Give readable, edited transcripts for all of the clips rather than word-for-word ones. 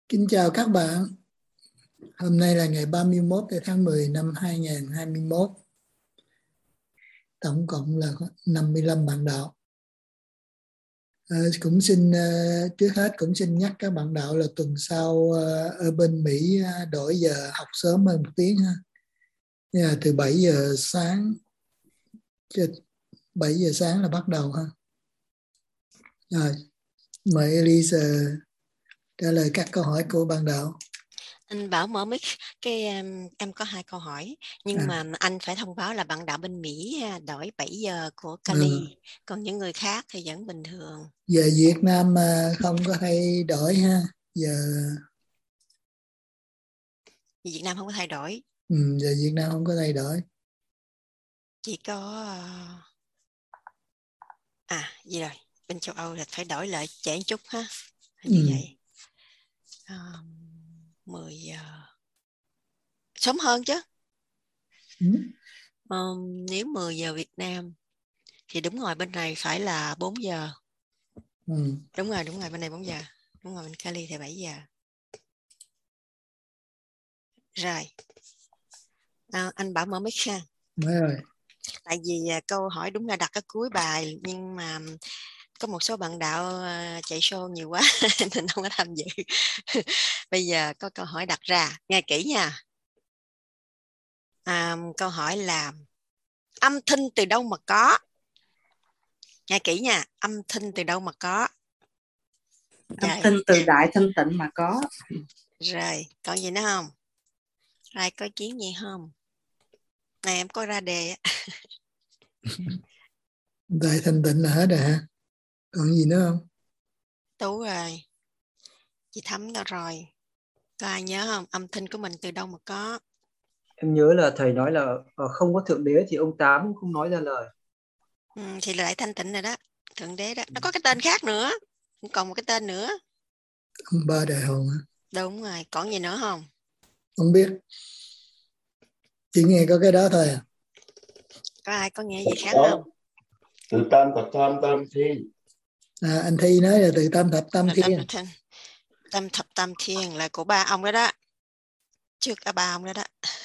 Kính chào các bạn. Hôm nay là ngày 31 tháng 10 năm 2021. Tổng cộng là có 55 bạn đạo. Cũng xin trước hết cũng xin nhắc các bạn đạo là tuần sau ở bên Mỹ đổi giờ học sớm hơn một tiếng ha. Từ 7 giờ sáng 7 giờ sáng là bắt đầu ha. Rồi, mời Elisa trả lời các câu hỏi của bạn đạo. Anh Bảo mở mic em có 2 câu hỏi nhưng mà anh phải thông báo là bạn đạo bên Mỹ đổi 7 giờ của Cali, còn những người khác thì vẫn bình thường. Giờ Việt Nam không có thay đổi ha. Việt Nam không có thay đổi. Giờ Việt Nam không có thay đổi. Chỉ có gì rồi, bên châu Âu là phải đổi lại trễ chút ha. Như vậy 10 giờ sớm hơn chứ. Nếu 10 giờ Việt Nam thì đúng rồi, bên này phải là 4 giờ. Đúng rồi, bên này 4 giờ. Đúng rồi, bên Cali thì 7 giờ. Rồi. Anh Bảo mở mic ha. Rồi. Tại vì câu hỏi đúng là đặt ở cuối bài, nhưng mà có một số bạn đạo chạy show nhiều quá nên không có tham dự. Bây giờ có câu hỏi đặt ra, nghe kỹ nha. Câu hỏi là âm thanh từ đâu mà có? Nghe kỹ nha, âm thanh từ đâu mà có? Âm thanh từ đại thanh tịnh mà có. Rồi, còn gì nữa không? Ai có ý kiến gì không? Này em có ra đề á. Đại thanh tịnh là hết rồi hả? Còn gì nữa không? Tú rồi. Chị Thắm đó rồi. Có ai nhớ không? Âm thanh của mình từ đâu mà có? Em nhớ là thầy nói là không có Thượng Đế thì ông Tám cũng không nói ra lời. Thì là đại thanh tịnh rồi đó. Thượng Đế đó. Nó có cái tên khác nữa. Còn một cái tên nữa. Ông Ba Đại Hồn hả? Đúng rồi. Còn gì nữa không? Không biết. Chỉ nghe có cái đó thôi à? Có ai có nghe gì khác không? Từ tam thập tam thiên. Anh Thi nói là từ tam thập tam thiên. Tam thập tam thiên là của ba ông đó đó. Trước cả ba ông đó đó.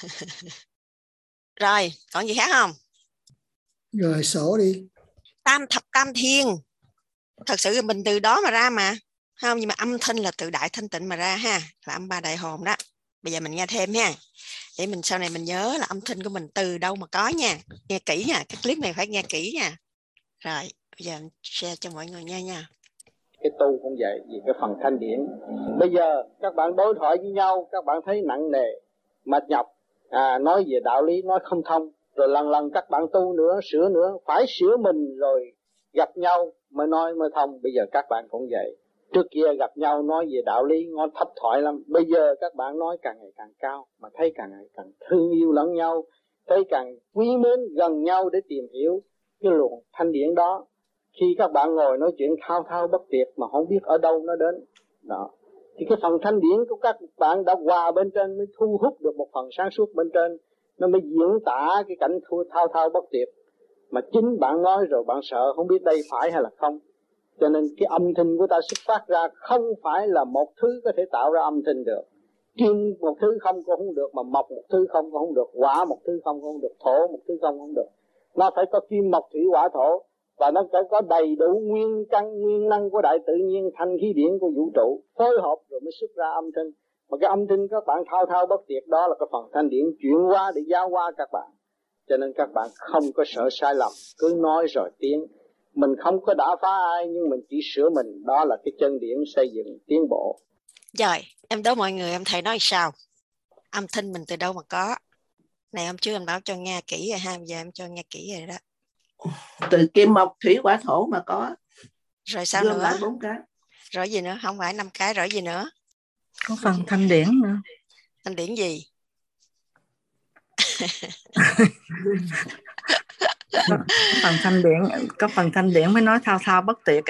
Rồi, còn gì khác không? Rồi sổ đi. Tam thập tam thiên. Thật sự là mình từ đó mà ra mà. Không, nhưng mà âm thanh là từ đại thanh tịnh mà ra ha. Là âm ba đại hồn đó. Bây giờ mình nghe thêm ha. Để mình sau này mình nhớ là âm thanh của mình từ đâu mà có nha. Nghe kỹ nha. Cái clip này phải nghe kỹ nha. Rồi, bây giờ share cho mọi người nghe nha. Cái tu cũng vậy, vì cái phần thanh điển. Bây giờ các bạn đối thoại với nhau, các bạn thấy nặng nề, mệt nhọc, nói về đạo lý nói không thông, rồi lần lần các bạn tu nữa, sửa nữa, phải sửa mình rồi gặp nhau mới nói mới thông. Bây giờ các bạn cũng vậy. Trước kia gặp nhau nói về đạo lý nói thấp thoại lắm, bây giờ các bạn nói càng ngày càng cao, mà thấy càng ngày càng thương yêu lẫn nhau, thấy càng quý mến gần nhau để tìm hiểu cái luồng thanh điển đó. Khi các bạn ngồi nói chuyện thao thao bất tuyệt mà không biết ở đâu nó đến đó, thì cái phần thanh điển của các bạn đã hòa bên trên mới thu hút được một phần sáng suốt bên trên, nó mới diễn tả cái cảnh thao thao bất tuyệt mà chính bạn nói rồi bạn sợ không biết đây phải hay là không. Cho nên cái âm thanh của ta xuất phát ra không phải là một thứ có thể tạo ra âm thanh được. Kim một thứ không cũng không được, mà mộc một thứ không cũng không được, hỏa một thứ không cũng không được, thổ một thứ không cũng không được. Nó phải có kim mộc thủy hỏa thổ, và nó phải có đầy đủ nguyên căn nguyên năng của đại tự nhiên, thanh khí điển của vũ trụ phối hợp rồi mới xuất ra âm thanh. Mà cái âm thanh các bạn thao thao bất tuyệt đó là cái phần thanh điển chuyển qua để giao qua các bạn. Cho nên các bạn không có sợ sai lầm, cứ nói rồi tiến. Mình không có đả phá ai, nhưng mình chỉ sửa mình. Đó là cái chân điển xây dựng tiến bộ. Rồi, em đố mọi người, em thầy nói sao? Âm thanh mình từ đâu mà có? Này hôm trước em bảo cho nghe kỹ rồi ha, bây giờ em cho nghe kỹ rồi đó. Từ kim mộc thủy hỏa thổ mà có. Rồi sao Gom nữa? lại 4 cái. Rồi gì nữa? Không phải 5 cái, rồi gì nữa? Có phần thanh điển nữa. Thanh điển gì? có phần thanh điển mới nói thao thao bất tuyệt.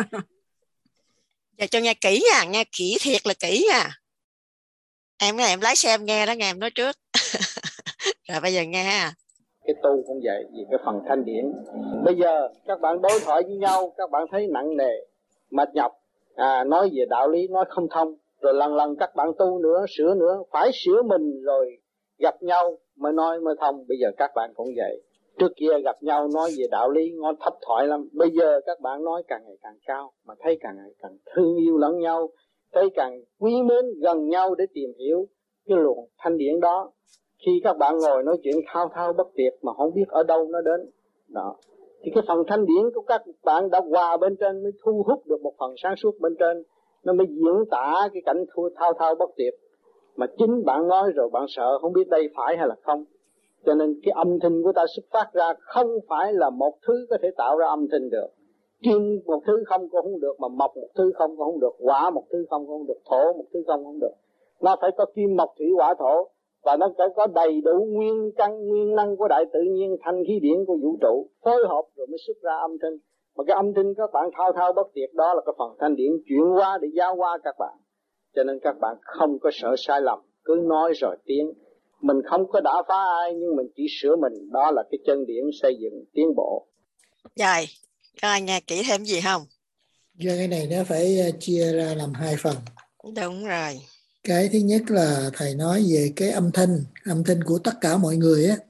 Giờ cho nghe kỹ nha, nghe kỹ thiệt là kỹ nha. Em lái xe em nghe đó, nghe em nói trước. Rồi bây giờ nghe ha. Cái tu cũng vậy, vì cái phần thanh điển. Bây giờ các bạn đối thoại với nhau, các bạn thấy nặng nề, mệt nhọc, nói về đạo lý nói không thông, rồi lần lần các bạn tu nữa, sửa nữa, phải sửa mình rồi gặp nhau mới nói mới thông. Bây giờ các bạn cũng vậy. Trước kia gặp nhau nói về đạo lý ngon thấp thoại lắm. Bây giờ các bạn nói càng ngày càng cao, mà thấy càng ngày càng thương yêu lẫn nhau, thấy càng quý mến gần nhau để tìm hiểu cái luồng thanh điển đó. Khi các bạn ngồi nói chuyện thao thao bất tuyệt mà không biết ở đâu nó đến đó, thì cái phần thanh điển của các bạn đã hòa bên trên mới thu hút được một phần sáng suốt bên trên, nó mới diễn tả cái cảnh thao thao bất tuyệt. Mà chính bạn nói rồi bạn sợ không biết đây phải hay là không. Cho nên cái âm thanh của ta xuất phát ra không phải là một thứ có thể tạo ra âm thanh được. Kim một thứ không cũng không được, mà mộc một thứ không cũng không được, hỏa một thứ không cũng không được, thổ một thứ không cũng không được. Nó phải có kim mộc thủy hỏa thổ, và nó phải có đầy đủ nguyên căn nguyên năng của đại tự nhiên, thanh khí điển của vũ trụ phối hợp rồi mới xuất ra âm thanh. Mà cái âm thanh các bạn thao thao bất tuyệt đó là cái phần thanh điển chuyển qua để giao qua các bạn. Cho nên các bạn không có sợ sai lầm, cứ nói rồi tiến. Mình không có đả phá ai, nhưng mình chỉ sửa mình. Đó là cái chân điển xây dựng tiến bộ. Rồi, có ai nghe kỹ thêm gì không? Do cái này nó phải chia ra làm hai phần. Đúng rồi. Cái thứ nhất là thầy nói về cái âm thanh của tất cả mọi người á,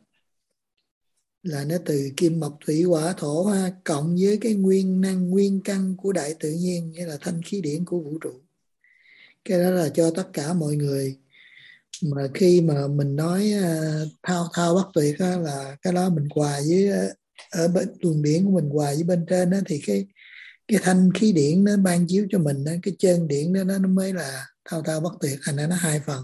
là nó từ kim mộc thủy hỏa thổ ha, cộng với cái nguyên năng nguyên căn của đại tự nhiên, nghĩa là thanh khí điển của vũ trụ. Cái đó là cho tất cả mọi người. Mà khi mà mình nói thao thao bất tuyệt đó, là cái đó mình hòa với ở bên luồng điển của mình hòa với bên trên đó, thì cái thanh khí điển nó ban chiếu cho mình đó, cái chân điển đó nó mới là thao thao bất tuyệt, thành ra nó hai phần.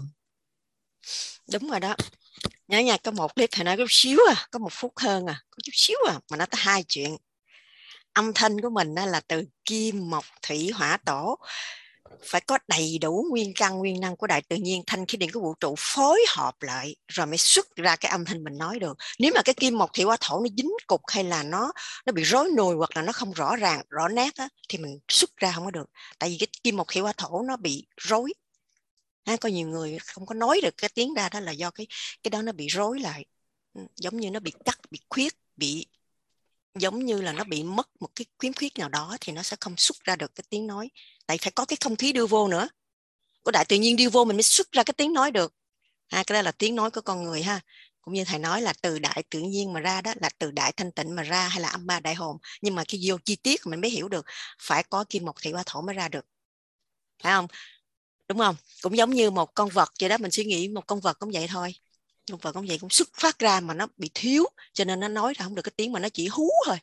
Đúng rồi đó. Nhớ nha, có một clip thầy nói chút xíu có 1 phút hơn có chút xíu mà nó tới 2 chuyện. Âm thanh của mình là từ kim mộc thủy hỏa tổ, phải có đầy đủ nguyên căn nguyên năng của đại tự nhiên, thanh khí điển của vũ trụ phối hợp lại rồi mới xuất ra cái âm thanh mình nói được. Nếu mà cái kim mộc thủy hỏa thổ nó dính cục, hay là nó bị rối nùi, hoặc là nó không rõ ràng rõ nét thì mình xuất ra không có được. Tại vì cái kim mộc thủy hỏa thổ nó bị rối. Có nhiều người không có nói được cái tiếng ra, đó là do cái đó nó bị rối lại, giống như nó bị cắt, bị khuyết, bị giống như là nó bị mất một cái khiếm khuyết nào đó, thì nó sẽ không xuất ra được cái tiếng nói. Tại phải có cái không khí đưa vô nữa, của đại tự nhiên đưa vô mình mới xuất ra cái tiếng nói được. Cái đó là tiếng nói của con người ha. Cũng như thầy nói là từ đại tự nhiên mà ra, đó là từ đại thanh tịnh mà ra, hay là âm ba đại hồn. Nhưng mà khi vô chi tiết mình mới hiểu được phải có kim mộc thủy hỏa thổ mới ra được, phải không? Đúng không? Cũng giống như một con vật vậy đó, mình suy nghĩ một con vật cũng vậy thôi. Con vật cũng vậy, cũng xuất phát ra mà nó bị thiếu, cho nên nó nói ra không được cái tiếng, mà nó chỉ hú thôi.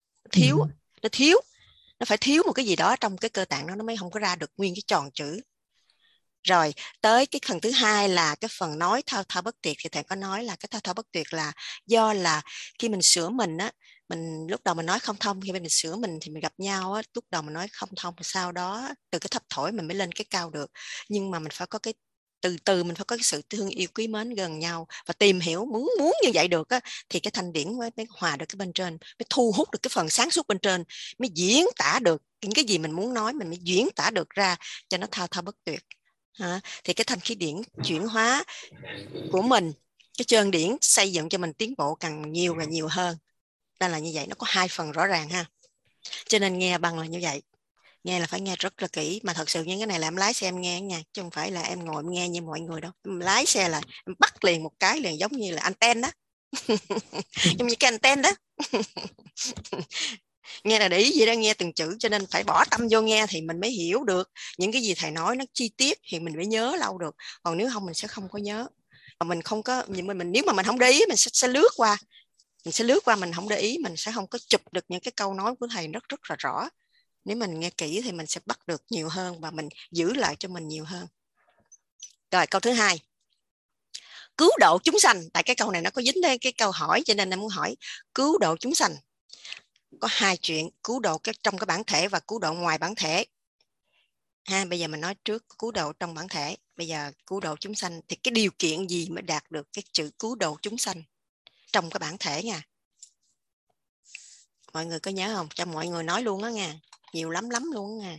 Nó thiếu, nó phải thiếu một cái gì đó trong cái cơ tạng đó, nó mới không có ra được nguyên cái tròn chữ. Rồi tới cái phần thứ hai là cái phần nói thao thao bất tuyệt, thì thầy có nói là cái thao thao bất tuyệt là do là khi mình sửa mình mình lúc đầu mình nói không thông, khi mình sửa mình thì mình gặp nhau lúc đầu mình nói không thông, sau đó từ cái thấp thổi mình mới lên cái cao được. Nhưng mà mình phải có cái từ từ, mình phải có cái sự thương yêu quý mến gần nhau và tìm hiểu, muốn như vậy được thì cái thanh điển mới hòa được cái bên trên, mới thu hút được cái phần sáng suốt bên trên, mới diễn tả được những cái gì mình muốn nói, mình mới diễn tả được ra cho nó thao thao bất tuyệt. Thì cái thanh khí điển chuyển hóa của mình, cái chân điển xây dựng cho mình tiến bộ càng nhiều và nhiều hơn. Đó là như vậy, nó có hai phần rõ ràng ha. Cho nên nghe bằng là như vậy, nghe là phải nghe rất là kỹ. Mà thật sự những cái này là em lái xe em nghe nha, chứ không phải là em ngồi em nghe như mọi người đâu. Em lái xe là em bắt liền một cái liền, giống như là anten đó. Giống như cái anten đó. Nghe là để ý gì đó, nghe từng chữ, cho nên phải bỏ tâm vô nghe thì mình mới hiểu được những cái gì thầy nói nó chi tiết, thì mình mới nhớ lâu được. Còn nếu không mình sẽ không có nhớ. Và mình không có, nếu mà mình không để ý, mình sẽ lướt qua. Mình sẽ lướt qua, mình không để ý, mình sẽ không có chụp được những cái câu nói của thầy rất là rõ. Nếu mình nghe kỹ thì mình sẽ bắt được nhiều hơn và mình giữ lại cho mình nhiều hơn. Rồi câu thứ hai, cứu độ chúng sanh. Tại cái câu này nó có dính đến cái câu hỏi, cho nên em muốn hỏi cứu độ chúng sanh. Có hai chuyện, cứu độ trong cái bản thể và cứu độ ngoài bản thể. Bây giờ mình nói trước cứu độ trong bản thể, bây giờ cứu độ chúng sanh thì cái điều kiện gì mới đạt được cái chữ cứu độ chúng sanh trong cái bản thể nha. Mọi người có nhớ không? Cho mọi người nói luôn đó nha. Nhiều lắm luôn nha.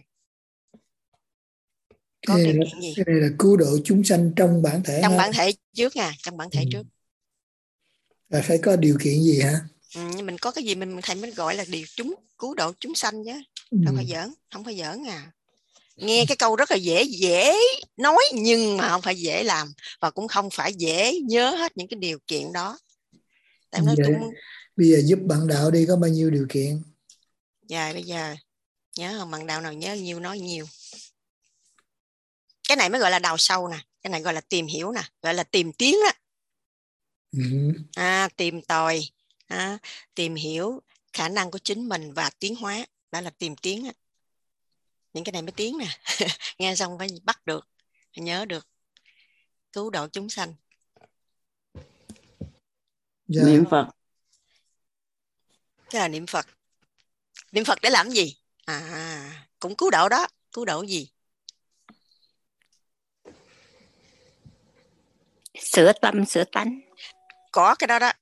Có điều kiện gì? Cái này là cứu độ chúng sanh trong bản thể. Trong bản thể trước nha, trong bản thể trước. Là phải có điều kiện gì hả? Mình có cái gì thầy mới gọi là điều cứu độ chúng sanh chứ. Không phải giỡn nha. Nghe cái câu rất là dễ nói nhưng mà không phải dễ làm, và cũng không phải dễ nhớ hết những cái điều kiện đó. Tại nói Bây giờ giúp bạn đạo đi, có bao nhiêu điều kiện? Dạ bây giờ nhớ không, bạn đạo nào nhớ nhiều nói nhiều. Cái này mới gọi là đào sâu nè, cái này gọi là tìm hiểu nè, gọi là tìm tiếng á. Tìm tòi, tìm hiểu khả năng của chính mình và tiến hóa, đó là tìm tiếng á. Những cái này mới tiếng nè. Nghe xong phải bắt được, phải nhớ được. Cứu độ chúng sanh. Niệm Phật. Cái là niệm Phật. Niệm Phật để làm gì? Cũng cứu độ đó. Cứu độ gì? Sửa tâm, sửa tánh. Có cái đó đó.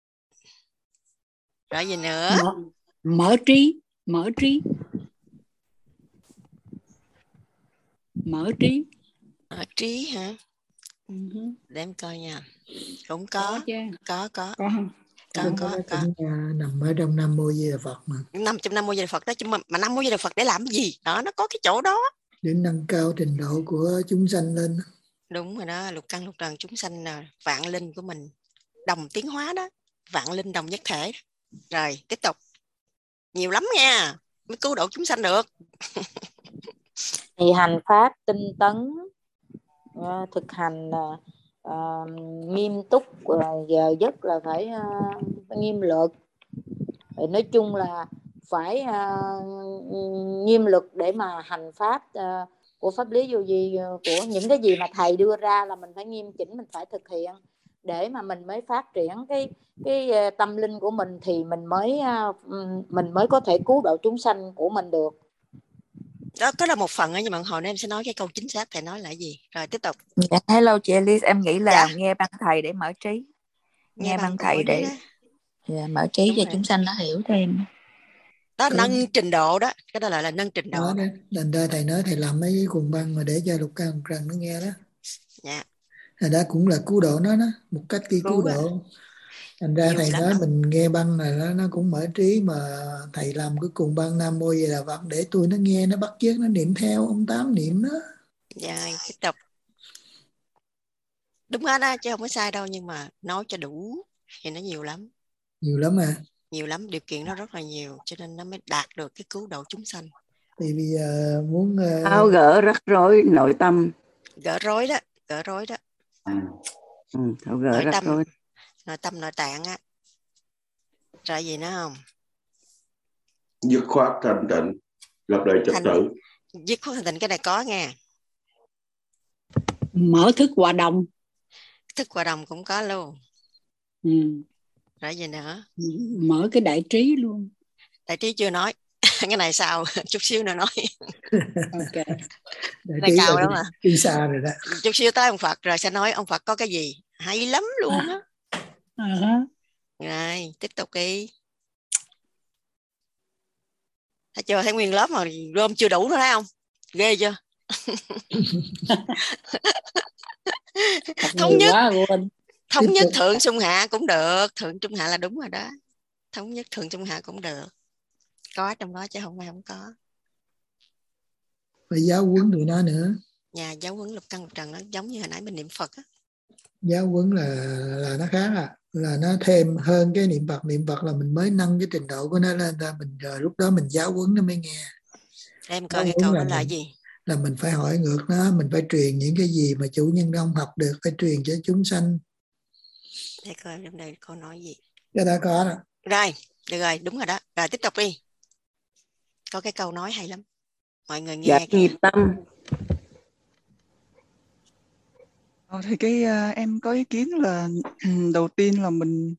Rồi gì nữa? Mở trí. Mở trí. Mở trí. Mở trí hả? Để em coi nha. Cũng có. Có không? Có. Nằm ở trong Nam Mô Di Đà Phật mà. Nằm trong Nam Mô Di Đà Phật đó, chứ mà Nam Mô Di Đà Phật để làm cái gì? Đó, nó có cái chỗ đó. Để nâng cao trình độ của chúng sanh lên. Đúng rồi đó, lục căn lục trần chúng sanh là vạn linh của mình đồng tiến hóa đó, vạn linh đồng nhất thể. Rồi tiếp tục, nhiều lắm nha, mới cứu độ chúng sanh được. Thì hành pháp tinh tấn, thực hành nghiêm túc, giờ giấc là phải nghiêm luật. Nói chung là phải nghiêm luật để mà hành pháp của pháp lý vô vi, của những cái gì mà thầy đưa ra là mình phải nghiêm chỉnh, mình phải thực hiện để mà mình mới phát triển cái tâm linh của mình, thì mình mới có thể cứu độ chúng sanh của mình được. Đó có là một phần nhưng mà hồi nay em sẽ nói cái câu chính xác thầy nói là gì. Rồi tiếp tục. Hello chị Elise, em nghĩ là nghe băng thầy để mở trí. Nghe băng thầy để mở trí cho chúng sanh nó hiểu thêm. Đó nâng trình độ đó, cái đó là nâng trình độ. Lần ra thầy nói thầy làm mấy cuồng băng mà để cho lục căn lục trần nó nghe đó. Dạ. Đó cũng là cứu độ nó đó, một cách cứu độ. Thành ra thầy nói mình nghe băng này nó cũng mở trí, mà thầy làm cái cuồng băng Nam Mô Di Đà Phật để tôi nó nghe, nó bắt chước, nó niệm theo ông Tám niệm đó. Dạ, tiếp tục. Đúng hết á, chứ không có sai đâu, nhưng mà nói cho đủ thì nó nhiều lắm. Nhiều lắm à? Nhiều lắm, điều kiện nó rất là nhiều, cho nên nó mới đạt được cái cứu độ chúng sanh. Thì bây giờ muốn tháo gỡ rắc rối nội tâm. Gỡ rối đó. Tháo gỡ rắc rối. Nội tâm nội tạng á. Rồi gì nữa không? Dứt khoát thanh tịnh, lập lại trật tự. Dứt khoát thanh tịnh, cái này có nghe. Mở thức hòa đồng. Thức hòa đồng cũng có luôn. Rồi gì nữa? Mở cái đại trí luôn. Đại trí chưa nói. Cái này sao? Chút xíu nữa nói. Ok. Đại này trí cao lắm mà. Đi xa rồi đó. Chút xíu tới ông Phật rồi sẽ nói ông Phật có cái gì hay lắm luôn á. Rồi tiếp tục đi. Thấy chưa, thấy nguyên lớp mà gom chưa đủ nữa thấy không? Ghê chưa? Thống nhất thượng trung hạ cũng được. Thượng trung hạ là đúng rồi đó. Thống nhất thượng trung hạ cũng được. Có trong đó chứ không phải không có. Phải giáo huấn tụi nó nữa. Nhà giáo huấn lục căn lục trần nó giống như hồi nãy mình niệm Phật á. Giáo huấn là nó khác à, là nó thêm hơn cái niệm Phật là mình mới nâng cái trình độ của nó lên ra, mình rồi lúc đó mình giáo huấn nó mới nghe. Em coi cái câu đó là gì? Là mình phải hỏi ngược nó, mình phải truyền những cái gì mà chủ nhân ông học được, phải truyền cho chúng sanh. Để coi trong đây cô nói gì. Cái đó có đó. Rồi, được rồi, đúng rồi đó. Rồi tiếp tục đi. Có cái câu nói hay lắm. Mọi người nghe. Dạ, nghiệp tâm. Thì em có ý kiến là đầu tiên là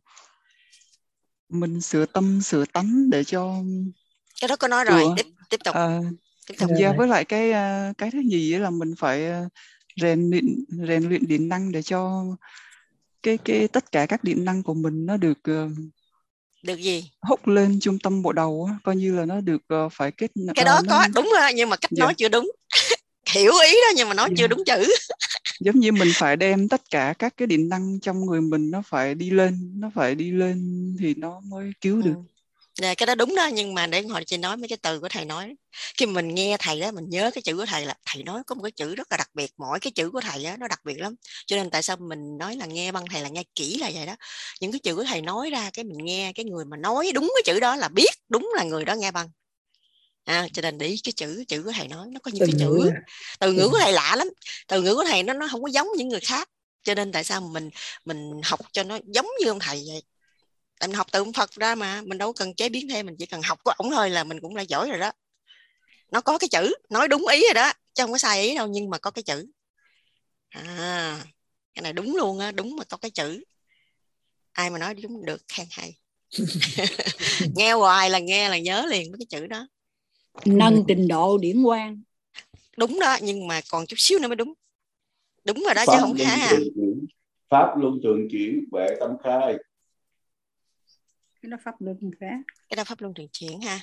mình sửa tâm sửa tánh để cho cái đó có nói rồi. Tiếp tục. Dạ, với lại cái thứ nhì là mình phải rèn luyện điện năng để cho cái tất cả các điện năng của mình nó được gì hút lên trung tâm bộ đầu, coi như là nó được phải kết. Cái đó có đúng rồi, nhưng mà cách nói chưa đúng. Hiểu ý đó nhưng mà nói chưa đúng chữ. Giống như mình phải đem tất cả các cái điện năng trong người mình nó phải đi lên thì nó mới cứu được. Cái đó đúng đó, nhưng mà để hồi chị nói mấy cái từ của thầy nói, khi mình nghe thầy đó mình nhớ cái chữ của thầy là thầy nói có một cái chữ rất là đặc biệt, mỗi cái chữ của thầy á nó đặc biệt lắm, cho nên tại sao mình nói là nghe băng thầy là nghe kỹ là vậy đó. Những cái chữ của thầy nói ra cái mình nghe cái người mà nói đúng cái chữ đó là biết đúng là người đó nghe băng. Cho nên để ý cái chữ của thầy nói nó có những cái chữ từ ngữ của thầy lạ lắm, từ ngữ của thầy nó không có giống những người khác, cho nên tại sao mình học cho nó giống như ông thầy vậy. Tại mình học từ ông Phật ra mà, mình đâu cần chế biến thêm, mình chỉ cần học của ổng thôi là mình cũng đã giỏi rồi đó. Nó có cái chữ, nói đúng ý rồi đó, chứ không có sai ý đâu, nhưng mà có cái chữ. Cái này đúng luôn á, đúng mà có cái chữ. Ai mà nói đúng được khen hay. Nghe hoài là nghe là nhớ liền với cái chữ đó. Nâng trình độ điển quang. Đúng đó, nhưng mà còn chút xíu nữa mới đúng. Đúng rồi đó, Pháp chứ không khác. Pháp luân thường chuyển, huệ tâm khai. Cái đó pháp luân khác. Cái đó pháp luân thường chuyển ha.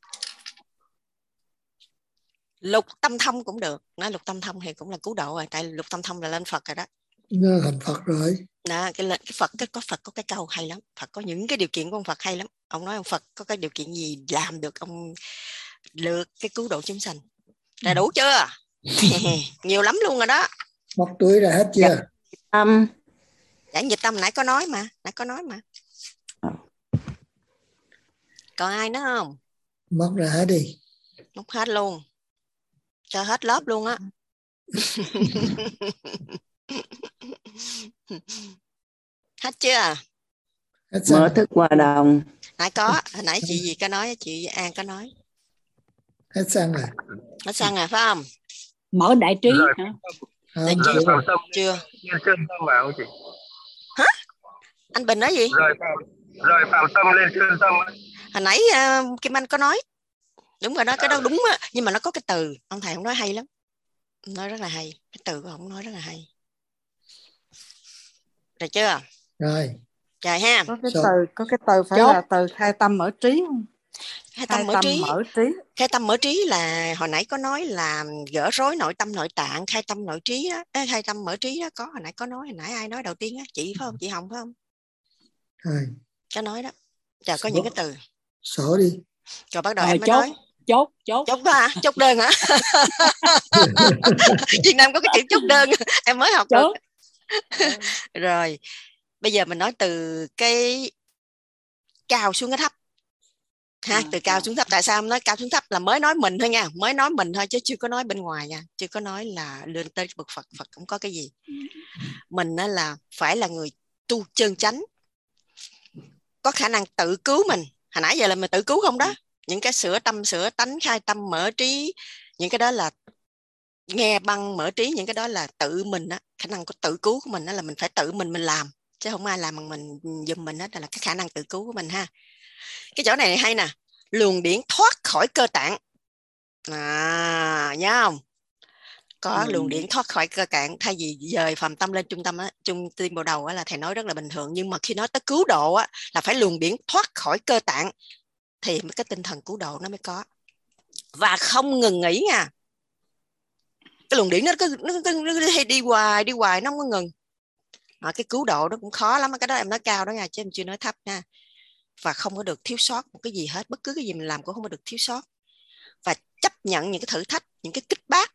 Lục tâm thông cũng được. Nói lục tâm thông thì cũng là cứu độ rồi, tại lục tâm thông là lên Phật rồi đó. Thành Phật rồi. Đó, cái Phật có cái câu hay lắm. Phật có những cái điều kiện của ông Phật hay lắm. Ông nói ông Phật có cái điều kiện gì làm được ông lược cái cứu độ chúng sanh. Là đủ chưa? Nhiều lắm luôn rồi đó. Móc túi ra hết chưa? Giảng dịch tâm nãy có nói mà. Còn ai nữa không? Móc ra hết đi. Móc hết luôn. Cho hết lớp luôn á. Hết chưa? Hết mở thức hòa đồng. Nãy có, hồi nãy chị gì có nói, chị An có nói. Hết xăng rồi. Hết xăng rồi phải không? Mở đại trí hả? Đại trí chưa? Hả? Anh Bình nói gì? Rồi phạm tâm lên chân tâm. Hồi nãy Kim Anh có nói. Đúng rồi đó, cái đó đúng á. Nhưng mà nó có cái từ, ông thầy không nói hay lắm. Nói rất là hay. Cái từ của ông nói rất là hay. Rồi chưa? Rồi. Trời ha. Có cái từ phải là từ khai tâm mở trí không? Khai tâm Khai tâm mở trí là hồi nãy có nói là gỡ rối nội tâm nội tạng, khai tâm nội trí đó. Khai tâm mở trí đó, có hồi nãy có nói, hồi nãy ai nói đầu tiên á, chị phải không? Chị Hồng phải không? Có nói đó. Trời, có những cái từ. Sổ đi. Rồi bắt đầu em mới chốt, nói. Chốt đó hả? Chốt đơn hả? Việt Nam có cái chữ chốt đơn, em mới học được. Rồi, bây giờ mình nói từ cái cao xuống cái thấp. Từ cao xuống thấp. Tại sao em nói cao xuống thấp? Là mới nói mình thôi nha, mới nói mình thôi chứ chưa có nói bên ngoài nha, chưa có nói là lên tới bậc Phật. Phật cũng có cái gì. Mình là phải là người tu chân chánh, có khả năng tự cứu mình. Hồi nãy giờ là mình tự cứu không đó. Những cái sửa tâm sửa tánh, khai tâm mở trí, những cái đó là nghe băng mở trí, những cái đó là tự mình á, khả năng của tự cứu của mình đó là mình phải tự mình làm, chứ không ai làm bằng mình giùm mình, đó là cái khả năng tự cứu của mình ha. Cái chỗ này hay nè, luồng điển thoát khỏi cơ tạng. Nhớ không? Có luồng điển thoát khỏi cơ tạng, thay vì dời phàm tâm lên trung tâm á, trung tim vào đầu á, là thầy nói rất là bình thường, nhưng mà khi nói tới cứu độ á là phải luồng điển thoát khỏi cơ tạng thì cái tinh thần cứu độ nó mới có, và không ngừng nghỉ nha. Cái luồng điển nó hay đi hoài nó không có ngừng. Cái cứu độ nó cũng khó lắm, cái đó em nói cao đó nha, chứ em chưa nói thấp nha. Và không có được thiếu sót một cái gì hết, bất cứ cái gì mình làm cũng không có được thiếu sót, và chấp nhận những cái thử thách, những cái kích bác,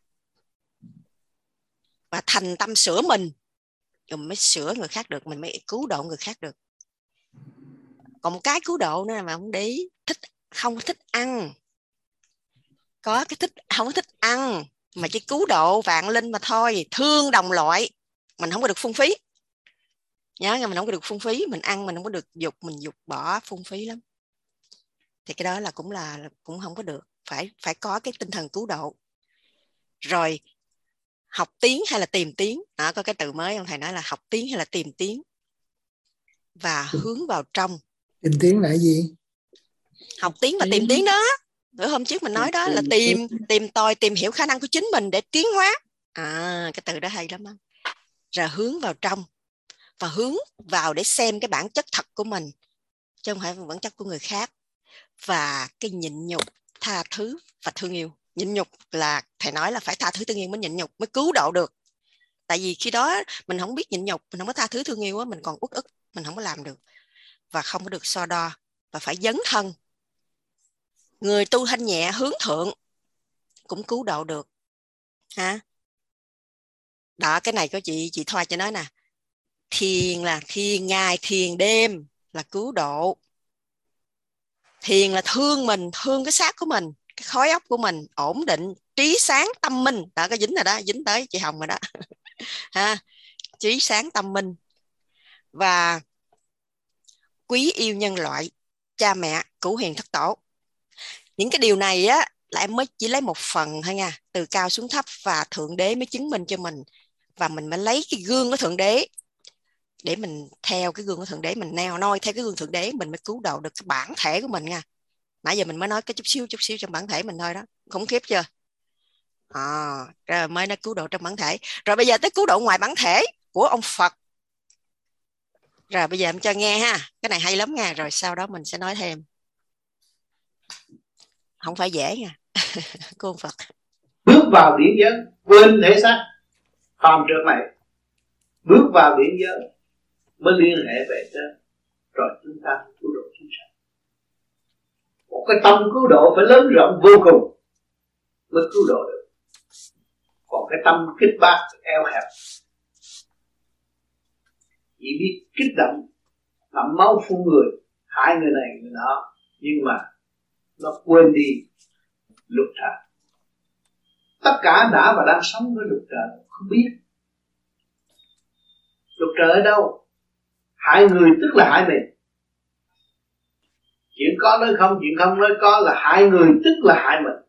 và thành tâm sửa mình, rồi mới sửa người khác được, mình mới cứu độ người khác được. Còn một cái cứu độ nữa là mà không để ý, không thích ăn. Có cái thích không thích ăn mà chỉ cứu độ vạn linh mà thôi, thương đồng loại, mình không có được phung phí. Nhớ nghe, mình không có được phung phí, mình ăn mình không có được dục, mình dục bỏ phung phí lắm. Thì cái đó là cũng không có được, phải có cái tinh thần cứu độ. Rồi học tiếng hay là tìm tiếng, có cái từ mới ông thầy nói là học tiếng hay là tìm tiếng, và hướng vào trong. Tìm tiếng là gì? Học tiếng và tìm tiếng đó. Bữa hôm trước mình nói đó là tìm tòi, tìm hiểu khả năng của chính mình để tiến hóa. Cái từ đó hay lắm đó. Rồi hướng vào trong, và hướng vào để xem cái bản chất thật của mình, chứ không phải bản chất của người khác. Và cái nhịn nhục, tha thứ và thương yêu. Nhịn nhục là thầy nói là phải tha thứ thương yêu mới nhịn nhục, mới cứu độ được. Tại vì khi đó mình không biết nhịn nhục, mình không có tha thứ thương yêu, mình còn uất ức, mình không có làm được. Và không có được so đo, và phải dấn thân. Người tu thanh nhẹ hướng thượng cũng cứu độ được ha. Đó, cái này có chị Thoa cho nói nè, thiền là thiền ngày thiền đêm là cứu độ. Thiền là thương mình, thương cái xác của mình, cái khối óc của mình ổn định, trí sáng tâm minh. Đó, cái dính rồi đó, dính tới chị Hồng rồi đó ha. Trí sáng tâm minh và quý yêu nhân loại, cha mẹ, cửu hiền thất tổ. Những cái điều này á là em mới chỉ lấy một phần thôi nha, từ cao xuống thấp, và Thượng Đế mới chứng minh cho mình, và mình mới lấy cái gương của Thượng Đế để mình theo cái gương của Thượng Đế, mình neo noi theo cái gương Thượng Đế, mình mới cứu độ được cái bản thể của mình nha. Nãy giờ mình mới nói cái chút xíu trong bản thể mình thôi đó, khủng khiếp chưa? Rồi mới nói cứu độ trong bản thể. Rồi bây giờ tới cứu độ ngoài bản thể của ông Phật. Rồi bây giờ em cho nghe ha, cái này hay lắm nha, rồi sau đó mình sẽ nói thêm. Không phải dễ nha. Của ông Phật. Bước vào điển giới, quên thể xác phàm trượt này, bước vào điển giới mới liên hệ về trên, rồi chúng ta cứu độ chúng sanh. Một cái tâm cứu độ phải lớn rộng vô cùng mới cứu độ được. Còn cái tâm kích bác eo hẹp, chỉ biết kích động, ngậm máu phun người, hại người này người nọ, nhưng mà nó quên đi luật trời. Tất cả đã và đang sống với luật trời, không biết luật trời ở đâu. Hại người tức là hại mình. Chuyện có nói không, chuyện không nói có là hại người tức là hại mình.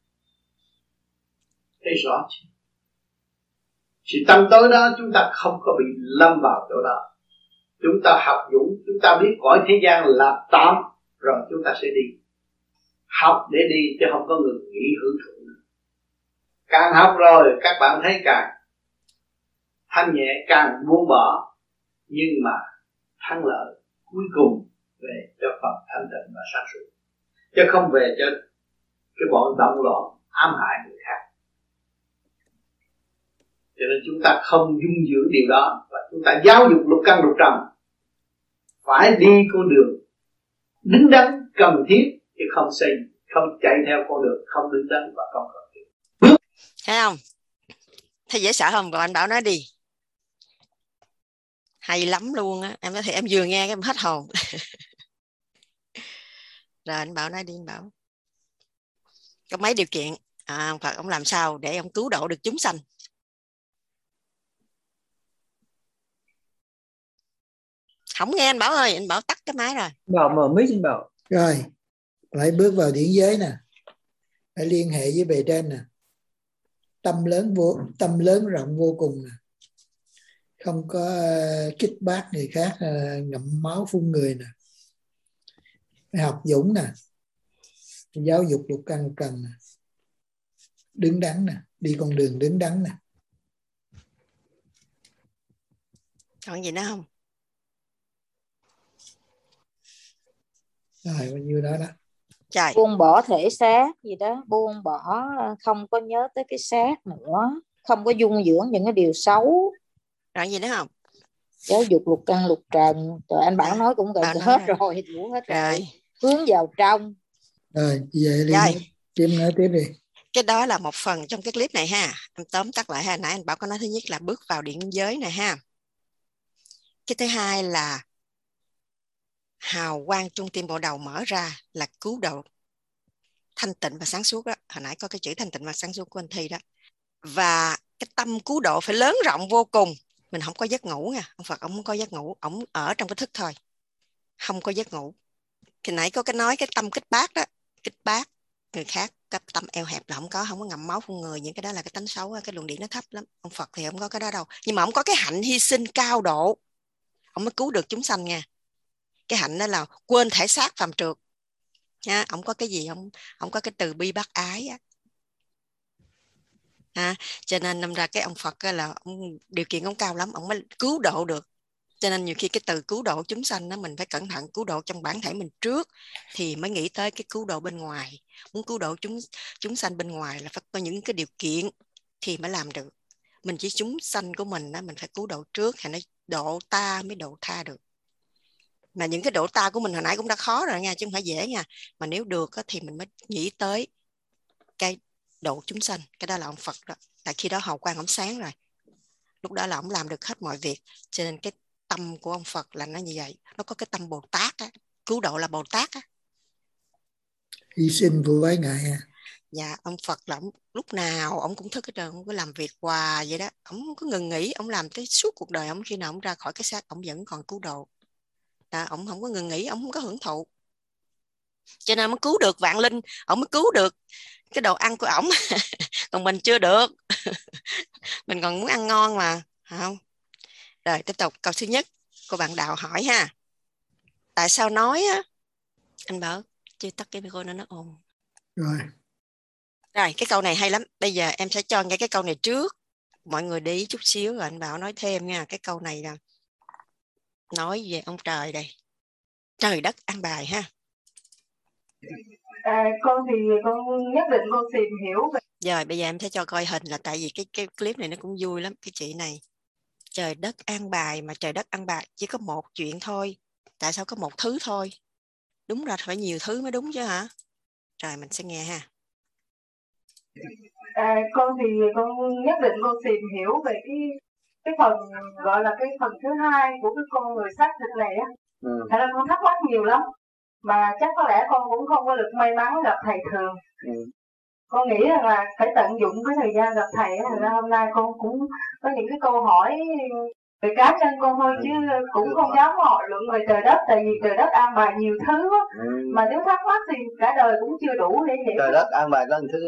Thấy rõ chưa? Sự tâm tối đó chúng ta không có bị lâm vào chỗ đó. Chúng ta học dũng, chúng ta biết cõi thế gian là tạm, rồi chúng ta sẽ đi. Học để đi chứ không có người nghĩ hưởng thụ. Càng học rồi các bạn thấy càng thanh nhẹ, càng buông bỏ, nhưng mà thắng lợi cuối cùng về cho phần thanh tịnh và sáng suốt, chứ không về cho cái bọn động loạn ám hại người khác. Cho nên chúng ta không dung dưỡng điều đó, và chúng ta giáo dục lục căn lục trần phải đi con đường đứng đắn cần thiết, chứ không chạy theo con đường không đứng đắn và không cần thiết. Thấy không? Thấy dễ sợ không? Rồi anh Bảo nói đi. Hay lắm luôn á. Em nói thì em vừa nghe em hết hồn. Rồi anh Bảo nói đi, anh Bảo. Có mấy điều kiện ông Phật ông làm sao để ông cứu độ được chúng sanh? Không nghe anh Bảo ơi, anh Bảo tắt cái máy rồi. Bảo mở mic anh Bảo. Rồi, phải bước vào điển giới nè, phải liên hệ với bề trên nè, tâm lớn rộng vô cùng nè, không có kích bác người khác, ngậm máu phun người nè, phải học dũng nè, giáo dục lục căn lục trần nè, đứng đắn nè, đi con đường đứng đắn nè. Còn gì nữa không? Rồi bao nhiêu đó đó. Trời. Buông bỏ thể xác gì đó, buông bỏ không có nhớ tới cái xác nữa, không có dung dưỡng những cái điều xấu. Rồi gì nữa không? Giáo dục lục căn lục trần. Rồi anh Bảo nói cũng gần hết rồi, đủ hết rồi. Hướng vào trong. Rồi vậy đi, Kim nói tiếp đi. Cái đó là một phần trong cái clip này ha. Em tóm tắt lại ha. Nãy anh Bảo có nói thứ nhất là bước vào điển giới này ha. Cái thứ hai là hào quang trung tim bộ đầu mở ra là cứu độ thanh tịnh và sáng suốt đó. Hồi nãy có cái chữ thanh tịnh và sáng suốt của anh Thi đó. Và cái tâm cứu độ phải lớn rộng vô cùng. Mình không có giấc ngủ nha. Ông Phật ông không có giấc ngủ, ông ở trong cái thức thôi, không có giấc ngủ. Thì nãy có cái nói cái tâm kích bác đó, kích bác người khác, cái tâm eo hẹp là không có ngậm máu phun người, những cái đó là cái tánh xấu, cái luồng điển nó thấp lắm. Ông Phật thì không có cái đó đâu, nhưng mà ông có cái hạnh hy sinh cao độ, ông mới cứu được chúng sanh nha. Cái hạnh đó là quên thể xác phàm trượt nha. Ông có cái gì, ông có cái từ bi bác ái á. Cho nên năm ra cái ông Phật là ông, điều kiện ông cao lắm, ông mới cứu độ được. Cho nên nhiều khi cái từ cứu độ chúng sanh đó, mình phải cẩn thận, cứu độ trong bản thể mình trước thì mới nghĩ tới cái cứu độ bên ngoài. Muốn cứu độ chúng sanh bên ngoài là phải có những cái điều kiện thì mới làm được. Mình chỉ chúng sanh của mình đó, mình phải cứu độ trước, thì nó độ ta mới độ tha được. Mà những cái độ ta của mình hồi nãy cũng đã khó rồi nha, chứ không phải dễ nha. Mà nếu được thì mình mới nghĩ tới cái độ chúng sanh. Cái đó là ông Phật đó. Tại khi đó hào quang ông sáng rồi, lúc đó là ông làm được hết mọi việc. Cho nên cái tâm của ông Phật là nó như vậy. Nó có cái tâm Bồ Tát á. Cứu độ là Bồ Tát á. Hy sinh vô ái ngại à. Dạ, ông Phật là ông, lúc nào ông cũng thức hết trơn, ông cứ làm việc hoài vậy đó. Ông không có ngừng nghỉ, ông làm tới suốt cuộc đời ông, khi nào ông ra khỏi cái xác ông vẫn còn cứu độ. Ông không có ngừng nghỉ, ông không có hưởng thụ. Cho nên mới cứu được vạn linh, ông mới cứu được cái đồ ăn của ổng. Còn mình chưa được. Mình còn muốn ăn ngon mà, không? Rồi tiếp tục câu thứ nhất của bạn Đạo hỏi ha. Tại sao nói á? Anh Bảo chưa tắt cái micro nó ồn. Rồi. Rồi cái câu này hay lắm. Bây giờ em sẽ cho nghe cái câu này trước. Mọi người để ý chút xíu rồi anh Bảo nói thêm nha. Cái câu này là nói về ông trời đây. Trời đất an bài ha. Con thì con nhất định con tìm hiểu về. Rồi bây giờ em sẽ cho coi hình, là tại vì cái clip này nó cũng vui lắm. Cái chị này, trời đất an bài, mà trời đất an bài chỉ có một chuyện thôi. Tại sao có một thứ thôi? Đúng ra phải nhiều thứ mới đúng chứ hả? Rồi mình sẽ nghe ha. Con thì con nhất định con tìm hiểu về cái phần gọi là cái phần thứ hai của cái con người xác thịt này á. Thật ra con thắc mắc nhiều lắm, mà chắc có lẽ con cũng không có được may mắn gặp thầy Thường. Con nghĩ rằng là phải tận dụng cái thời gian gặp thầy. Thành ra hôm nay con cũng có những cái câu hỏi về cá nhân con thôi, chứ cũng không dám hỏi luận về trời đất, tại vì trời đất an bài nhiều thứ á. Mà nếu thắc mắc thì cả đời cũng chưa đủ để giải. Trời đất an bài có một thứ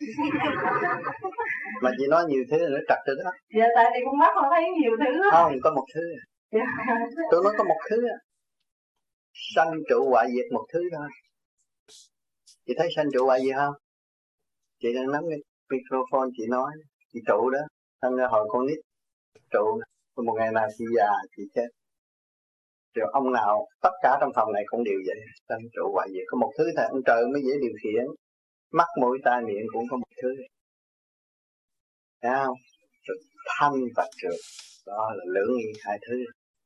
mà chị nói nhiều thứ nữa trật rồi đó. Dạ tại vì con mắt con thấy nhiều thứ á. Không, có một thứ. Tôi nói có một thứ. Sanh trụ hoại diệt một thứ thôi. Chị thấy sanh trụ hoại diệt không? Chị đang nắm cái microphone chị nói. Chị trụ đó. Thành ra hồi con nít trụ. Một ngày nào chị già chị chết. Rồi ông nào tất cả trong phòng này cũng đều vậy. Sanh trụ hoại diệt. Có một thứ thôi. Ông trời mới dễ điều khiển. Mắt mũi tai miệng cũng có một thứ. Thấy không? Rồi thanh và trượt. Đó là lưỡng nghi hai thứ.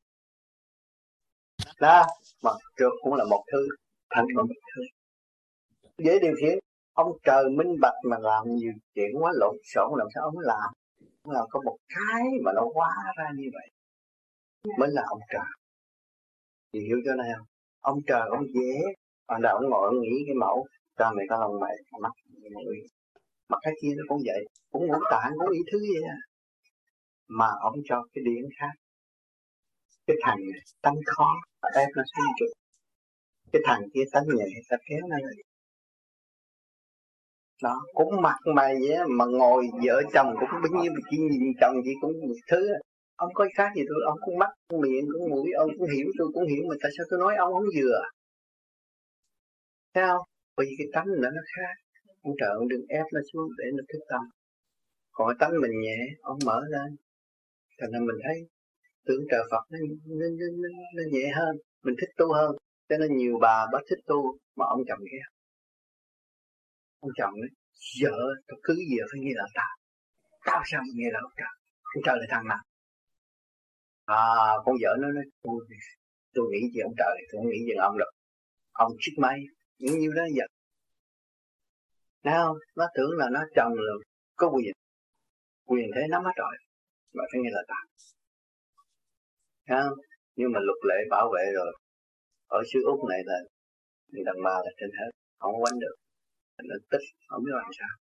Đó, mà trượt cũng là một thứ, thanh cũng một thứ. Dễ điều khiển. Ông trời minh bạch mà làm nhiều chuyện quá lộn xộn, làm sao ông làm? Ông làm có một cái mà nó hóa ra như vậy mới là ông trời. Chị hiểu chỗ này không? Ông trời ông dễ. Ban đầu ông ngồi ông nghĩ cái mẫu cho người ta lòng mày mắt mũi. Mà cái kia nó cũng vậy, cũng ngũ tạng, cũng ý thứ vậy à. Mà ông cho cái điển khác. Cái thằng này tánh khó, ép nó xuống chút. Cái thằng kia tánh nhẹ, ta kéo nó lại. Đó, cũng mặt mày vậy mà ngồi vợ chồng cũng bấy nhiêu, chỉ nhìn chồng chị cũng một thứ. Ông có khác gì tôi, ông cũng mắt, cũng miệng, cũng mũi, ông cũng hiểu, tôi cũng hiểu, mà tại sao tôi nói ông không vừa? Thấy không? Bởi vì cái tánh nó khác. Ông trời ông đừng ép nó xuống để nó thức tâm. Còn cái tánh mình nhẹ, ông mở lên. Thành ra mình thấy tưởng trời Phật nó nhẹ hơn, mình thích tu hơn. Cho nên nhiều bà bác thích tu mà ông chồng ghét. Ông chồng nói, vợ tôi cứ gì phải nghe lời tao. Tao sao mà nghe lời ông trời? Ông trời là thằng nào? Con vợ nó nói, tôi nghĩ về ông trời, tôi không nghĩ về ông đâu. Ông chích máy, những nhiêu đó giật. Thấy không? Nó tưởng là nó chồng là có quyền thế nắm hết rồi. Mà phải nghe lời tao. Thấy không? Nhưng mà luật lệ bảo vệ rồi. Ở xứ Úc này là đàn bà là trên hết, không có quánh được. Nó tích, không biết làm sao.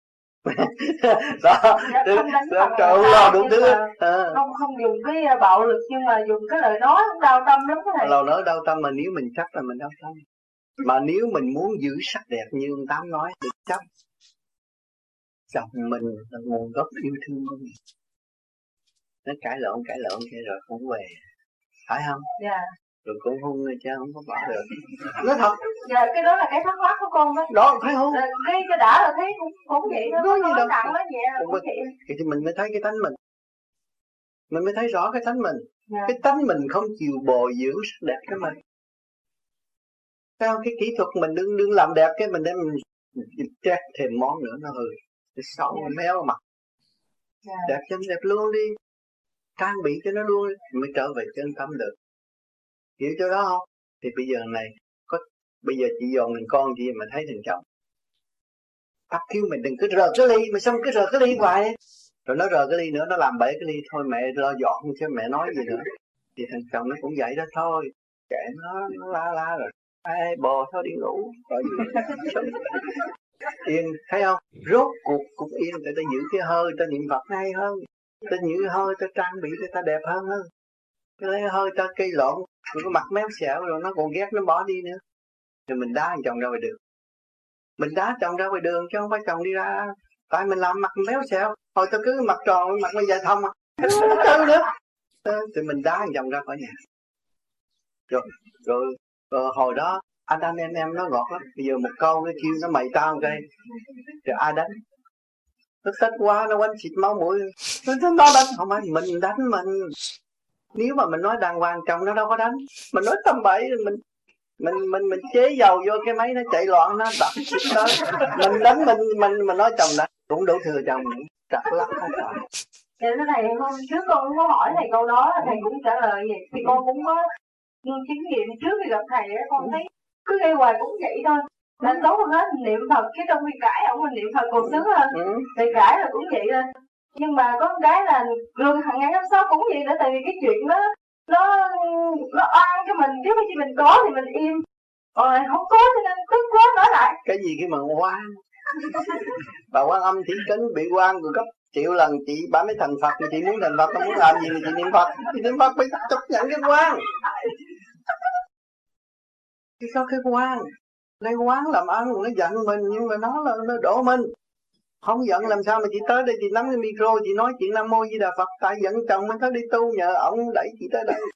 Đó, trời lo đủ thứ. Không dùng cái bạo lực, nhưng mà dùng cái lời nói cũng đau tâm lắm thầy. Lời nói đau tâm, mà nếu mình chấp là mình đau tâm. Mà nếu mình muốn giữ sắc đẹp như ông Tám nói, thì chấp. Chồng mình là nguồn gốc yêu thương của mình. Nó cãi lộn kia rồi không về. Phải không? Dạ. Rồi cũng hôn người cha không có bỏ được. Nói thật. Dạ, cái đó là cái thắc mắc của con đó. Đó, phải không? Cái đã là thấy cũng vậy đó. Nói nặng nói nhẹ là cũng vậy. Thì mình mới thấy cái tánh mình. Mình mới thấy rõ cái tánh mình. Dạ. Cái tánh mình không chịu bồi dưỡng sắc đẹp cái mình. Sao cái kỹ thuật mình đừng làm đẹp cái mình đem mình trét thêm món nữa nó hư. Nó xấu méo mặt. Dạ. Đẹp chân đẹp luôn đi. Trang bị cho nó luôn mới trở về chân tâm được. hiểu chỗ đó không? Thì bây giờ này bây giờ chị dồn mình con chị mà thấy thằng chồng Pháp kêu mình đừng cứ rờ cái ly, mà sao cứ rờ cái ly hoài, rồi nó rờ cái ly nữa, nó làm bể cái ly, thôi mẹ lo dọn chứ mẹ nói gì nữa. Thì thằng chồng nó cũng vậy đó thôi, kệ nó la rồi ai bò thôi đi ngủ rồi yên, thấy không? Rốt cuộc cũng yên, người ta giữ cái hơi, ta niệm Phật hay hơn, ta giữ hơi, ta trang bị ta đẹp hơn. Cái hơi ta cây lộn, rồi cái mặt méo xẹo rồi nó còn ghét nó bỏ đi nữa. Rồi mình đá thằng chồng ra ngoài đường. Mình đá chồng ra ngoài đường chứ không phải chồng đi ra. Tại mình làm mặt méo xẹo, hồi tao cứ mặt tròn, mặt bây giờ thông à. Nữa. Thì mình đá thằng chồng ra khỏi nhà. Rồi hồi đó anh em nó ngọt lắm. Bây giờ một câu nó kêu nó mày tao cái, rồi ai đánh? Nó xách quá, nó quánh xịt máu mũi. Nó đánh, không phải mình đánh mình. Nếu mà mình nói đàng hoàng chồng nó đâu có đánh. Mình nói tầm bậy, mình chế dầu vô cái máy nó chạy loạn, nó đập xịt tới. Mình đánh mình nói chồng đánh cũng đủ thừa chồng nữa. Chặt lắm không phải. Thì thầy hôm trước con cũng có hỏi thầy câu đó, thầy cũng trả lời vậy. Thì con cũng có kinh nghiệm trước khi gặp thầy á, con thấy cứ gây hoài cũng vậy thôi. Nên tốt hơn hết niệm Phật, cái trong khi cãi ông mình niệm Phật còn sướng hơn. Thì cãi là cũng vậy thôi. Nhưng mà có một cái là luôn hàng ngày hôm sau cũng vậy nữa, tại vì cái chuyện đó nó oan cho mình, chứ khi mình có thì mình im, rồi không có cho nên tức quá nói lại. Cái gì cái mà oan? Bà Quan Âm Thị Kính bị oan rồi gấp triệu lần, chị bả mới thành Phật, chị muốn thành Phật, không muốn làm gì thì chị niệm Phật. Chị niệm Phật phải chấp nhận cái oan. Chứ có cái oan, lấy oán làm ăn, nó giận mình nhưng mà nó đổ mình. Không giận làm sao mà chị tới đây chị nắm cái micro chị nói chuyện Nam Mô Di Đà Phật, tại giận chồng mới tới đi tu, nhờ ổng đẩy chị tới đây.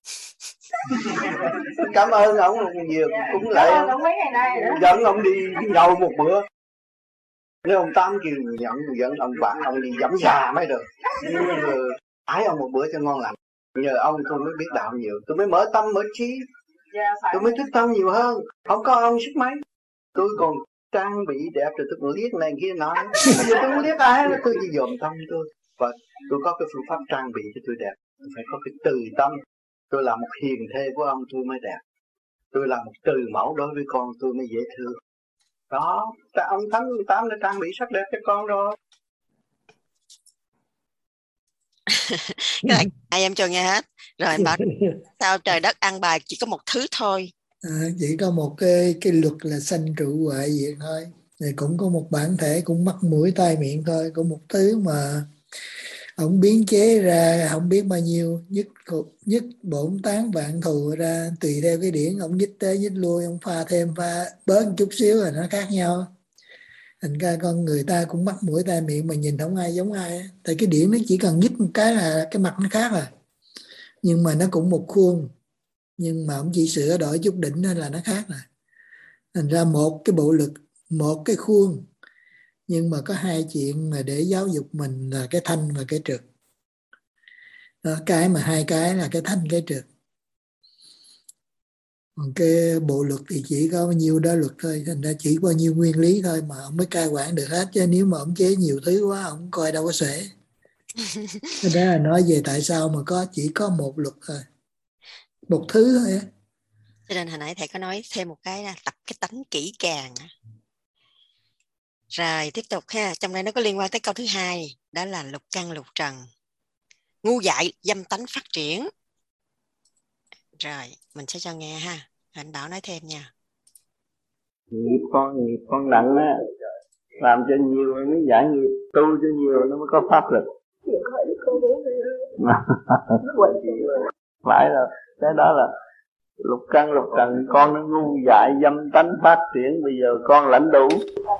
Cảm ơn ổng nhiều, cũng lại dẫn ông đi nhậu một bữa. Nếu ông Tám kêu dẫn ông bạn ông đi dẫm già mới được. Ái ông một bữa cho ngon lành. Nhờ ông tôi mới biết đạo nhiều, tôi mới mở tâm mở trí, tôi mới thức tâm nhiều hơn. Không có ông sức mấy. Tôi còn trang bị đẹp rồi tôi còn liếc này kia nọ. Bây giờ tôi không liếc ai, tôi chỉ dòm tâm tôi. Và tôi có cái phương pháp trang bị cho tôi đẹp. Tôi phải có cái từ tâm. Tôi là một hiền thê của ông tôi mới đẹp. Tôi là một từ mẫu đối với con tôi mới dễ thương. Đó, ông Thánh Tám đã trang bị sắc đẹp cho con rồi. Cái này em cho nghe hết. Rồi bảo sao trời đất ăn bài chỉ có một thứ thôi. Chỉ có một cái luật là sanh trụ hoại diệt thôi. Thì cũng có một bản thể, cũng mắt mũi tai miệng thôi. Có một thứ mà ông biến chế ra không biết bao nhiêu, nhất bổn tán vạn thù ra, tùy theo cái điển ông nhích tới nhích lui, ông pha thêm pha bớt một chút xíu là nó khác nhau. Thành ra con người ta cũng mắt mũi tai miệng mà nhìn không ai giống ai. Tại cái điển nó chỉ cần nhích một cái là cái mặt nó khác à. Nhưng mà nó cũng một khuôn, nhưng mà ông chỉ sửa đổi chút đỉnh nên là nó khác à. Thành ra một cái bộ lực, một cái khuôn, nhưng mà có hai chuyện mà để giáo dục mình là cái thanh và cái trực. Đó, cái mà hai cái là cái thanh cái trực. Còn cái bộ luật thì chỉ có bao nhiêu đó luật thôi, thành ra chỉ bao nhiêu nguyên lý thôi mà ông mới cai quản được hết. Chứ nếu mà ông chế nhiều thứ quá ông coi đâu có xuể. Đó là nói về tại sao mà chỉ có một luật thôi, một thứ thôi á. Cho nên hồi nãy thầy có nói thêm một cái là tập cái tánh kỹ càng. Rồi tiếp tục ha, trong đây nó có liên quan tới câu thứ hai, đó là lục căn lục trần, ngu dại dâm tánh phát triển. Rồi mình sẽ cho nghe ha, anh Bảo nói thêm nha. Nghiệp con nặng á, làm cho nhiều mới giải nghiệp, tu cho nhiều nó mới có pháp lực. Phải rồi, cái đó là lục căn lục trần, con nó ngu dại dâm tánh phát triển, bây giờ con lãnh đủ.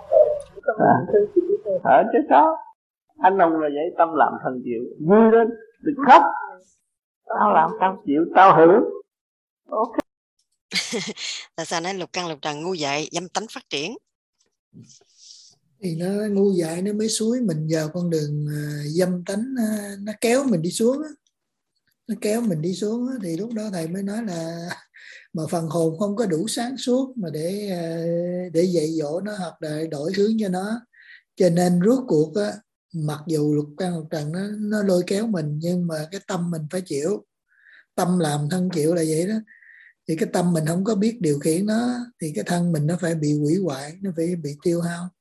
Ở chứ đó, anh ông là vậy, tâm làm thân chịu, vui lên, đừng khóc. Tao làm tao chịu, tao hưởng. Ok. Tại sao nói lục căn lục trần ngu dại dâm tánh phát triển? Thì nó ngu dại nó mới xúi mình vào con đường dâm tánh, nó kéo mình đi xuống á. Nó kéo mình đi xuống á, thì lúc đó thầy mới nói là mà phần hồn không có đủ sáng suốt mà để dạy dỗ nó hoặc là đổi hướng cho nó. Cho nên rốt cuộc á, mặc dù lục căn lục trần nó lôi kéo mình, nhưng mà cái tâm mình phải chịu. Tâm làm thân chịu là vậy đó. Thì cái tâm mình không có biết điều khiển nó thì cái thân mình nó phải bị hủy hoại, nó phải bị tiêu hao.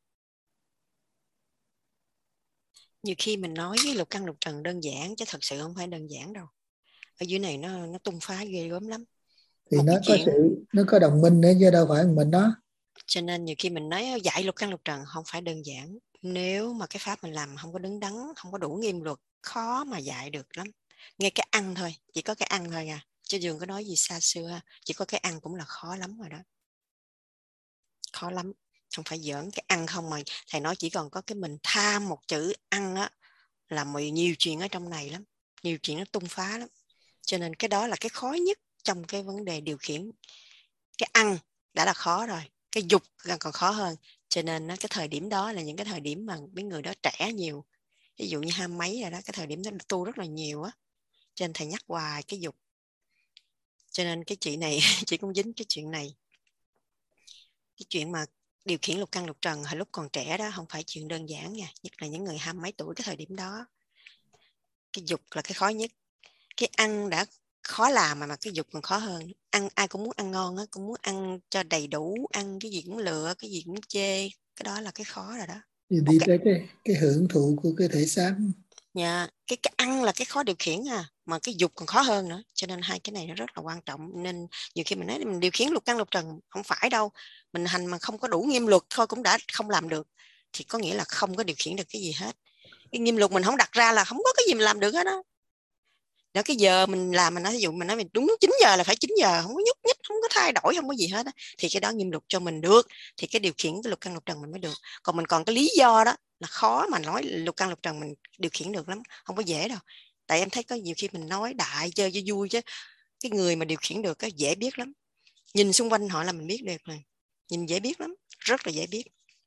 Nhiều khi mình nói với lục căn lục trần đơn giản chứ thật sự không phải đơn giản đâu. Ở dưới này nó tung phá ghê gớm lắm. Thì Một nó cái có chuyện... nó có đồng minh nữa chứ đâu phải mình đó. Cho nên nhiều khi mình nói dạy lục căn lục trần không phải đơn giản. Nếu mà cái pháp mình làm không có đứng đắn, không có đủ nghiêm luật, khó mà dạy được lắm. Ngay cái ăn thôi, chỉ có cái ăn thôi à. Chứ đừng có nói gì xa xưa, chỉ có cái ăn cũng là khó lắm rồi đó. Khó lắm, không phải giỡn. Cái ăn không mà thầy nói chỉ còn có cái mình tham một chữ ăn á là nhiều chuyện ở trong này lắm, nhiều chuyện nó tung phá lắm. Cho nên cái đó là cái khó nhất trong cái vấn đề điều khiển. Cái ăn đã là khó rồi, cái dục còn khó hơn. Cho nên cái thời điểm đó là những cái thời điểm mà mấy người đó trẻ nhiều, ví dụ như 20 mấy rồi đó, cái thời điểm đó tu rất là nhiều á. Cho nên thầy nhắc hoài cái dục. Cho nên cái chị này chị cũng dính cái chuyện này. Cái chuyện mà điều khiển lục căn lục trần hồi lúc còn trẻ đó không phải chuyện đơn giản nha, nhất là những người 20 mấy tuổi cái thời điểm đó. Cái dục là cái khó nhất. Cái ăn đã khó làm mà cái dục còn khó hơn. Ăn ai cũng muốn ăn ngon á, cũng muốn ăn cho đầy đủ, ăn cái gì cũng lựa, cái gì cũng chê. Cái đó là cái khó rồi đó. Thì đi tới cái hưởng thụ của cái thể xác. Dạ, cái ăn là cái khó điều khiển mà cái dục còn khó hơn nữa. Cho nên hai cái này nó rất là quan trọng. Nên nhiều khi mình nói mình điều khiển lục căn lục trần, không phải đâu. Mình hành mà không có đủ nghiêm luật thôi cũng đã không làm được. Thì có nghĩa là không có điều khiển được cái gì hết. Cái nghiêm luật mình không đặt ra là không có cái gì mình làm được hết đó. Đó, cái giờ mình làm, mình nói ví dụ mình nói mình đúng 9 giờ là phải 9 giờ, không có nhúc nhích, không có thay đổi, không có gì hết đó. Thì cái đó nghiêm luật cho mình được, thì cái điều khiển cái lục căn lục trần mình mới được. Còn mình còn cái lý do đó là khó mà nói lục căn lục trần mình điều khiển được lắm, không có dễ đâu. Tại em thấy có nhiều khi mình nói đại chơi cho vui chứ cái người mà điều khiển được cái dễ biết lắm. Nhìn xung quanh họ là mình biết được rồi, nhìn dễ biết lắm, rất là dễ biết.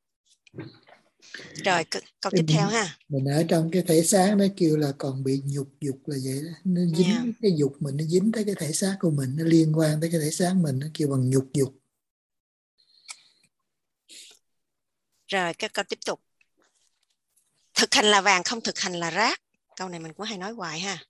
Rồi câu tiếp theo ha. Mình ở trong cái thể xác nó kêu là còn bị nhục, dục là vậy đó. Nó dính cái dục mình, nó dính tới cái thể xác của mình, nó liên quan tới cái thể xác mình, nó kêu bằng nhục dục. Rồi cái câu tiếp tục. Thực hành là vàng, không thực hành là rác. Câu này mình cũng hay nói hoài ha.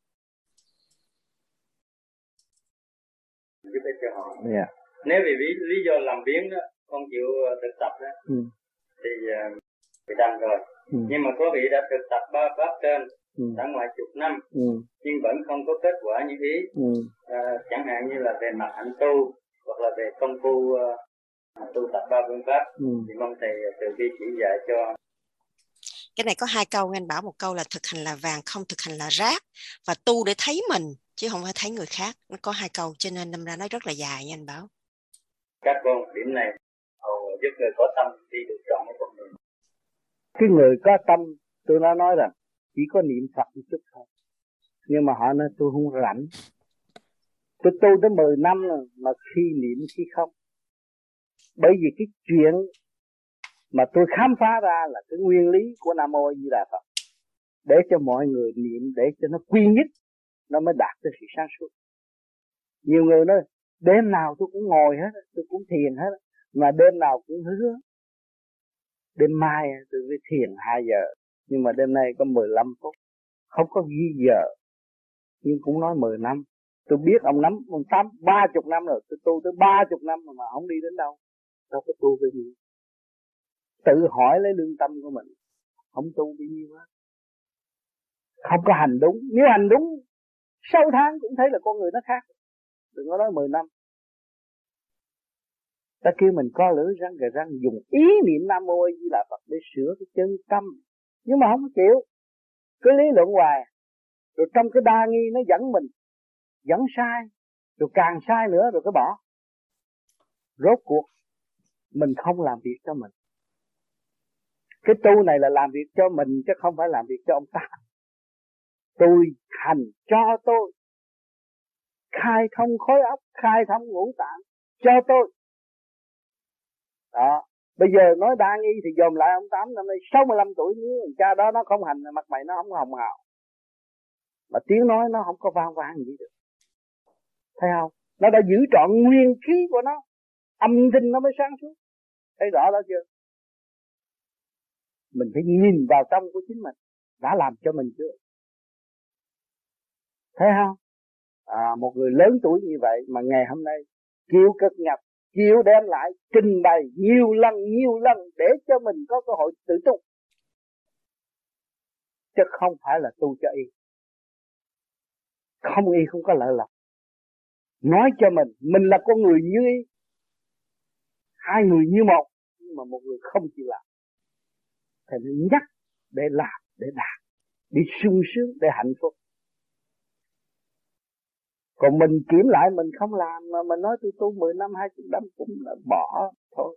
Yeah. Nếu vì lý do làm biếng đó, không chịu thực tập đó, thì bị đành rồi. Nhưng mà có vị đã thực tập ba pháp trên đã ngoài chục năm, nhưng vẫn không có kết quả như ý. Chẳng hạn như là về mặt hạnh tu hoặc là về công phu tu tập ba phương pháp, thì mong thầy từ bi chỉ dạy cho. Cái này có hai câu, anh bảo một câu là thực hành là vàng, không thực hành là rác, và tu để thấy mình chứ không phải thấy người khác. Nó có hai câu cho nên đâm ra nói rất là dài nha anh Bảo. Các con điểm này giúp người có tâm đi được trọn cái con đường. Cái người có tâm, tôi đã nói rằng chỉ có niệm Phật một chút thôi, nhưng mà họ nói tôi không rảnh. Tôi tu tới 10 năm rồi mà khi niệm khi không. Bởi vì cái chuyện mà tôi khám phá ra là cái nguyên lý của Nam Mô A Di Đà Phật, để cho mọi người niệm, để cho nó quy nhất, nó mới đạt tới sự sáng suốt. Nhiều người nói đêm nào tôi cũng ngồi hết, tôi cũng thiền hết, mà đêm nào cũng hứa đêm mai tôi phải thiền 2 giờ, nhưng mà đêm nay có 15 phút, không có ghi giờ, nhưng cũng nói 10 năm. Tôi biết ông nắm ông 30 năm rồi, tôi tu tới 30 năm mà không đi đến đâu. Đâu có tu cái gì? Tự hỏi lấy lương tâm của mình, không tu bao nhiêu hết. Không có hành đúng. Nếu hành đúng 6 tháng cũng thấy là con người nó khác. Đừng có nói 10 năm. Ta kêu mình co lưỡi răng gà răng, dùng ý niệm Nam Mô A Di Đà Phật để sửa cái chân tâm, nhưng mà không có chịu, cứ lý luận hoài. Rồi trong cái đa nghi nó dẫn mình, dẫn sai, rồi càng sai nữa rồi cứ bỏ. Rốt cuộc mình không làm việc cho mình. Cái tu này là làm việc cho mình chứ không phải làm việc cho ông ta. Tôi hành cho tôi, khai thông khối óc, khai thông ngũ tạng cho tôi. Đó. Bây giờ nói đa nghi thì dòm lại ông Tám năm nay 65 tuổi, nếu cha đó nó không hành, mặt mày nó không hồng hào, mà tiếng nói nó không có vang vang gì được. Thấy không? Nó đã giữ trọn nguyên khí của nó, âm thanh nó mới sáng suốt. Thấy rõ đó chưa? Mình phải nhìn vào trong của chính mình, đã làm cho mình chưa? Thấy không? Một người lớn tuổi như vậy mà ngày hôm nay chịu cực nhập, chịu đem lại, trình bày nhiều lần để cho mình có cơ hội tự tu, chứ không phải là tu cho y. Không y không có lợi lộc. Nói cho mình là con người như y, hai người như một, nhưng mà một người không chịu làm. Thì mình nhắc để làm, để đạt, để sung sướng, để hạnh phúc. Còn mình kiểm lại mình không làm mà mình nói tôi tu 10 năm 20 năm cũng là bỏ thôi.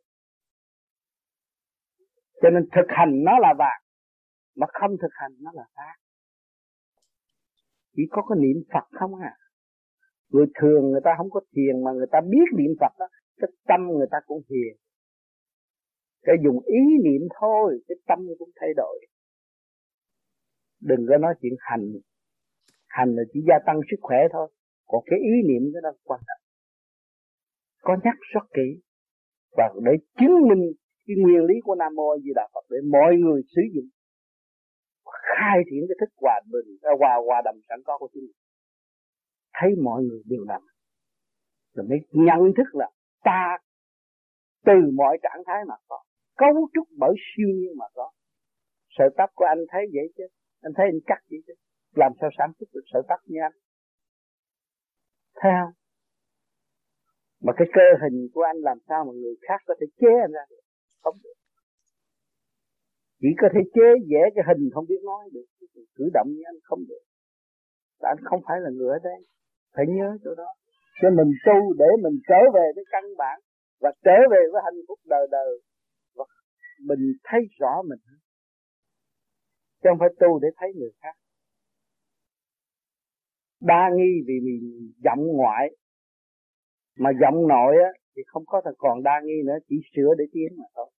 Cho nên thực hành nó là vàng, mà không thực hành nó là bạc. Chỉ có cái niệm Phật không à. Người thường người ta không có thiền mà người ta biết niệm Phật đó, cái tâm người ta cũng hiền. Cái dùng ý niệm thôi, cái tâm cũng thay đổi. Đừng có nói chuyện hành. Hành là chỉ gia tăng sức khỏe thôi. Còn cái ý niệm đó là quan trọng. Có nhắc rất kỹ. Và để chứng minh cái nguyên lý của Nam Mô A Di Đà Phật để mọi người sử dụng. Khai triển cái thức hòa bình, hòa đầm sẵn có của chúng mình. Thấy mọi người đều làm. Rồi mới nhận thức là ta từ mọi trạng thái mà có. Cấu trúc bởi siêu nhiên mà có. Sợi tóc của anh thấy vậy chứ. Anh thấy anh cắt vậy chứ. Làm sao sản xuất được sợi tóc như anh? Thấy không? Mà cái cơ hình của anh làm sao mà người khác có thể chế anh ra được? Không được. Chỉ có thể chế vẽ cái hình không biết nói được. Cử động như anh không được. Tại anh không phải là người ở đây. Phải nhớ chỗ đó. Cho mình tu để mình trở về với căn bản. Và trở về với hạnh phúc đời đời. Và mình thấy rõ mình. Chứ không phải tu để thấy người khác. Đa nghi vì mình giọng ngoại. Mà giọng nội á, thì không có còn đa nghi nữa. Chỉ sửa để tiến mà thôi.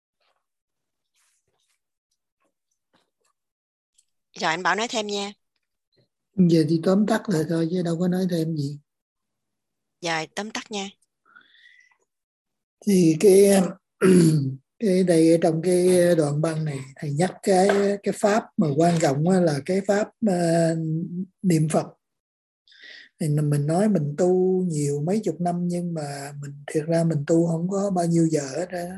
Rồi anh Bảo nói thêm nha. Giờ thì tóm tắt lại thôi chứ đâu có nói thêm gì. Rồi tóm tắt nha. Thì cái đây trong cái đoạn băng này thầy nhắc cái pháp mà quan trọng là cái pháp niệm Phật. Thì mình nói mình tu nhiều mấy chục năm nhưng mà thiệt ra mình tu không có bao nhiêu giờ hết á.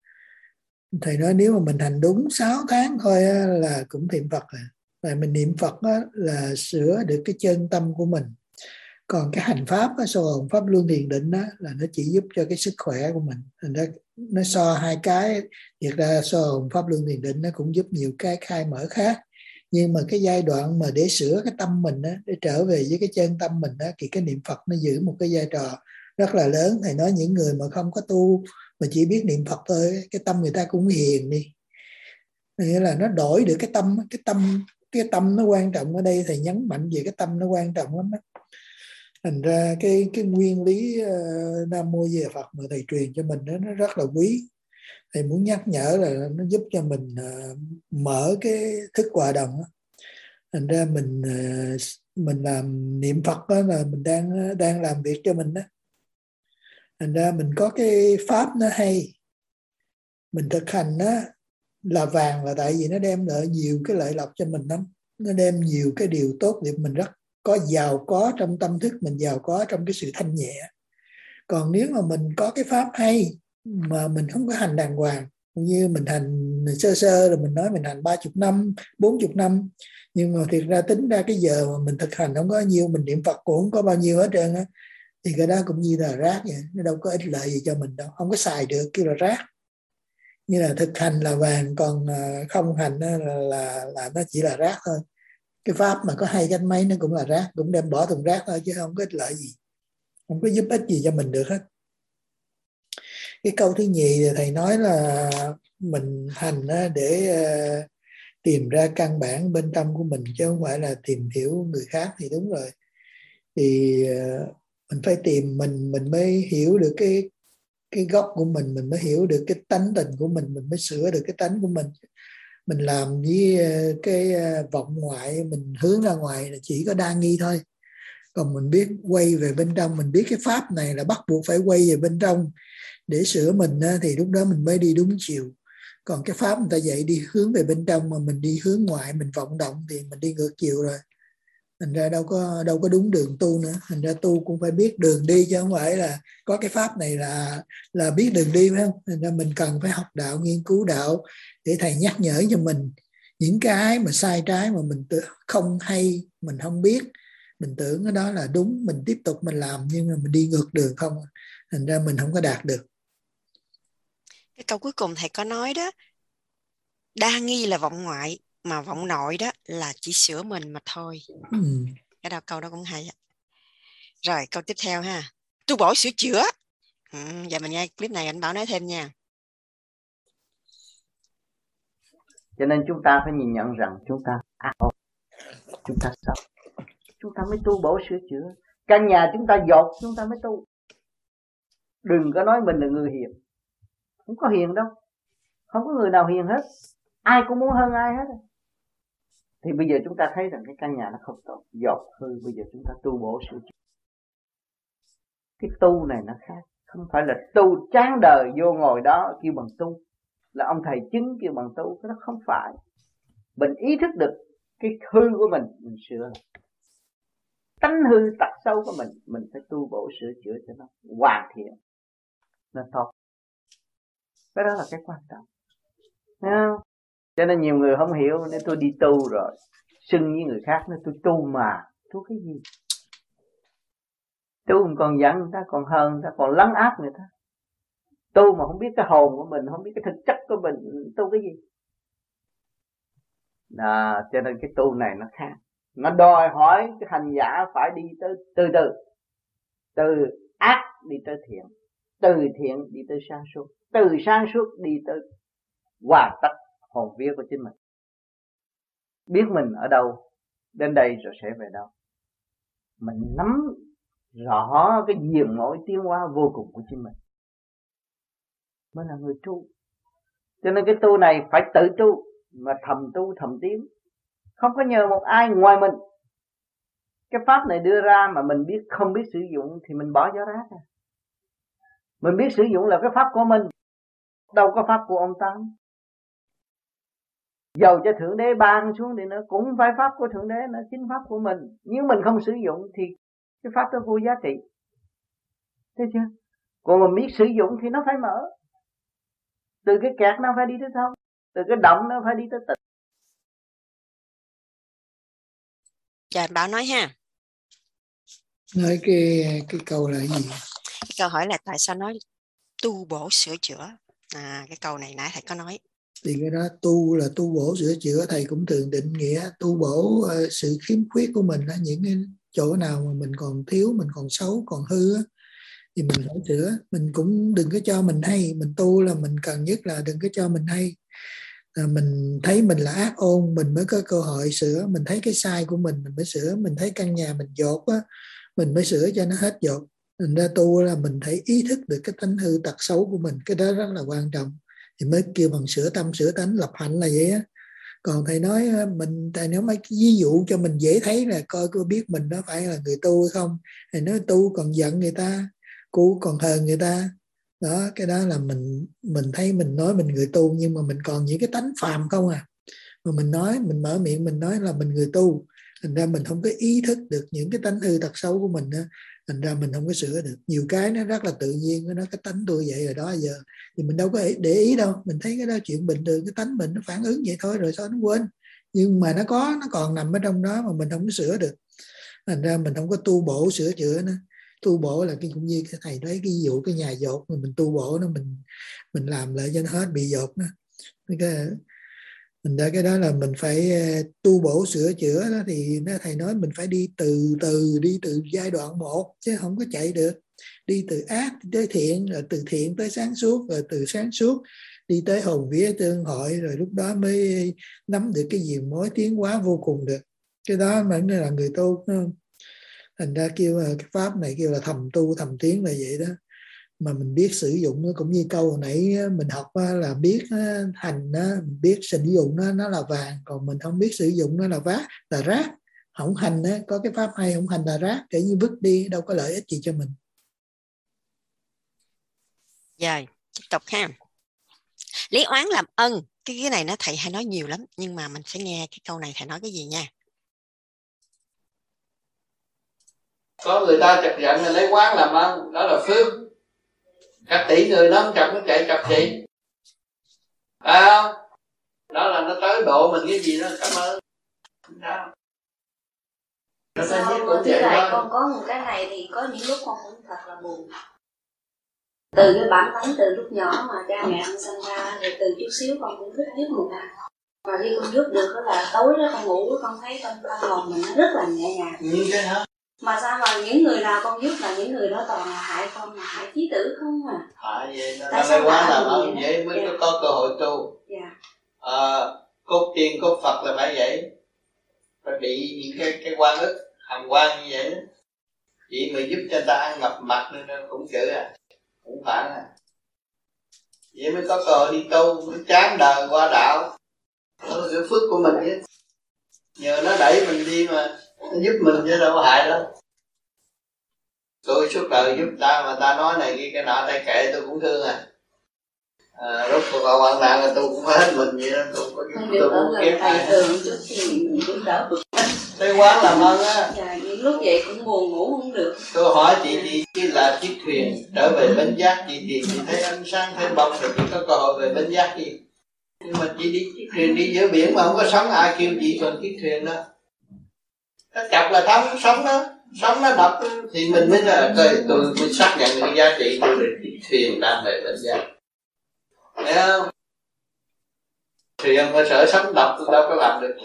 Thầy nói nếu mà mình hành đúng 6 tháng thôi là cũng niệm Phật rồi. Tại mình niệm Phật là sửa được cái chân tâm của mình. Còn cái hành pháp soi hồn pháp luân thiền định là nó chỉ giúp cho cái sức khỏe của mình. Nó so hai cái, thiệt ra soi hồn pháp luân thiền định nó cũng giúp nhiều cái khai mở khác. Nhưng mà cái giai đoạn mà để sửa cái tâm mình để trở về với cái chân tâm mình thì cái niệm Phật nó giữ một cái vai trò rất là lớn. Thầy nói những người mà không có tu mà chỉ biết niệm Phật thôi, cái tâm người ta cũng hiền đi. Nghĩa là nó đổi được cái tâm nó quan trọng. Ở đây thầy nhấn mạnh về cái tâm nó quan trọng lắm đó. Thành ra cái nguyên lý Nam Mô Di Đà Phật mà thầy truyền cho mình nó rất là quý. Thầy muốn nhắc nhở là nó giúp cho mình mở cái thức hòa đồng đó. Thành ra mình làm niệm Phật đó là mình đang làm việc cho mình đó. Thành ra mình có cái pháp nó hay, mình thực hành đó là vàng, là tại vì nó đem lại nhiều cái lợi lộc cho mình lắm. Nó đem nhiều cái điều tốt để mình rất có giàu có trong tâm thức, mình giàu có trong cái sự thanh nhẹ. Còn nếu mà mình có cái pháp hay mà mình không có hành đàng hoàng, như mình hành sơ rồi mình nói mình hành 30 năm, 40 năm, nhưng mà thiệt ra tính ra cái giờ mà mình thực hành không có nhiều, mình niệm Phật cũng không có bao nhiêu hết trơn á, thì cái đó cũng như là rác vậy, nó đâu có ích lợi gì cho mình đâu, không có xài được, kêu là rác. Như là thực hành là vàng, còn không hành là nó chỉ là rác thôi. Cái pháp mà có hay cách mấy nó cũng là rác, cũng đem bỏ thùng rác thôi chứ không có ích lợi gì, không có giúp ích gì cho mình được hết. Cái câu thứ nhì thì thầy nói là mình hành để tìm ra căn bản bên trong của mình chứ không phải là tìm hiểu người khác, thì đúng rồi. Thì mình phải tìm mình mới hiểu được cái gốc của mình mới hiểu được cái tánh tình của mình mới sửa được cái tánh của mình. Mình làm với cái vọng ngoại, mình hướng ra ngoài là chỉ có đa nghi thôi. Còn mình biết quay về bên trong, mình biết cái pháp này là bắt buộc phải quay về bên trong để sửa mình, thì lúc đó mình mới đi đúng chiều. Còn cái pháp người ta dạy đi hướng về bên trong mà mình đi hướng ngoại, mình vọng động thì mình đi ngược chiều rồi. Thành ra đâu có đúng đường tu nữa. Thành ra tu cũng phải biết đường đi, chứ không phải là có cái pháp này là biết đường đi, phải không? Thành ra mình cần phải học đạo, nghiên cứu đạo để thầy nhắc nhở cho mình những cái mà sai trái mà mình không hay, mình không biết, mình tưởng cái đó là đúng, mình tiếp tục mình làm nhưng mà mình đi ngược đường không, thành ra mình không có đạt được. Cái câu cuối cùng thầy có nói đó, đa nghi là vọng ngoại, mà vọng nội đó là chỉ sửa mình mà thôi. Cái đó câu đó cũng hay. Rồi câu tiếp theo ha, tu bổ sửa chữa. Giờ mình nghe clip này anh Bảo nói thêm nha. Cho nên chúng ta phải nhìn nhận rằng chúng ta ác ôn, chúng ta xấu, chúng ta mới tu bổ sửa chữa. Căn nhà chúng ta dột chúng ta mới tu. Đừng có nói mình là người hiền, không có hiền đâu, không có người nào hiền hết, ai cũng muốn hơn ai hết. Thì bây giờ chúng ta thấy rằng cái căn nhà nó không tốt, dột hư, bây giờ chúng ta tu bổ sửa chữa. Cái tu này nó khác, không phải là tu chán đời vô ngồi đó kêu bằng tu, là ông thầy chứng kêu bằng tu, cái đó không phải. Mình ý thức được cái hư của mình sửa. Tánh hư tật xấu của mình phải tu bổ sửa chữa cho nó hoàn thiện, nó tốt. Cái đó là cái quan trọng. Thấy không? Cho nên nhiều người không hiểu, nên tôi đi tu rồi xưng với người khác nói tôi tu mà, tu cái gì? Tu còn giận người ta, còn hơn người ta, còn lấn áp người ta. Tu mà không biết cái hồn của mình, không biết cái thực chất của mình, tu cái gì? Đó, cho nên cái tu này nó khác. Nó đòi hỏi cái hành giả phải đi tới từ từ, từ ác đi tới thiện, từ thiện đi tới sáng suốt, từ sáng suốt đi tới hoàn tất hồn vía của chính mình. Biết mình ở đâu, đến đây rồi sẽ về đâu. Mình nắm rõ cái diền mối tiến hóa vô cùng của chính mình mới là người tu. Cho nên cái tu này phải tự tu, mà tu thầm tiến, không có nhờ một ai ngoài mình. Cái pháp này đưa ra mà mình biết không biết sử dụng thì mình bỏ gió rác. Mình biết sử dụng là cái pháp của mình, đâu có pháp của ông Tám. Dầu cho Thượng Đế ban xuống đi nữa cũng phải pháp của Thượng Đế, nó chính pháp của mình. Nhưng mình không sử dụng thì cái pháp đó vô giá trị. Thấy chưa? Còn mình biết sử dụng thì nó phải mở. Từ cái kẹt nó phải đi tới thông, từ cái động nó phải đi tới tịnh. Dạ Bảo nói ha. Nói cái câu là gì? Cái câu hỏi là tại sao nói tu bổ sửa chữa. Cái câu này nãy thầy có nói. Thì cái đó tu là tu bổ sửa chữa, thầy cũng thường định nghĩa tu bổ sự khiếm khuyết của mình, những cái chỗ nào mà mình còn thiếu, mình còn xấu, còn hư thì mình phải sửa. Mình cũng đừng có cho mình hay, mình tu là mình cần nhất là đừng có cho mình hay. Mình thấy mình là ác ôn mình mới có cơ hội sửa, mình thấy cái sai của mình mới sửa, mình thấy căn nhà mình dột mình mới sửa cho nó hết dột. Mình ra tu là mình thấy ý thức được cái tánh hư tật xấu của mình, cái đó rất là quan trọng, thì mới kêu bằng sửa tâm sửa tánh lập hạnh là vậy á. Còn thầy nói thầy nói mấy cái ví dụ cho mình dễ thấy là coi có biết mình đó phải là người tu hay không. Thầy nói tu còn giận người ta, cu còn hờn người ta, đó cái đó là mình thấy mình nói mình người tu, nhưng mà mình còn những cái tánh phàm không mà mình nói, mình mở miệng mình nói là mình người tu, thành ra mình không có ý thức được những cái tánh hư tật xấu của mình đó. Thành ra mình không có sửa được. Nhiều cái nó rất là tự nhiên, nó cái tánh tôi vậy rồi đó giờ thì mình đâu có để ý đâu, mình thấy cái đó chuyện bình thường, cái tánh mình nó phản ứng vậy thôi rồi sao nó quên, nhưng mà nó còn nằm ở trong đó mà mình không có sửa được. Thành ra mình không có tu bổ sửa chữa nữa. Tu bổ là cái cũng như cái thầy nói cái ví dụ cái nhà dột, mình tu bổ nó, mình làm lại cho nó hết bị dột nữa. Mình ra cái đó là mình phải tu bổ sửa chữa đó, thì thầy nói mình phải đi từ từ, đi từ giai đoạn 1 chứ không có chạy được. Đi từ ác tới thiện, rồi từ thiện tới sáng suốt, rồi từ sáng suốt đi tới hồn vía tương hội, rồi lúc đó mới nắm được cái diền mối tiến hóa vô cùng được. Cái đó mà nó là người tu. Thành ra kêu cái pháp này kêu là thầm tu thầm tiến là vậy đó. Mà mình biết sử dụng nó, cũng như câu hồi nãy mình học là biết hành, mình biết sử dụng nó là vàng, còn mình không biết sử dụng nó là rác. Không hành có cái pháp hay, không hành là rác, kể như vứt đi đâu có lợi ích gì cho mình. Rồi tiếp tục ha. Lý oán làm ân, cái này nó thầy hay nói nhiều lắm, nhưng mà mình phải nghe cái câu này thầy nói cái gì nha. Có người ta chọc giận là lấy quán làm ăn, đó là phước. Các tỷ người nó không chọc, nó chạy chọc chị, phải không? Đó là nó tới độ mình cái gì đó cảm ơn. Sao thế này con có một cái này thì có những lúc con cũng thật là buồn. Từ cái bản tánh từ lúc nhỏ mà cha mẹ con sinh ra, rồi từ chút xíu con cũng thích giúp người ta. Mà khi con giúp được đó là tối đó con ngủ con thấy trong tâm hồn mình nó rất là nhẹ nhàng. Như thế hả? Mà sao mà những người nào con giúp là những người đó toàn là hại con, mà hại chí tử không à. Hại vậy nó nói quá là ơn vậy mới có cơ hội tu. Cốt tiên cốt Phật là phải vậy. Phải bị những cái quan ức hàm quan như vậy đó. Chị mà giúp cho ta ăn ngập mặt nên cũng chữ à, cũng phản à. Vậy mới có cơ hội đi tu, mới chán đời qua đạo. Đó là cái phước của mình chứ. Nhờ nó đẩy mình đi mà nó giúp mình chứ đâu có hại đâu. Tôi suốt đời giúp ta mà ta nói này kia cái nọ tay kệ tôi cũng thương à. Lúc tôi vào hoạn nạn là tôi cũng phải hết mình vậy đó, tôi có giúp tôi cũng kiếm ai. Cái quán làm ơn á. Những lúc vậy cũng buồn ngủ không được. Tôi hỏi chị là chiếc thuyền trở về bến giác chị thấy ánh sáng thấy bông rồi chị có cơ hội về bến giác gì. Nhưng mà chị đi chiếc thuyền đi giữa biển mà không có sóng ai kêu chị còn chiếc thuyền đó. Nó chọc là sóng đó. Sống nó đập thì mình mới là tôi mới xác nhận cái giá trị tôi là chiếc thuyền đang về bến giác. Thấy không? Thuyền phải sợ sóng đập tôi đâu có làm được.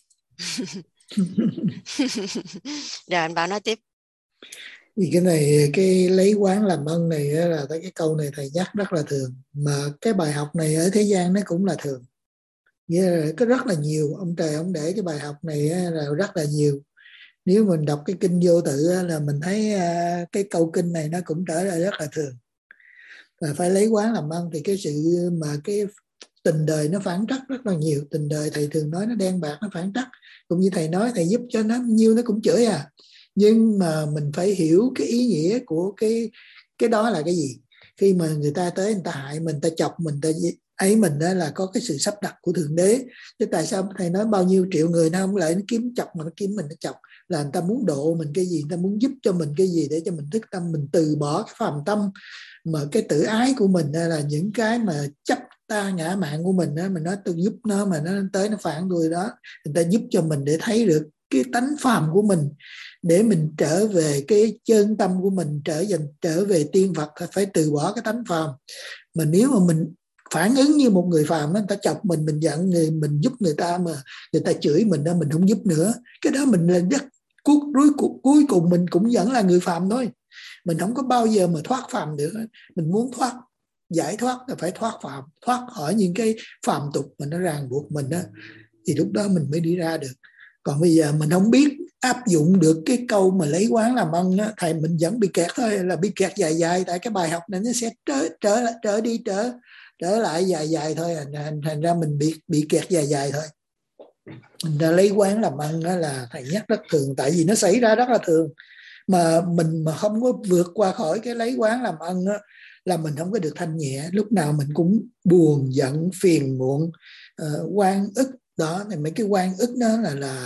Rồi anh Bảo nói tiếp. Vì cái này, cái lấy quán làm ân này là cái câu này thầy nhắc rất là thường. Mà cái bài học này ở thế gian nó cũng là thường. Nghĩa là có rất là nhiều, ông trời ông để cái bài học này là rất là nhiều. Nếu mình đọc cái kinh Vô Tự là mình thấy cái câu kinh này nó cũng trở lại rất là thường. Và phải lấy quán làm ân thì cái sự mà cái tình đời nó phản trắc rất là nhiều. Tình đời thầy thường nói nó đen bạc, nó phản trắc. Cũng như thầy nói thầy giúp cho nó nhiêu nó cũng chửi à. Nhưng mà mình phải hiểu cái ý nghĩa của cái đó là cái gì. Khi mà người ta tới người ta hại mình, ta chọc mình, ta ấy mình đó là có cái sự sắp đặt của Thượng Đế. Chứ tại sao thầy nói bao nhiêu triệu người nó không lại nó kiếm chọc mà nó kiếm mình nó chọc, là người ta muốn độ mình cái gì, người ta muốn giúp cho mình cái gì để cho mình thức tâm, mình từ bỏ cái phàm tâm mà cái tự ái của mình là những cái mà chấp ta ngã mạn của mình đó, mình nói tôi giúp nó mà nó tới nó phản tôi đó. Người ta giúp cho mình để thấy được cái tánh phàm của mình, để mình trở về cái chân tâm của mình, trở về tiên Phật, phải từ bỏ cái tánh phàm. Mà nếu mà mình phản ứng như một người phàm, người ta chọc mình giận người, mình giúp người ta mà người ta chửi mình đó, mình không giúp nữa. Cái đó mình là rất cuối cùng mình cũng vẫn là người phàm thôi. Mình không có bao giờ mà thoát phàm được. Mình muốn giải thoát là phải thoát phàm, thoát khỏi những cái phàm tục mà nó ràng buộc mình đó, thì lúc đó mình mới đi ra được. Còn bây giờ mình không biết áp dụng được cái câu mà lấy quán làm ân đó, thầy mình vẫn bị kẹt thôi, là bị kẹt dài. Tại cái bài học này nó sẽ trở lại dài thôi, thành ra mình bị kẹt dài thôi. Mình ra lấy quán làm ân đó là thầy nhắc rất thường, tại vì nó xảy ra rất là thường. Mà mình mà không có vượt qua khỏi cái lấy quán làm ân đó, là mình không có được thanh nhẹ. Lúc nào mình cũng buồn, giận, phiền muộn, oan ức đó. Thì mấy cái oan ức đó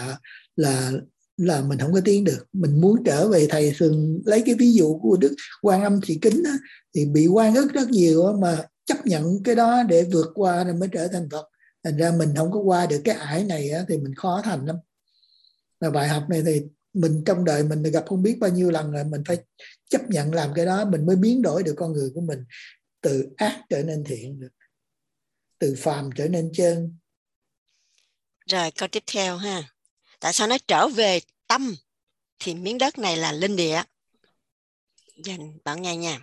là mình không có tiến được. Mình muốn trở về, thầy thường lấy cái ví dụ của Đức Quan Âm Thị Kính đó, thì bị oan ức rất nhiều đó, mà chấp nhận cái đó để vượt qua rồi mới trở thành Phật. Thành ra mình không có qua được cái ải này đó, thì mình khó thành lắm. Và bài học này thì mình trong đời mình gặp không biết bao nhiêu lần rồi, mình phải chấp nhận làm cái đó, mình mới biến đổi được con người của mình, từ ác trở nên thiện được, từ phàm trở nên chân. Rồi câu tiếp theo ha. Tại sao nói trở về tâm thì miếng đất này là linh địa? Dành bạn nghe nha.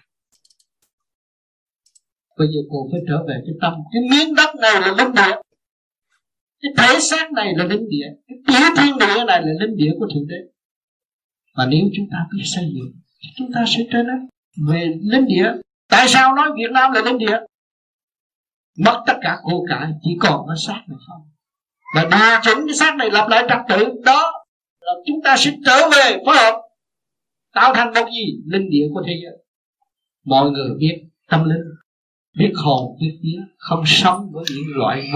Bây giờ cô phải trở về cái tâm. Cái miếng đất này là linh địa, cái thể xác này là linh địa, cái tiểu thiên địa này là linh địa của Thượng Đế. Và nếu chúng ta biết xây dựng, chúng ta sẽ trở nên về linh địa. Tại sao nói Việt Nam là linh địa? Mất tất cả của cải, chỉ còn cái xác này không. Và điều chỉnh cái xác này lập lại trật tự đó, là chúng ta sẽ trở về phối hợp tạo thành một gì? Linh địa của thế giới. Mọi người biết tâm linh, biết hồn, biết vía, không sống với những loại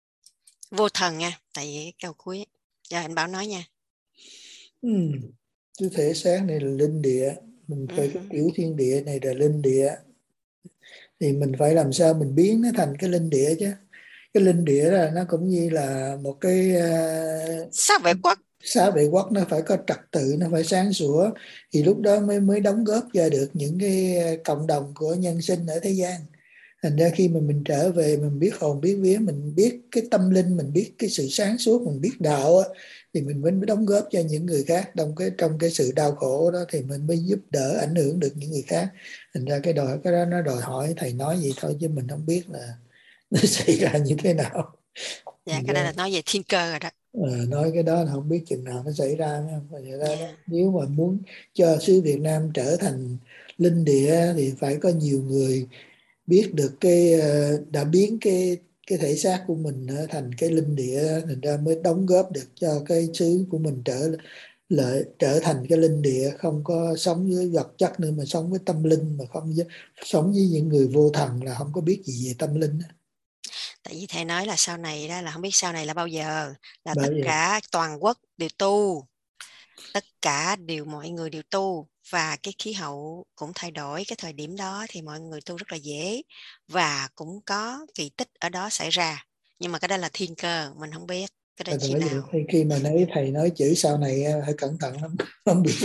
vô thần nha. Tại vì câu cuối. Giờ anh Bảo nói nha. Cái thể xác này là linh địa, mình phải cái tiểu thiên địa này là linh địa, thì mình phải làm sao mình biến nó thành cái linh địa chứ. Cái linh địa là nó cũng như là một cái xá vệ quốc. Xá vệ quốc nó phải có trật tự, nó phải sáng sủa, thì lúc đó mới đóng góp ra được những cái cộng đồng của nhân sinh ở thế gian. Thành ra khi mà mình trở về, mình biết hồn biết vía, mình biết cái tâm linh, mình biết cái sự sáng suốt, mình biết đạo á, thì mình mới đóng góp cho những người khác trong cái sự đau khổ đó, thì mình mới giúp đỡ ảnh hưởng được những người khác. Thành ra cái đó nó đòi hỏi thầy nói vậy thôi, chứ mình không biết là nó xảy ra như thế nào. Dạ, cái đây là nói về thiên cơ rồi đó. Nói cái đó là không biết chừng nào nó xảy ra. Nếu mà muốn cho xứ Việt Nam trở thành linh địa thì phải có nhiều người biết được đã biến cái thể xác của mình thành cái linh địa, thành ra mới đóng góp được cho cái xứ của mình trở thành cái linh địa, không có sống với vật chất nữa mà sống với tâm linh, mà không sống với những người vô thần là không có biết gì về tâm linh. Tại vì thầy nói là sau này đó, là không biết sau này là bao giờ, là tất cả toàn quốc đều tu, tất cả mọi người đều tu, và cái khí hậu cũng thay đổi. Cái thời điểm đó thì mọi người tu rất là dễ, và cũng có kỳ tích ở đó xảy ra, nhưng mà cái đó là thiên cơ, mình không biết cái đó khi nào. Khi mà thầy nói chữ sau này phải cẩn thận lắm, không biết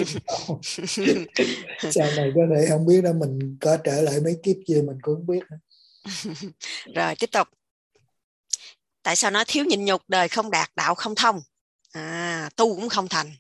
sau này có thể không biết đó, mình có trở lại mấy kiếp chưa mình cũng không biết. Rồi tiếp tục. Tại sao nó thiếu nhịn nhục, đời không đạt, đạo không thông, tu cũng không thành.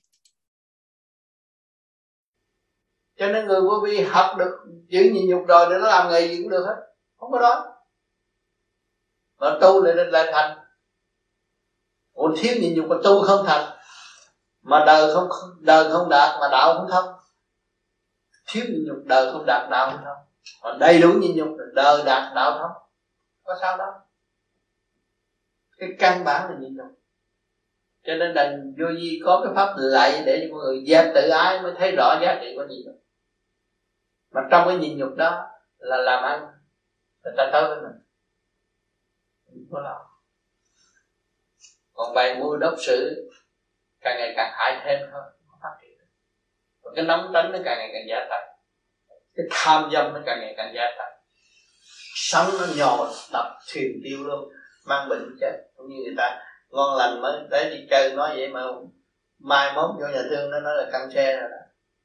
Cho nên người vô vi học được chữ nhịn nhục rồi để nó làm nghề gì cũng được hết, không có đói, mà tu lại thành. Còn thiếu nhịn nhục mà tu không thành, mà đời không đạt mà đạo không thông. Thiếu nhịn nhục đời không đạt, đạo không thông. Còn đầy đủ nhịn nhục là đời đạt, đạo thông. Có sao đâu. Cái căn bản là nhịn nhục. Cho nên đành vô vi có cái pháp lạy để cho mọi người dẹp tự ái mới thấy rõ giá trị của nhịn nhục. Mà trong cái nhịn nhục đó là làm ăn, người ta tới với mình, không có lo. Còn bày mưu đốc sự càng ngày càng hại thêm thôi, không phát triển. Còn cái nóng tránh nó càng ngày càng gia tăng, cái tham dâm nó càng ngày càng gia tăng, sống nó nhò đập thuyền tiêu luôn, mang bệnh chết. Cũng như người ta ngon lành mới tới đi chơi nói vậy mà mai mốt vô nhà thương nó nói là căng xe rồi đó.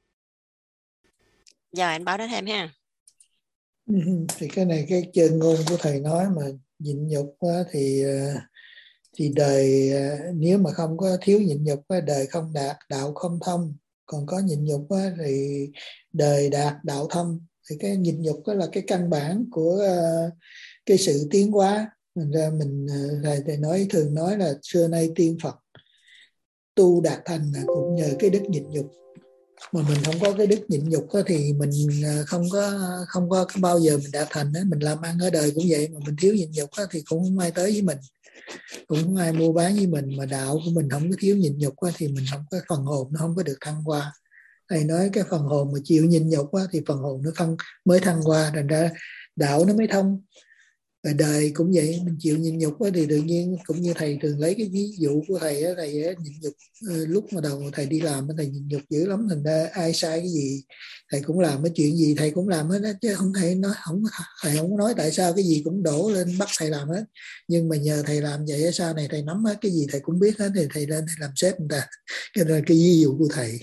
Giờ anh báo đó thêm ha. Thì cái này cái chân ngôn của thầy nói mà nhịn nhục thì đời, nếu mà không có thiếu nhịn nhục đời không đạt, đạo không thông. Còn có nhịn nhục thì đời đạt, đạo thông. Thì cái nhịn nhục đó là cái căn bản của cái sự tiến hóa. Mình thầy thường nói là xưa nay tiên Phật tu đạt thành là cũng nhờ cái đức nhịn nhục. Mà mình không có cái đức nhịn nhục thì mình không có bao giờ mình đạt thành. Mình làm ăn ở đời cũng vậy, mà mình thiếu nhịn nhục thì cũng không ai tới với mình, cũng không ai mua bán với mình. Mà đạo của mình không có thiếu nhịn nhục thì mình không có, phần hồn nó không có được thăng hoa. Thầy nói cái phần hồn mà chịu nhịn nhục thì phần hồn nó mới thăng hoa, thành ra đạo nó mới thông. Và đời cũng vậy, mình chịu nhịn nhục thì tự nhiên, cũng như thầy thường lấy cái ví dụ của thầy nhịn nhục. Lúc mà đầu thầy đi làm thầy nhịn nhục dữ lắm, thành ra ai sai cái gì thầy cũng làm, cái chuyện gì thầy cũng làm hết đó, chứ không thể nói thầy không nói tại sao cái gì cũng đổ lên bắt thầy làm hết. Nhưng mà nhờ thầy làm vậy, sau này thầy nắm hết cái gì thầy cũng biết hết, thì thầy lên thầy làm sếp người ta. Cái đó là cái ví dụ của thầy.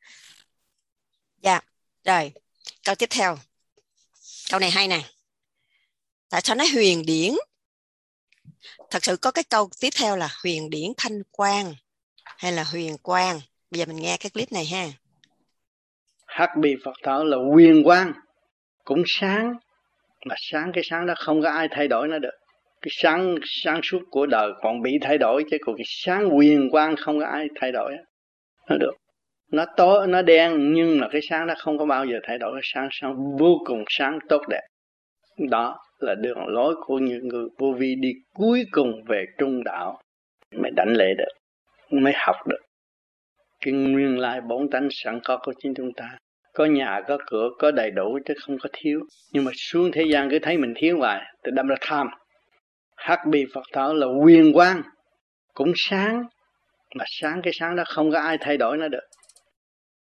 Dạ, rồi câu tiếp theo, câu này hay nè. Tại sao nói huyền điển? Thật sự có cái câu tiếp theo là huyền điển thanh quang hay là huyền quang. Bây giờ mình nghe cái clip này ha. Hắc bì Phật thảo là huyền quang, cũng sáng, mà sáng cái sáng đó không có ai thay đổi nó được. Cái sáng suốt của đời còn bị thay đổi, chứ còn cái sáng huyền quang không có ai thay đổi nó được. Nó tối, nó đen, nhưng mà cái sáng đó không có bao giờ thay đổi. Sáng vô cùng sáng tốt đẹp. Đó là đường lối của những người vô vi đi cuối cùng về trung đạo, mới đảnh lễ được, mới học được cái nguyên lai bổn tánh sẵn có của chính chúng ta. Có nhà, có cửa, có đầy đủ chứ không có thiếu. Nhưng mà xuống thế gian cứ thấy mình thiếu hoài, thì đâm ra tham. Hắc bì Phật thảo là huyền quang, cũng sáng, mà sáng cái sáng đó không có ai thay đổi nó được.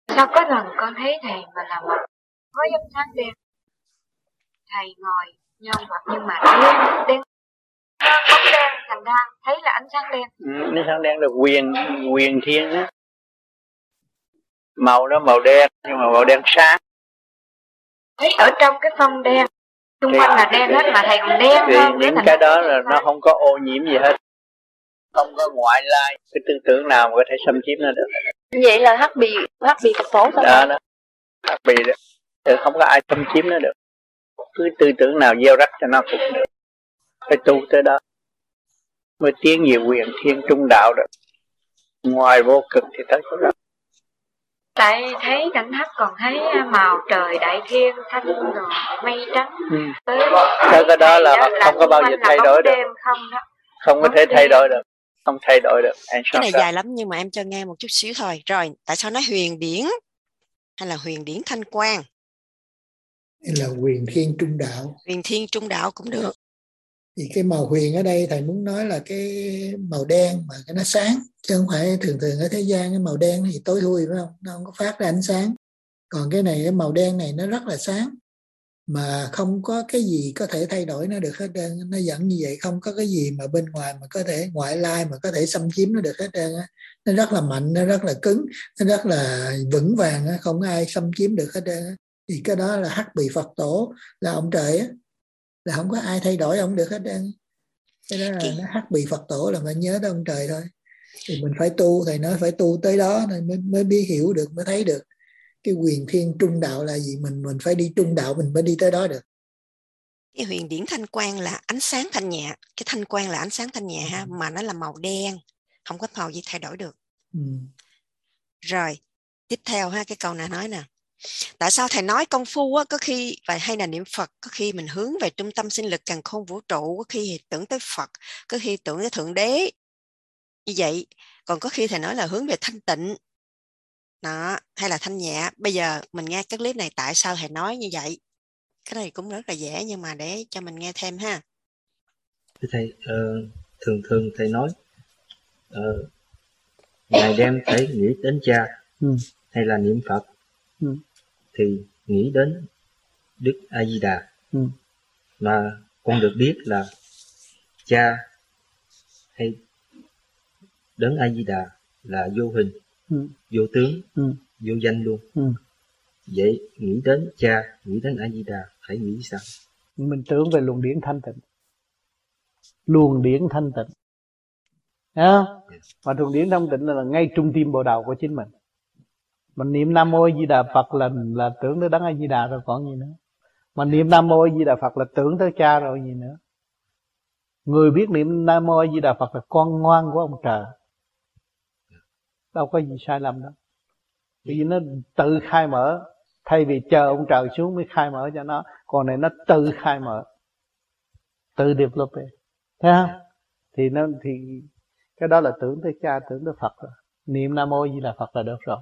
Sao có lần con thấy thầy mà là một khối ánh sáng đen. Thầy ngồi như ông Phật nhưng mà đen bóng đen, thành ra thấy là ánh sáng đen. Ánh sáng đen là quyền thiên đó. Màu đó màu đen nhưng mà màu đen sáng. Thấy ở trong cái phong đen, xung quanh là đen hết mà thầy còn đen hơn. Những cái đó là nó không có ô nhiễm gì hết, không có ngoại lai cái tư tưởng nào mà có thể xâm chiếm nó được. Vậy là hắc bì Phật tổ sao? Đó hắc bì đó, thì không có ai xâm chiếm nó được. Cứ tư tưởng nào gieo rắc cho nó cũng được. Phải tu tới đó mới tiến nhiều quyền thiên trung đạo được. Ngoài vô cực thì tới chỗ đó. Tại thấy cảnh thấp còn thấy màu trời đại thiên thanh rồi mây trắng. Tới cái đó là không có bao giờ thay đổi được. Không có thể thay đổi được. Không thay đổi được. Cái này dài lắm nhưng mà em cho nghe một chút xíu thôi. Rồi, tại sao nói huyền điển hay là huyền điển thanh quang? Hay là huyền thiên trung đạo? Huyền thiên trung đạo cũng được. Thì cái màu huyền ở đây thầy muốn nói là cái màu đen mà cái nó sáng, chứ không phải thường ở thế gian cái màu đen thì tối thui phải không? Nó không có phát ra ánh sáng. Còn cái này cái màu đen này nó rất là sáng mà không có cái gì có thể thay đổi nó được hết trơn. Nó dẫn như vậy, không có cái gì mà bên ngoài mà có thể ngoại lai mà có thể xâm chiếm nó được hết trơn. Nó rất là mạnh, nó rất là cứng, nó rất là vững vàng, không có ai xâm chiếm được hết trơn. Thì cái đó là hắc bì Phật tổ, là ông trời á, là không có ai thay đổi ông được hết trơn. Cái đó là nó hắc bì Phật tổ, là phải nhớ tới ông trời thôi. Thì mình phải tu, thầy nói phải tu tới đó mới biết hiểu được, mới thấy được cái huyền thiên trung đạo là gì. Mình phải đi trung đạo mình mới đi tới đó được. Cái huyền điển thanh quang là ánh sáng thanh nhẹ. Cái thanh quang là ánh sáng thanh nhẹ ha, mà nó là màu đen, không có màu gì thay đổi được. Rồi tiếp theo ha, cái câu này nói nè, tại sao thầy nói công phu á, có khi và hay là niệm Phật, có khi mình hướng về trung tâm sinh lực càn khôn vũ trụ, có khi tưởng tới Phật, có khi tưởng tới Thượng Đế như vậy, còn có khi thầy nói là hướng về thanh tịnh đó, hay là thanh nhẹ. Bây giờ mình nghe cái clip này, tại sao thầy nói như vậy? Cái này cũng rất là dễ nhưng mà để cho mình nghe thêm ha. Thầy thường thầy nói ngày đêm phải nghĩ đến cha hay là niệm Phật thì nghĩ đến Đức A Di Đà. Mà con được biết là cha hay Đấng A Di Đà là vô hình, vô tướng, vô danh luôn. Vậy nghĩ đến cha, nghĩ đến A Di Đà phải nghĩ sao? Mình tưởng về luồng điển thanh tịnh. Luồng điển thanh tịnh. Và luồng điển thanh tịnh là ngay trung tim bộ đầu của chính mình. Mình niệm Nam Mô A Di Đà Phật là tưởng tới Đấng A Di Đà rồi còn gì nữa. Mà niệm Nam Mô A Di Đà Phật là tưởng tới cha rồi gì nữa. Người biết niệm Nam Mô A Di Đà Phật là con ngoan của ông trời. Đâu có gì sai lầm đâu. Vì nó tự khai mở, thay vì chờ ông trời xuống mới khai mở cho nó, còn này nó tự khai mở, tự develop. Thấy không? Thì cái đó là tưởng tới cha, tưởng tới Phật rồi. Niệm Nam Mô A Di Đà Phật là được rồi.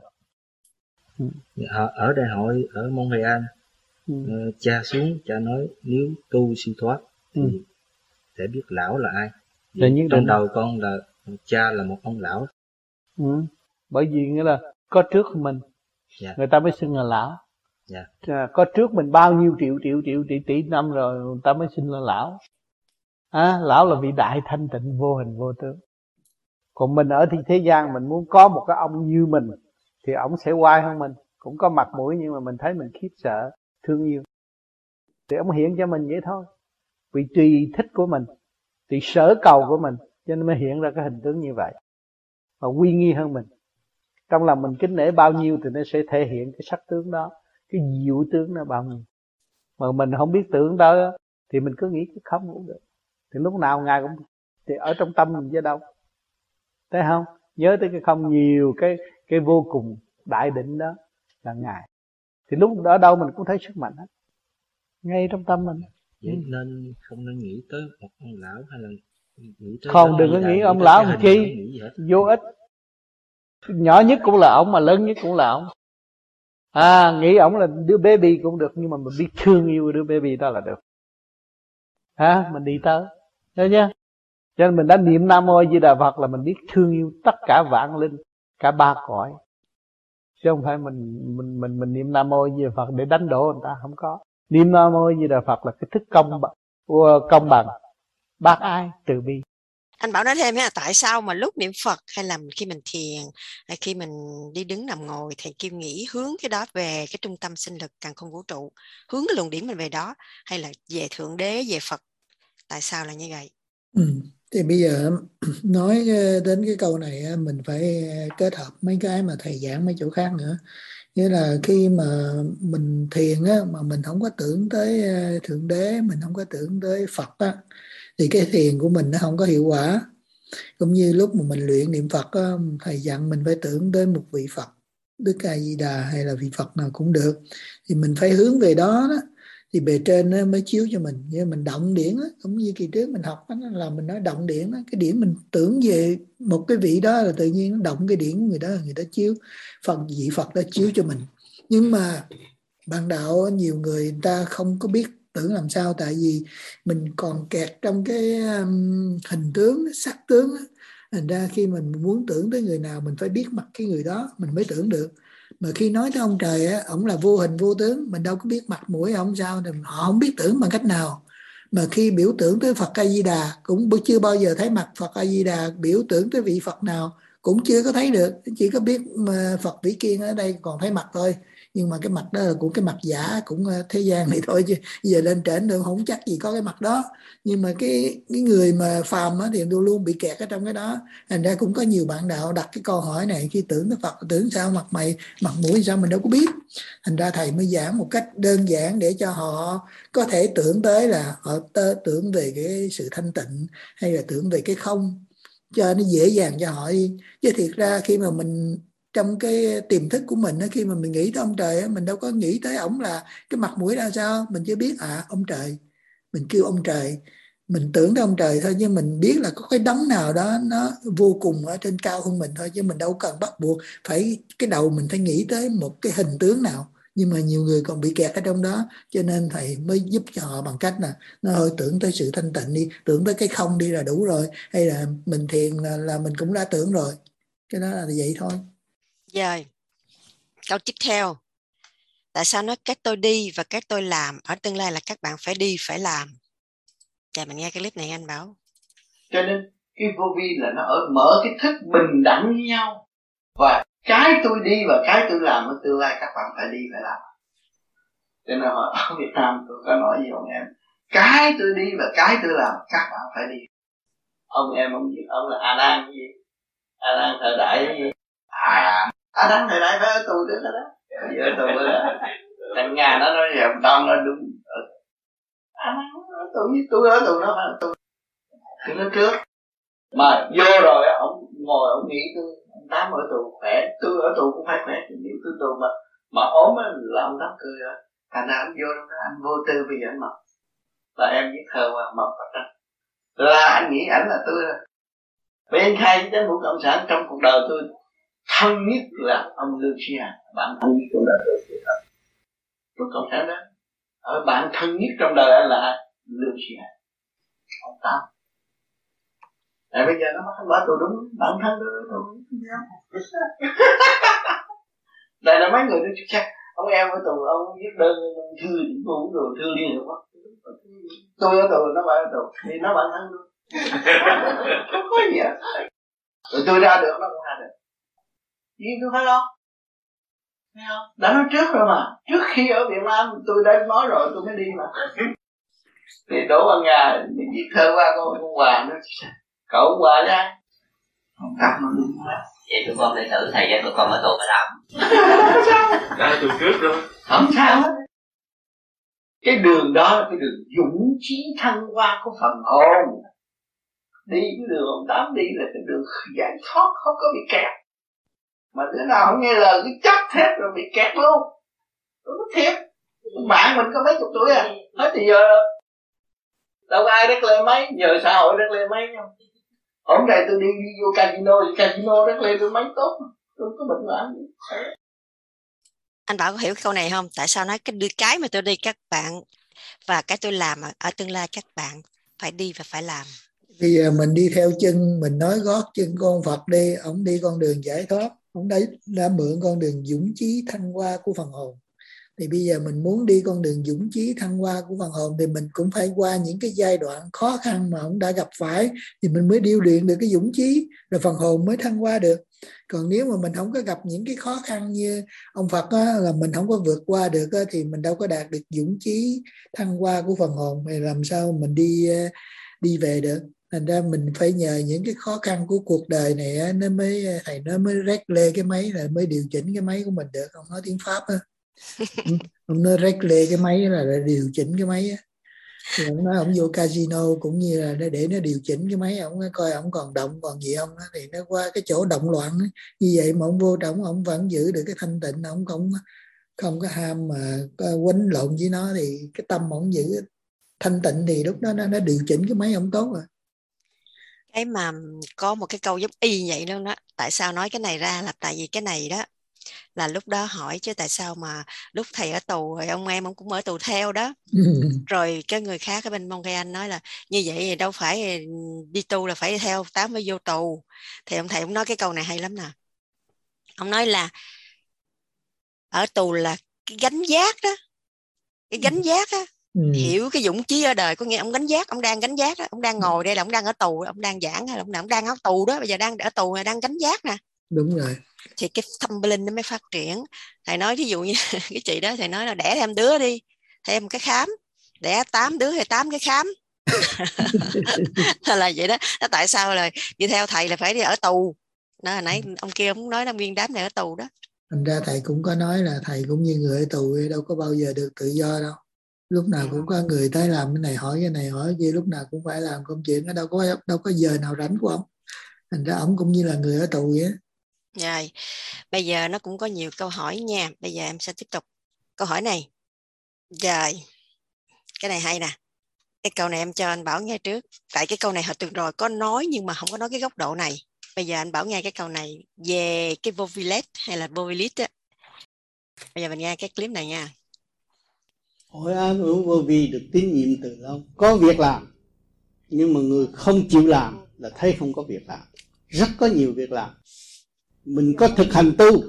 Ở đại hội ở Montreal, cha xuống, cha nói nếu tu siêu thoát thì sẽ biết lão là ai. Trong đầu con là cha là một ông lão. Bởi vì nghĩa là có trước mình, người ta mới xưng là lão. Có trước mình bao nhiêu tỷ năm rồi người ta mới xưng là lão. Lão là vị đại thanh tịnh vô hình vô tướng. Còn mình ở thế gian mình muốn có một cái ông như mình thì ổng sẽ oai hơn mình, cũng có mặt mũi nhưng mà mình thấy mình khiếp sợ, thương yêu. Thì ổng hiện cho mình vậy thôi. Vì tùy thích của mình, tùy sở cầu của mình, cho nên mới hiện ra cái hình tướng như vậy. Và uy nghi hơn mình. Trong lòng mình kính nể bao nhiêu thì nó sẽ thể hiện cái sắc tướng đó, cái diệu tướng nó bao nhiêu. Mà mình không biết tưởng đó thì mình cứ nghĩ cái không cũng được. Thì lúc nào Ngài cũng thì ở trong tâm mình chứ đâu. Thấy không? Nhớ tới cái không nhiều, cái vô cùng đại định đó là Ngài. Thì lúc đó đâu mình cũng thấy sức mạnh hết. Ngay trong tâm mình. Vậy nên không nên nghĩ tới một ông lão hay là nghĩ tới không, đừng có nghĩ ông lão làm chi, vô ích. Nhỏ nhất cũng là ổng mà lớn nhất cũng là ổng. Nghĩ ổng là đứa baby cũng được, nhưng mà mình biết thương yêu đứa baby đó là được. Mình đi tới. Thấy chưa? Cho nên mình đã niệm Nam Mô A Di Đà Phật là mình biết thương yêu tất cả vạn linh, cả ba cõi. chứ không phải mình niệm Nam Mô Di Đà Phật để đánh đổ người ta, không có. Niệm Nam Mô Di Đà Phật là cái thức công bằng, bác ái, từ bi. Anh Bảo nói thêm là tại sao mà lúc niệm Phật hay là khi mình thiền hay khi mình đi đứng nằm ngồi, thầy Kim nghĩ hướng cái đó về cái trung tâm sinh lực càn khôn vũ trụ, hướng cái luồng điển mình về đó, hay là về Thượng Đế, về Phật, tại sao là như vậy? Thì bây giờ nói đến cái câu này mình phải kết hợp mấy cái mà thầy giảng mấy chỗ khác nữa. Nghĩa là khi mà mình thiền á, mà mình không có tưởng tới Thượng Đế, mình không có tưởng tới Phật á, thì cái thiền của mình nó không có hiệu quả. Cũng như lúc mà mình luyện niệm Phật á, thầy dặn mình phải tưởng tới một vị Phật, Đức A Di Đà hay là vị Phật nào cũng được, thì mình phải hướng về đó, thì bề trên nó mới chiếu cho mình. Như mình động điển á, cũng như kỳ trước mình học đó, là mình nói động điển đó, cái điển mình tưởng về một cái vị đó là tự nhiên nó động cái điển của người đó chiếu, vị Phật đó chiếu cho mình. Nhưng mà ban đạo nhiều người ta không có biết tưởng làm sao, tại vì mình còn kẹt trong cái hình tướng, sắc tướng á. Thành ra khi mình muốn tưởng tới người nào mình phải biết mặt cái người đó mình mới tưởng được. Mà khi nói tới ông trời á, ổng là vô hình vô tướng, mình đâu có biết mặt mũi ổng sao, thì họ không biết tưởng bằng cách nào. Mà khi biểu tưởng tới Phật A Di Đà cũng chưa bao giờ thấy mặt Phật A Di Đà, biểu tưởng tới vị Phật nào cũng chưa có thấy được, chỉ có biết Phật Vĩ Kiên ở đây còn thấy mặt thôi. Nhưng mà cái mặt đó là của cái mặt giả, cũng thế gian này thôi, chứ giờ lên trển được không chắc gì có cái mặt đó. Nhưng mà cái người mà phàm á, thì luôn luôn bị kẹt ở trong cái đó. Thành ra cũng có nhiều bạn đạo đặt cái câu hỏi này, khi tưởng tới Phật tưởng sao mặt mày mặt mũi sao mình đâu có biết. Thành ra thầy mới giảng một cách đơn giản để cho họ có thể tưởng tới, là họ tưởng về cái sự thanh tịnh hay là tưởng về cái không, cho nó dễ dàng cho họ đi. Chứ thiệt ra khi mà mình trong cái tiềm thức của mình, khi mà mình nghĩ tới ông trời, mình đâu có nghĩ tới ổng là cái mặt mũi ra sao. Mình chỉ biết ông trời, mình kêu ông trời, mình tưởng tới ông trời thôi, nhưng mình biết là có cái đấng nào đó nó vô cùng ở trên cao hơn mình thôi, chứ mình đâu cần bắt buộc phải cái đầu mình phải nghĩ tới một cái hình tướng nào. Nhưng mà nhiều người còn bị kẹt ở trong đó, cho nên thầy mới giúp cho họ bằng cách là nó hơi tưởng tới sự thanh tịnh đi, tưởng tới cái không đi là đủ rồi. Hay là mình thiền là mình cũng đã tưởng rồi. Cái đó là vậy thôi. Rồi, câu tiếp theo. Tại sao nói các tôi đi và các tôi làm, ở tương lai là các bạn phải đi phải làm? Dạ, mình nghe cái clip này anh Bảo. Cho nên cái vô vi là nó mở cái thức bình đẳng với nhau. Và cái tôi đi và cái tôi làm ở tương lai các bạn phải đi phải làm. Cho nên ở Việt Nam tôi có nói với ông em, cái tôi đi và cái tôi làm các bạn phải đi. Ông em ông là Anan gì? Anan thời đại gì? Anan thời đại phải ở tù nữa đó. Ở tù đó. Thằng Nga nó nói rằng toàn là đúng. Anan ở tù với tôi ở tù nó phải ở tù. Thì nó trước. Mà vô rồi ông ngồi ông nghĩ tôi ông Tám ở tù khỏe, tôi ở tù cũng phải khỏe. Nếu tôi tù mà ốm là ông Tám cười rồi. Thành ra anh vô đó, anh vô tư bây giờ anh mập. Là em viết thơ qua mập ở trăng. Là anh nghĩ ảnh là tôi rồi. Bên khai với chính phủ cộng sản trong cuộc đời tôi thân nhất là ông Lương Sĩ Hằng. Bạn thân nhất trong đời tôi thật. Tôi cộng sản đó. Ở bạn thân nhất trong đời anh là Lương Sĩ Hằng. Ông Tám. Tại bây giờ nó không bảo tôi đúng, bản thân tôi đúng. Đây là mấy người tôi chắc ông em ở tù, ông viết đơn thư cũng rồi thư liên hợp quốc. Tôi ở tù, nó phải ở tù, thì nó bản thân tôi. Không có gì hết. Rồi tôi ra được, nó cũng ra được. Nhưng tôi phải không? Thấy không? Đã nói trước rồi mà. Trước khi ở Việt Nam tôi đã nói rồi tôi mới đi mà. Thì Đỗ Văn Nga viết thơ qua con Hòa nữa. Cậu Hòa ra. Không cặp mà đúng quá. Vậy tụi con để thử thầy cho tụi con ở tù phải làm. Đó là tụi trước rồi. Không sao hết. Cái đường đó là cái đường dũng chí thăng hoa của phần hồn. Đi cái đường ông Tám đi là cái đường giải thoát, không có bị kẹt. Mà đứa nào không nghe lời cứ chấp thép rồi bị kẹt luôn. Đúng thiệt. Bạn mình có mấy chục tuổi à. Hết thì giờ đâu có ai đất lê mấy. Giờ xã hội đất lê mấy nhau. Hôm nay tôi đi vô casino đất lê tôi mấy tốt. Tôi có bệnh hoạn gì. Anh Bảo có hiểu câu này không? Tại sao nói cái mà tôi đi các bạn và cái tôi làm ở tương lai các bạn phải đi và phải làm? Bây giờ mình đi theo chân, mình nói gót chân con Phật đi, ổng đi con đường giải thoát, ông đã mượn con đường dũng chí thăng hoa của phần hồn. Thì bây giờ mình muốn đi con đường dũng chí thăng hoa của phần hồn thì mình cũng phải qua những cái giai đoạn khó khăn mà ông đã gặp phải, thì mình mới điêu luyện được cái dũng chí, rồi phần hồn mới thăng hoa được. Còn nếu mà mình không có gặp những cái khó khăn như ông Phật á, là mình không có vượt qua được á, thì mình đâu có đạt được dũng chí thăng hoa của phần hồn, thì làm sao mình đi về được. Thành ra mình phải nhờ những cái khó khăn của cuộc đời này á, thầy nó mới rét lê cái máy, là mới điều chỉnh cái máy của mình được. Ông nói tiếng Pháp á, ông nói rét lê cái máy là điều chỉnh cái máy á. Thì ông nói ông vô casino cũng như là để nó điều chỉnh cái máy, ông coi ông còn động còn gì không, thì nó qua cái chỗ động loạn á. Như vậy mà ông vô trọng ông vẫn giữ được cái thanh tịnh, ông không có ham mà quấn lộn với nó, thì cái tâm ông giữ thanh tịnh, thì lúc đó nó điều chỉnh cái máy ông tốt rồi. Cái mà có một cái câu giống y vậy luôn đó. Tại sao nói cái này ra là tại vì cái này đó là lúc đó hỏi chứ tại sao mà lúc thầy ở tù rồi ông em ông cũng ở tù theo đó. Rồi cái người khác ở bên Montreal nói là như vậy thì đâu phải đi tu là phải theo 8 mới vô tù. Thì ông thầy ông nói cái câu này hay lắm nè. Ông nói là ở tù là cái gánh vác đó, cái gánh vác á. Hiểu cái dũng chí ở đời, có nghĩa ông gánh vác, ông đang gánh vác đó, ông đang ngồi đây là ông đang ở tù, ông đang giảng hay là ông đang ở tù đó, bây giờ đang ở tù là đang gánh vác nè. Đúng rồi. Thì cái tâm linh nó mới phát triển. Thầy nói ví dụ như cái chị đó, thầy nói là đẻ thêm đứa đi, thêm cái khám, đẻ 8 đứa thì 8 cái khám. Là vậy đó. Tại sao là đi theo thầy là phải đi ở tù đó, hồi nãy ông kia ông nói là nguyên đám này ở tù đó. Thành ra thầy cũng có nói là thầy cũng như người ở tù, đâu có bao giờ được tự do đâu. Lúc nào cũng có người tới làm cái này hỏi cái này hỏi cái kia, lúc nào cũng phải làm công chuyện, nó đâu có giờ nào rảnh của ông. Thành ra ông cũng như là người ở tù vậy. Rồi, bây giờ nó cũng có nhiều câu hỏi nha. Bây giờ em sẽ tiếp tục câu hỏi này. Rồi, cái này hay nè. Cái câu này em cho anh Bảo nghe trước. Tại cái câu này hồi tuần rồi có nói nhưng mà không có nói cái góc độ này. Bây giờ anh Bảo nghe cái câu này về cái vô vi lết hay là vô vi lít á. Bây giờ mình nghe cái clip này nha. Hội an hữu vô vi được tín nhiệm từ lâu, có việc làm, nhưng mà người không chịu làm là thấy không có việc làm. Rất có nhiều việc làm. Mình có thực hành tu,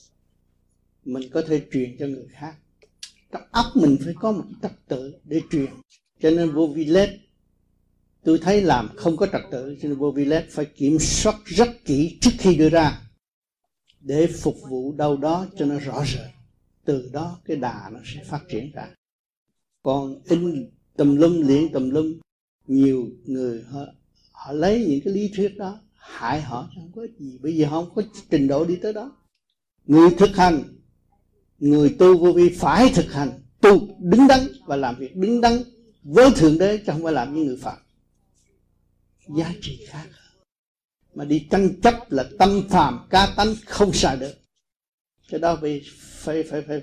mình có thể truyền cho người khác. Trong óc mình phải có một trật tự để truyền. Cho nên vô vi lết, tôi thấy làm không có trật tự, cho nên vô vi lết phải kiểm soát rất kỹ trước khi đưa ra, để phục vụ đâu đó cho nó rõ rệt. Từ đó cái đà nó sẽ phát triển ra. Còn in tùm lum, luyện tùm lum, nhiều người họ lấy những cái lý thuyết đó hại họ chứ không có gì, bởi vì họ không có trình độ đi tới đó. Người thực hành, người tu vô vi phải thực hành tu đứng đắn và làm việc đứng đắn với Thượng Đế, chứ không phải làm với người Phật. Giá trị khác. Mà đi tranh chấp là tâm phàm cá tánh không xài được. Cái đó phải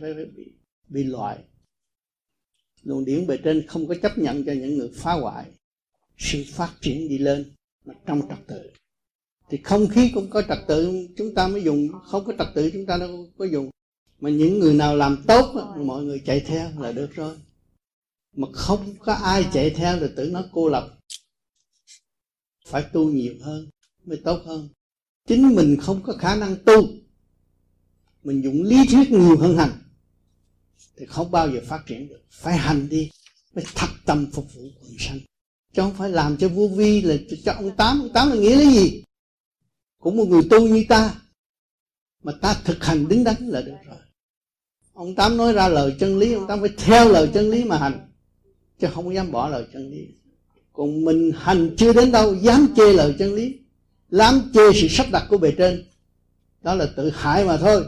bị loại. Luồng điển bề trên không có chấp nhận cho những người phá hoại sự phát triển đi lên mà trong trật tự. Thì không khí cũng có trật tự chúng ta mới dùng, không có trật tự chúng ta đâu có dùng. Mà những người nào làm tốt mọi người chạy theo là được rồi. Mà không có ai chạy theo là tự nó cô lập. Phải tu nhiều hơn mới tốt hơn. Chính mình không có khả năng tu, mình dùng lý thuyết nhiều hơn hành thì không bao giờ phát triển được. Phải hành đi, phải thật tâm phục vụ quần sanh, chứ không phải làm cho vô vi là cho ông Tám là nghĩa là gì? Cũng một người tu như ta, mà ta thực hành đứng đắn là được rồi. Ông Tám nói ra lời chân lý, ông Tám phải theo lời chân lý mà hành, chứ không dám bỏ lời chân lý. Còn mình hành chưa đến đâu, dám chê lời chân lý, dám chê sự sắp đặt của bề trên, đó là tự hại mà thôi.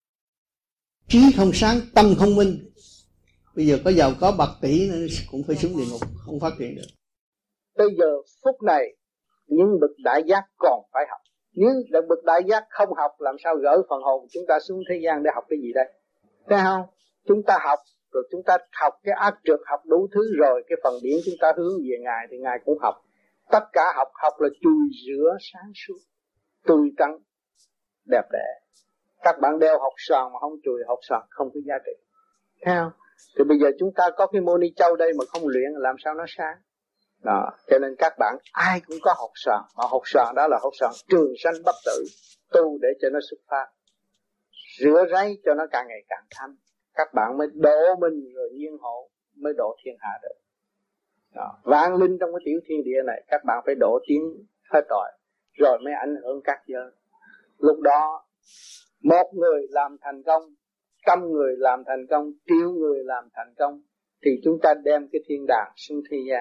Trí không sáng, tâm không minh. Bây giờ có giàu có bạc tỷ cũng phải xuống địa ngục, không phát triển được. Bây giờ phút này những bậc đại giác còn phải học. Nếu bậc đại giác không học, làm sao gỡ phần hồn chúng ta xuống thế gian để học cái gì đây? Thấy không? Chúng ta học rồi chúng ta học cái ác trượt, học đủ thứ rồi cái phần điển chúng ta hướng về Ngài thì Ngài cũng học. Tất cả học là chùi rửa sáng suốt, tươi tắn, đẹp đẽ. Các bạn đeo học xoàn mà không chùi học xoàn không có giá trị. Thấy không? Thì bây giờ chúng ta có cái mô ni châu đây mà không luyện làm sao nó sáng. Đó, cho nên các bạn ai cũng có học xoàn, mà học xoàn đó là học xoàn trường sanh bất tử, tu để cho nó xuất phát. rửa ráy cho nó càng ngày càng thanh, các bạn mới độ mình rồi nhiên hộ, mới độ thiên hạ được. Đó. Vạn linh trong cái tiểu thiên địa này các bạn phải độ tiếng hết rồi mới ảnh hưởng các giới. Lúc đó một người làm thành công, 100 người làm thành công, 1.000.000 người làm thành công, thì chúng ta đem cái thiên đàng xuống thế gian.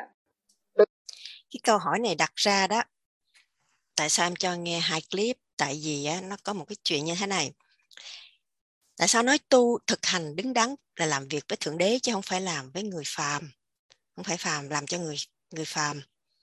Cái câu hỏi này đặt ra đó, tại sao em cho nghe 2 clip? Tại vì á, nó có một cái chuyện như thế này. Tại sao nói tu thực hành đứng đắn là làm việc với Thượng Đế chứ không phải làm với người phàm? Không phải phàm làm cho người phàm.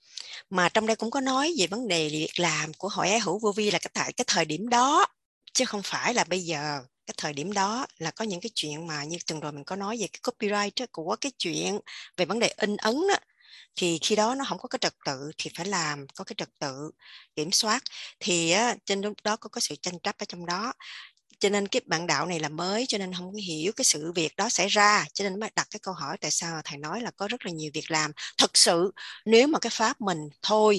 Mà trong đây cũng có nói về vấn đề việc làm của Hội Ái Hữu Vô Vi là tại cái thời điểm đó, chứ không phải là bây giờ. Cái thời điểm đó là có những cái chuyện mà như tuần rồi mình có nói về cái copyright của cái chuyện về vấn đề in ấn đó. Thì khi đó nó không có cái trật tự thì phải làm có cái trật tự kiểm soát, thì trên lúc đó có sự tranh chấp ở trong đó, cho nên cái bạn đạo này là mới cho nên không có hiểu cái sự việc đó xảy ra, cho nên mới đặt cái câu hỏi tại sao thầy nói là có rất là nhiều việc làm. Thật sự nếu mà cái pháp mình thôi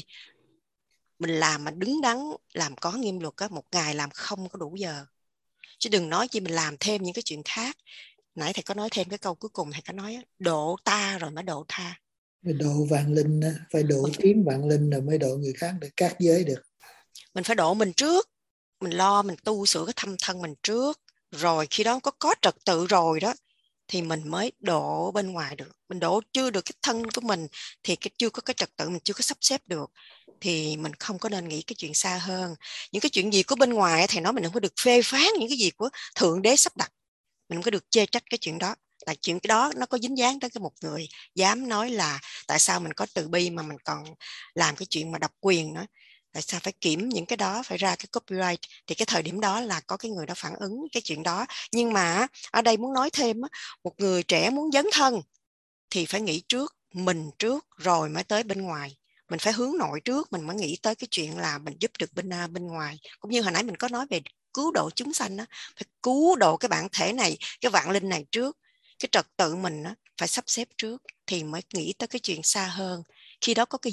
mình làm mà đứng đắn, làm có nghiêm luật á, một ngày làm không có đủ giờ, chứ đừng nói chi mình làm thêm những cái chuyện khác. Nãy thầy có nói thêm cái câu cuối cùng, thầy có nói độ ta rồi mới độ tha. Phải độ vạn linh, phải độ tiếng vạn linh rồi mới độ người khác được, các giới được. Mình phải độ mình trước, mình lo mình tu sửa cái thâm thân mình trước, rồi khi đó có trật tự rồi đó thì mình mới độ bên ngoài được. Mình độ chưa được cái thân của mình thì chưa có cái trật tự, mình chưa có sắp xếp được, thì mình không có nên nghĩ cái chuyện xa hơn. Những cái chuyện gì của bên ngoài thì nói mình không có được phê phán những cái gì của Thượng Đế sắp đặt, mình không có được chê trách cái chuyện đó. Tại chuyện cái đó nó có dính dáng tới cái một người dám nói là tại sao mình có từ bi mà mình còn làm cái chuyện mà độc quyền nữa, tại sao phải kiểm những cái đó, phải ra cái copyright. Thì cái thời điểm đó là có cái người đó phản ứng cái chuyện đó. Nhưng mà ở đây muốn nói thêm, một người trẻ muốn dấn thân thì phải nghĩ trước mình trước rồi mới tới bên ngoài. Mình phải hướng nội trước, mình mới nghĩ tới cái chuyện là mình giúp được bên ngoài. Cũng như hồi nãy mình có nói về cứu độ chúng sanh đó, phải cứu độ cái bản thể này, cái vạn linh này trước. Cái trật tự mình đó, phải sắp xếp trước thì mới nghĩ tới cái chuyện xa hơn. Khi đó có cái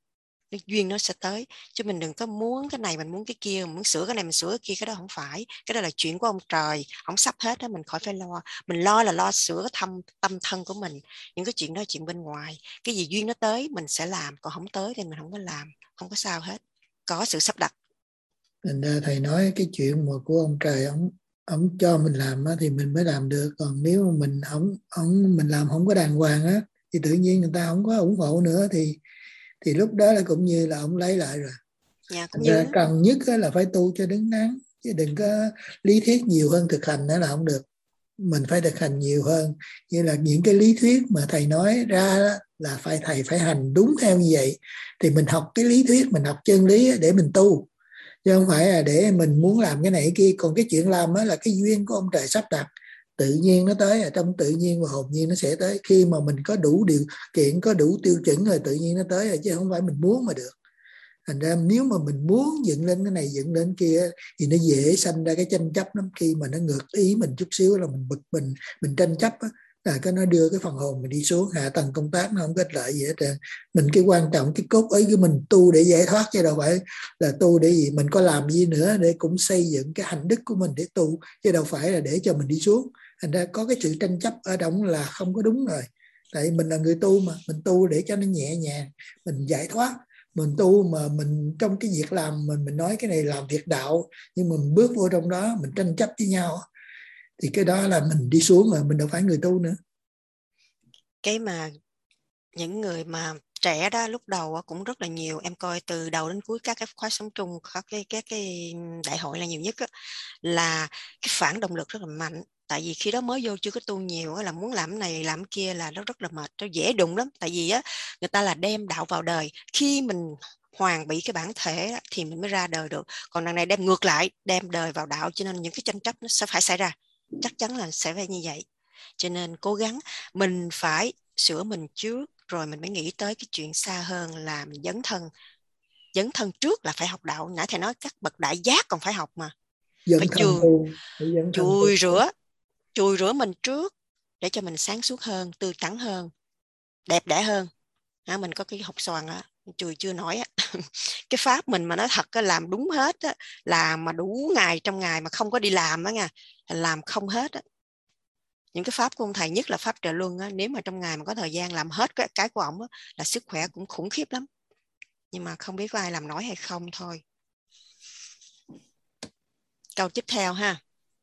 duyên nó sẽ tới, chứ mình đừng có muốn cái này mình muốn cái kia, mình muốn sửa cái này mình sửa cái kia, cái đó không phải. Cái đó là chuyện của ông trời, ông sắp hết đó, mình khỏi phải lo. Mình lo là lo sửa cái tâm thân của mình. Những cái chuyện đó là chuyện bên ngoài, cái gì duyên nó tới mình sẽ làm, còn không tới thì mình không có làm, không có sao hết, có sự sắp đặt. Thành ra thầy nói cái chuyện mà của ông trời, ông cho mình làm thì mình mới làm được, còn nếu mà mình làm không có đàng hoàng á thì tự nhiên người ta không có ủng hộ nữa, thì lúc đó là cũng như là ông lấy lại rồi. Thành ra cần nhất là phải tu cho đứng đắn, chứ đừng có lý thuyết nhiều hơn thực hành nữa là không được. Mình phải thực hành nhiều hơn, như là những cái lý thuyết mà thầy nói ra đó, là thầy phải hành đúng theo như vậy. Thì mình học cái lý thuyết, mình học chân lý để mình tu, chứ không phải là để mình muốn làm cái này cái kia. Còn cái chuyện làm đó là cái duyên của ông trời sắp đặt, tự nhiên nó tới, ở trong tự nhiên và hồn nhiên nó sẽ tới. Khi mà mình có đủ điều kiện, có đủ tiêu chuẩn rồi tự nhiên nó tới rồi, chứ không phải mình muốn mà được. Thành ra nếu mà mình muốn dựng lên cái này dựng lên kia thì nó dễ sanh ra cái tranh chấp lắm. Khi mà nó ngược ý mình chút xíu là mình bực mình tranh chấp á, là cái nó đưa cái phần hồn mình đi xuống, hạ tầng công tác nó không có ích lợi gì hết trơn. Mình cái quan trọng cái cốt ấy của mình tu để giải thoát, chứ đâu phải là tu để gì. Mình có làm gì nữa để cũng xây dựng cái hạnh đức của mình để tu, chứ đâu phải là để cho mình đi xuống. Thành ra có cái sự tranh chấp ở đó là không có đúng rồi. Tại mình là người tu mà, mình tu để cho nó nhẹ nhàng, mình giải thoát. Mình tu mà mình trong cái việc làm mình nói cái này làm việc đạo, nhưng mình bước vô trong đó mình tranh chấp với nhau thì cái đó là mình đi xuống rồi, mình đâu phải người tu nữa. Cái mà những người mà trẻ đó lúc đầu cũng rất là nhiều, em coi từ đầu đến cuối các cái khóa sống chung, các cái đại hội là nhiều nhất là cái phản động lực rất là mạnh. Tại vì khi đó mới vô chưa có tu nhiều là muốn làm này làm kia là nó rất là mệt, nó dễ đụng lắm. Tại vì người ta là đem đạo vào đời, khi mình hoàn bị cái bản thể thì mình mới ra đời được. Còn đằng này đem ngược lại, đem đời vào đạo, cho nên những cái tranh chấp nó sẽ phải xảy ra, chắc chắn là sẽ phải như vậy. Cho nên cố gắng mình phải sửa mình trước, rồi mình mới nghĩ tới cái chuyện xa hơn là mình dấn thân trước là phải học đạo. Nãy thầy nói các bậc đại giác còn phải học mà, phải chùi rửa mình trước để cho mình sáng suốt hơn, tươi tắn hơn, đẹp đẽ hơn. Mình có cái hột xoàn chưa nói á. Cái pháp mình mà nói thật á, làm đúng hết á, làm mà đủ ngày trong ngày mà không có đi làm á nha, làm không hết á. Những cái pháp của ông thầy, nhất là pháp Trợ Luân á, nếu mà trong ngày mà có thời gian làm hết cái của ổng á, là sức khỏe cũng khủng khiếp lắm. Nhưng mà không biết có ai làm nổi hay không thôi. Câu tiếp theo ha.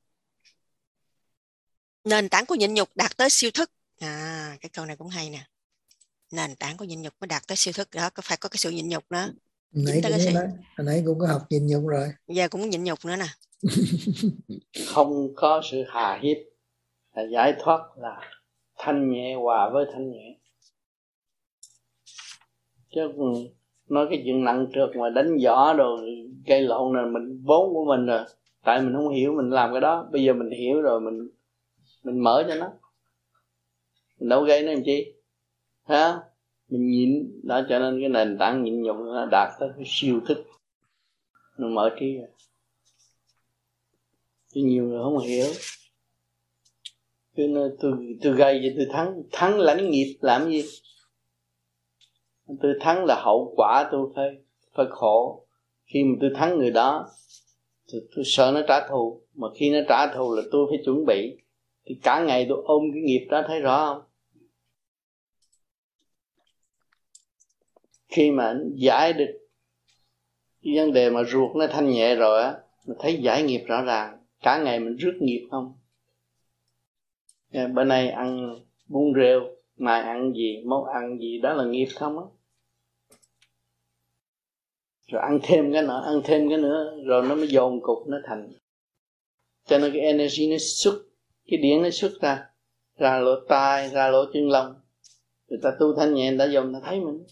Nền tảng của nhịn nhục đạt tới siêu thức. Cái câu này cũng hay nè. Nền tảng của nhịn nhục mới đạt tới siêu thức đó, có phải có cái sự nhịn nhục nữa. Hồi nãy cũng có học nhịn nhục rồi. Giờ cũng nhịn nhục nữa nè. Không có sự hà hiếp, là giải thoát, là thanh nhẹ hòa với thanh nhẹ. Chứ nói cái chuyện nặng trược mà đánh võ rồi gây lộn là mình vốn của mình rồi. Tại mình không hiểu mình làm cái đó. Bây giờ mình hiểu rồi mình mở cho nó. Mình đâu gây nó làm chi. Ha? Mình nhịn đó, cho nên cái nền tảng nhịn nhục nó đạt tới cái siêu thức. Nó mở trí rồi. Chứ nhiều người không hiểu. Chứ tôi gây vậy tôi thắng lãnh nghiệp làm gì? Tôi thắng là hậu quả tôi phải khổ. Khi mà tôi thắng người đó, tôi sợ nó trả thù. Mà khi nó trả thù là tôi phải chuẩn bị. Thì cả ngày tôi ôm cái nghiệp đó, thấy rõ không? Khi mà giải được cái vấn đề mà ruột nó thanh nhẹ rồi á, mình thấy giải nghiệp rõ ràng. Cả ngày mình rước nghiệp không. Bữa nay ăn bún rêu, mai ăn gì, mốt ăn gì, đó là nghiệp không á. Rồi ăn thêm cái nọ, ăn thêm cái nữa, rồi nó mới dồn cục, nó thành. Cho nên cái energy nó xuất, cái điển nó xuất ra lỗ tai, ra lỗ chân lông. Người ta tu thanh nhẹ, người ta dùng, người ta thấy mình.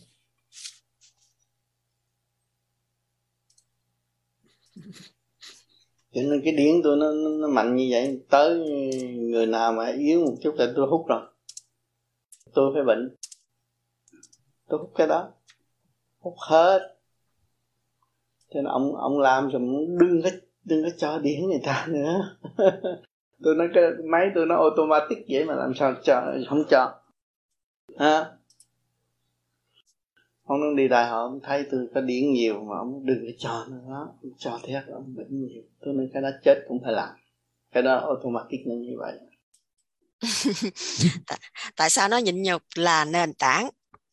Cho nên cái điển tôi nó mạnh như vậy. Tới người nào mà yếu một chút là tôi hút rồi. Tôi phải bệnh. Tôi hút cái đó. Hút hết. Cho nên ông làm rồi đừng có cho điển người ta nữa. Tôi nói cái máy tôi nó automatic vậy mà làm sao không cho. Ha? Ông nó đi đại hội, ông thấy tôi có điển nhiều mà ông đừng có cho nữa, ông cho thiệt ông bệnh nhiều. Tôi nói cái đó chết cũng phải làm. Cái đó automatic nó như vậy. Tại sao nó nhịn nhục là nền tảng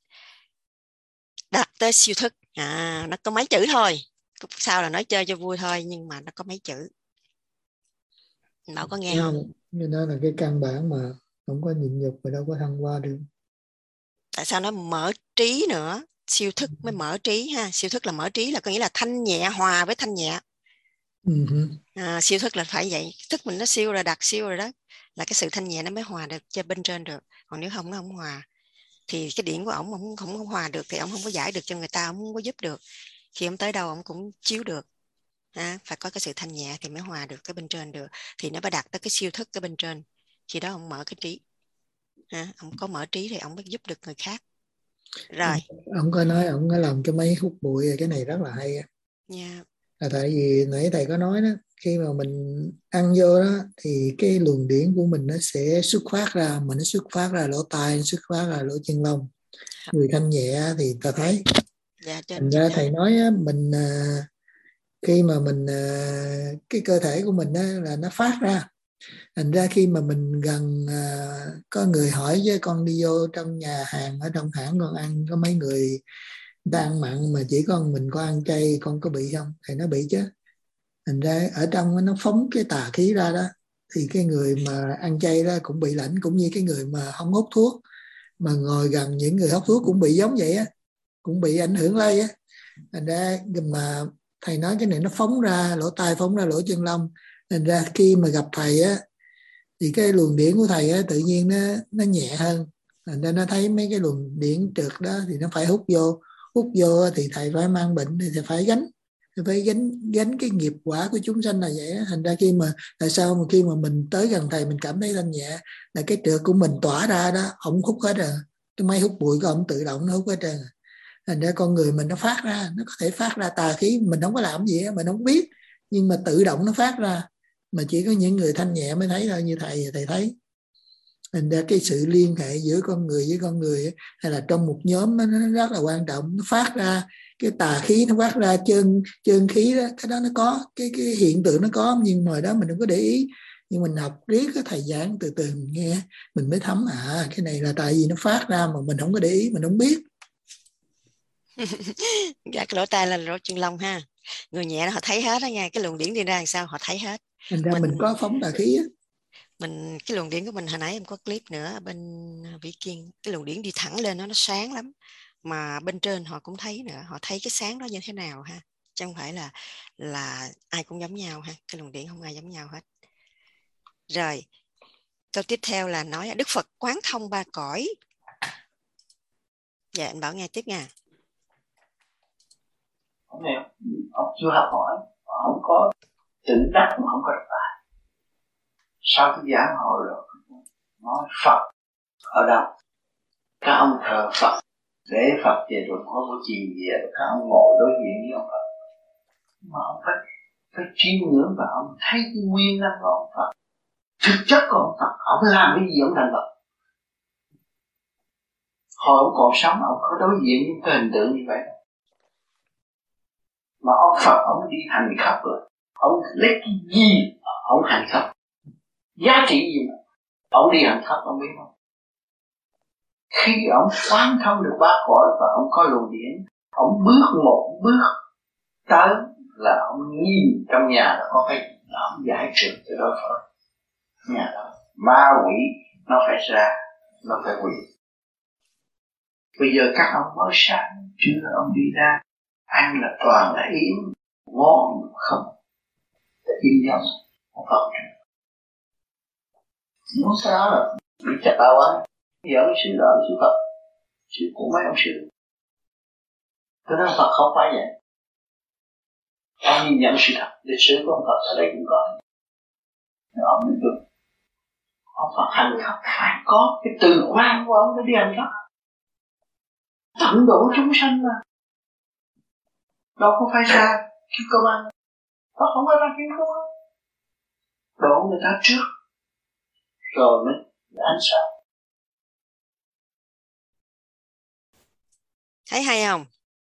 đạt tới siêu thức. Nó có mấy chữ thôi. Sao là nói chơi cho vui thôi, nhưng mà nó có mấy chữ. Bảo có nghe không? Như đó là cái căn bản mà không có nhịn nhục mà đâu có thăng hoa được. Tại sao nó mở trí nữa? Siêu thức mới mở trí ha. Siêu thức là mở trí, là có nghĩa là thanh nhẹ hòa với thanh nhẹ. Siêu thức là phải vậy. Thức mình nó siêu rồi, đạt siêu rồi đó. Là cái sự thanh nhẹ nó mới hòa được cho bên trên được. Còn nếu không nó không hòa. Thì cái điển của ổng không hòa được thì ổng không có giải được cho người ta, ổng không có giúp được. Khi ổng tới đâu ổng cũng chiếu được. Phải có cái sự thanh nhẹ thì mới hòa được cái bên trên được. Thì nó mới đạt tới cái siêu thức cái bên trên. Khi đó ổng mở cái trí. Ổng có mở trí thì ổng mới giúp được người khác. Rồi. Ông có nói ông có làm cái máy hút bụi, cái này rất là hay. Là tại vì nãy thầy có nói đó, khi mà mình ăn vô đó thì cái luồng điển của mình nó sẽ xuất phát ra, mà nó xuất phát ra lỗ tai, nó xuất phát ra lỗ chân lông. Người thanh nhẹ thì ta thấy. Thành ra thầy nói mình khi mà mình cái cơ thể của mình là nó phát ra. Thành ra khi mà mình gần có người hỏi với con đi vô trong nhà hàng ở trong hãng con ăn, có mấy người ta ăn mặn mà chỉ con mình có ăn chay, con có bị không? Thì nó bị chứ. Thành ra ở trong nó phóng cái tà khí ra đó, thì cái người mà ăn chay đó cũng bị lãnh, cũng như cái người mà không hút thuốc mà ngồi gần những người hút thuốc cũng bị giống vậy á, cũng bị ảnh hưởng lây á. Thành ra mà thầy nói cái này nó phóng ra lỗ tai, phóng ra lỗ chân lông. Thành ra khi mà gặp thầy á thì cái luồng điển của thầy á tự nhiên nó nhẹ hơn. Thành ra nó thấy mấy cái luồng điển trượt đó thì nó phải hút vô thì thầy phải mang bệnh thì thầy phải gánh cái nghiệp quả của chúng sanh là vậy đó. Thành ra tại sao mà khi mà mình tới gần thầy mình cảm thấy thanh nhẹ là cái trượt của mình tỏa ra đó, ổng hút hết rồi. Cái máy hút bụi của ổng tự động nó hút hết trơn. Thành ra con người mình nó phát ra, nó có thể phát ra tà khí, mình không có làm gì, mình không biết, nhưng mà tự động nó phát ra. Mà chỉ có những người thanh nhẹ mới thấy thôi, như thầy thấy. Thành ra cái sự liên hệ giữa con người với con người hay là trong một nhóm nó rất là quan trọng. Nó phát ra cái tà khí, nó phát ra chân khí đó, cái đó nó có cái hiện tượng nó có, nhưng mà đó mình đừng có để ý. Nhưng mình học riết cái thầy giảng từ từ mình nghe mình mới thấm cái này là tại vì nó phát ra mà mình không có để ý, mình không biết. Dạ, cái lỗ tai là lỗ chân lông ha. Người nhẹ họ thấy hết đó nha, cái luồng điển đi ra làm sao họ thấy hết. Thành ra mình có phóng tà khí á. Mình cái luồng điển của mình hồi nãy em có clip nữa ở bên Vĩ Kiên, cái luồng điển đi thẳng lên nó sáng lắm, mà bên trên họ cũng thấy nữa, họ thấy cái sáng đó như thế nào ha, chứ không phải là ai cũng giống nhau ha, cái luồng điển không ai giống nhau hết. Rồi câu tiếp theo là nói Đức Phật quán thông ba cõi. Dạ anh Bảo nghe tiếp nha. Ông chưa học hỏi, không có tỉnh đắc mà không có đọc bài. Sau cái giảng hội rồi nói Phật ở đâu, các ông thờ Phật để Phật về rồi có buổi chiều về rồi các ông ngồi đối diện với ông Phật, mà ông phải chiêm ngưỡng và ông thấy cái nguyên năng của ông Phật, thực chất của ông Phật, ông làm cái gì ông thành Phật. Hồi ông còn sống ông có đối diện với cái hình tượng như vậy, mà ông Phật ông đi hành khắp rồi, ông lấy cái gì ông hành khắp, giá trị gì mà ông đi hành khắp, ông biết không? Khi ông quán thông được ba cõi và ông coi luồng điển, ông bước một bước tới là ông nhìn trong nhà đó có cái là ông giải trừ cho đối phương nhà đó, ma quỷ nó phải ra, nó phải quỷ. Bây giờ các ông mới sáng chưa ông đi ra, ăn là toàn là yếm ngon không yên giống một Phật. Muốn sao là bị chặt đầu á, giờ ông sư đó sư Phật, sư của mấy ông sư. Tôi nói Phật không phải vậy. Ông nhìn nhận sự thật, lịch sử của ông Phật ở đây cũng có. Ông mới được. Ông Phật hành khắp phải có cái từ quan của ông mới đi hành khắp. Tận độ chúng sanh mà. Đâu có phải ra kim công an. Phật không phải ra kim công an. Độ người ta trước, rồi mới ánh sáng. Thấy hay không?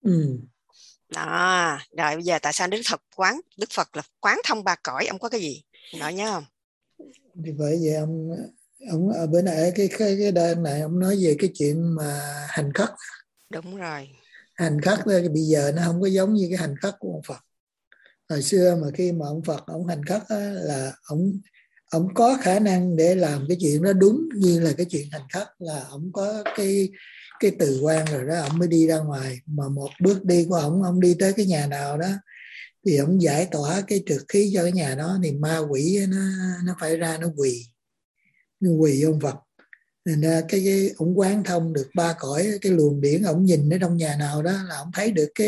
Đó, rồi bây giờ tại sao Đức Phật là quán thông ba cõi, ông có cái gì? Nói nhớ không? Thì bởi vậy ông ở bên này cái đơn này ông nói về cái chuyện mà hành khất. Đúng rồi. Hành khất bây giờ nó không có giống như cái hành khất của ông Phật. Hồi xưa mà khi mà ông Phật ông hành khất là ông có khả năng để làm cái chuyện đó đúng như là cái chuyện hành khất, là ông có cái từ quan rồi đó, ông mới đi ra ngoài. Mà một bước đi của ông đi tới cái nhà nào đó thì ông giải tỏa cái trượt khí cho cái nhà đó, thì ma quỷ nó phải ra, nó quỳ ông Phật. Nên ra cái ông quán thông được ba cõi, cái luồng điển ông nhìn ở trong nhà nào đó là ông thấy được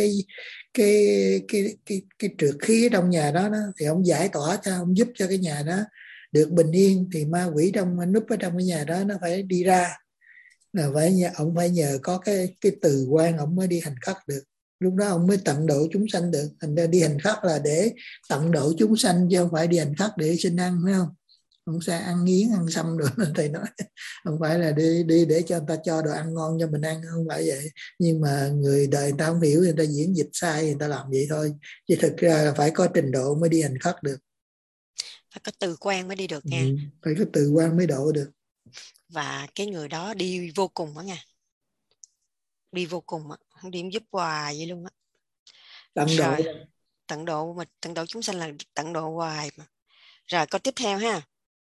cái trượt khí ở trong nhà đó, thì ông giải tỏa cho, ông giúp cho cái nhà đó được bình yên, thì ma quỷ trong núp ở trong cái nhà đó nó phải đi ra. Là ông phải nhờ có cái từ quan ông mới đi hành khất được, lúc đó ông mới tận độ chúng sanh được. Thành ra đi hành khất là để tận độ chúng sanh, chứ không phải đi hành khất để xin ăn, phải không? Không sẽ ăn nghiến ăn xăm được nên thầy nói không phải là đi để cho người ta cho đồ ăn ngon cho mình ăn, không phải vậy. Nhưng mà người đời người ta không hiểu, người ta diễn dịch sai, người ta làm vậy thôi, chứ thực ra là phải có trình độ mới đi hành khất được, phải có từ quan mới đi được nha. Phải có từ quan mới độ được. Và cái người đó đi vô cùng đó nha, đi vô cùng á, không đi giúp hoài vậy luôn á. Tận độ chúng sanh là tận độ hoài mà. Rồi câu tiếp theo ha.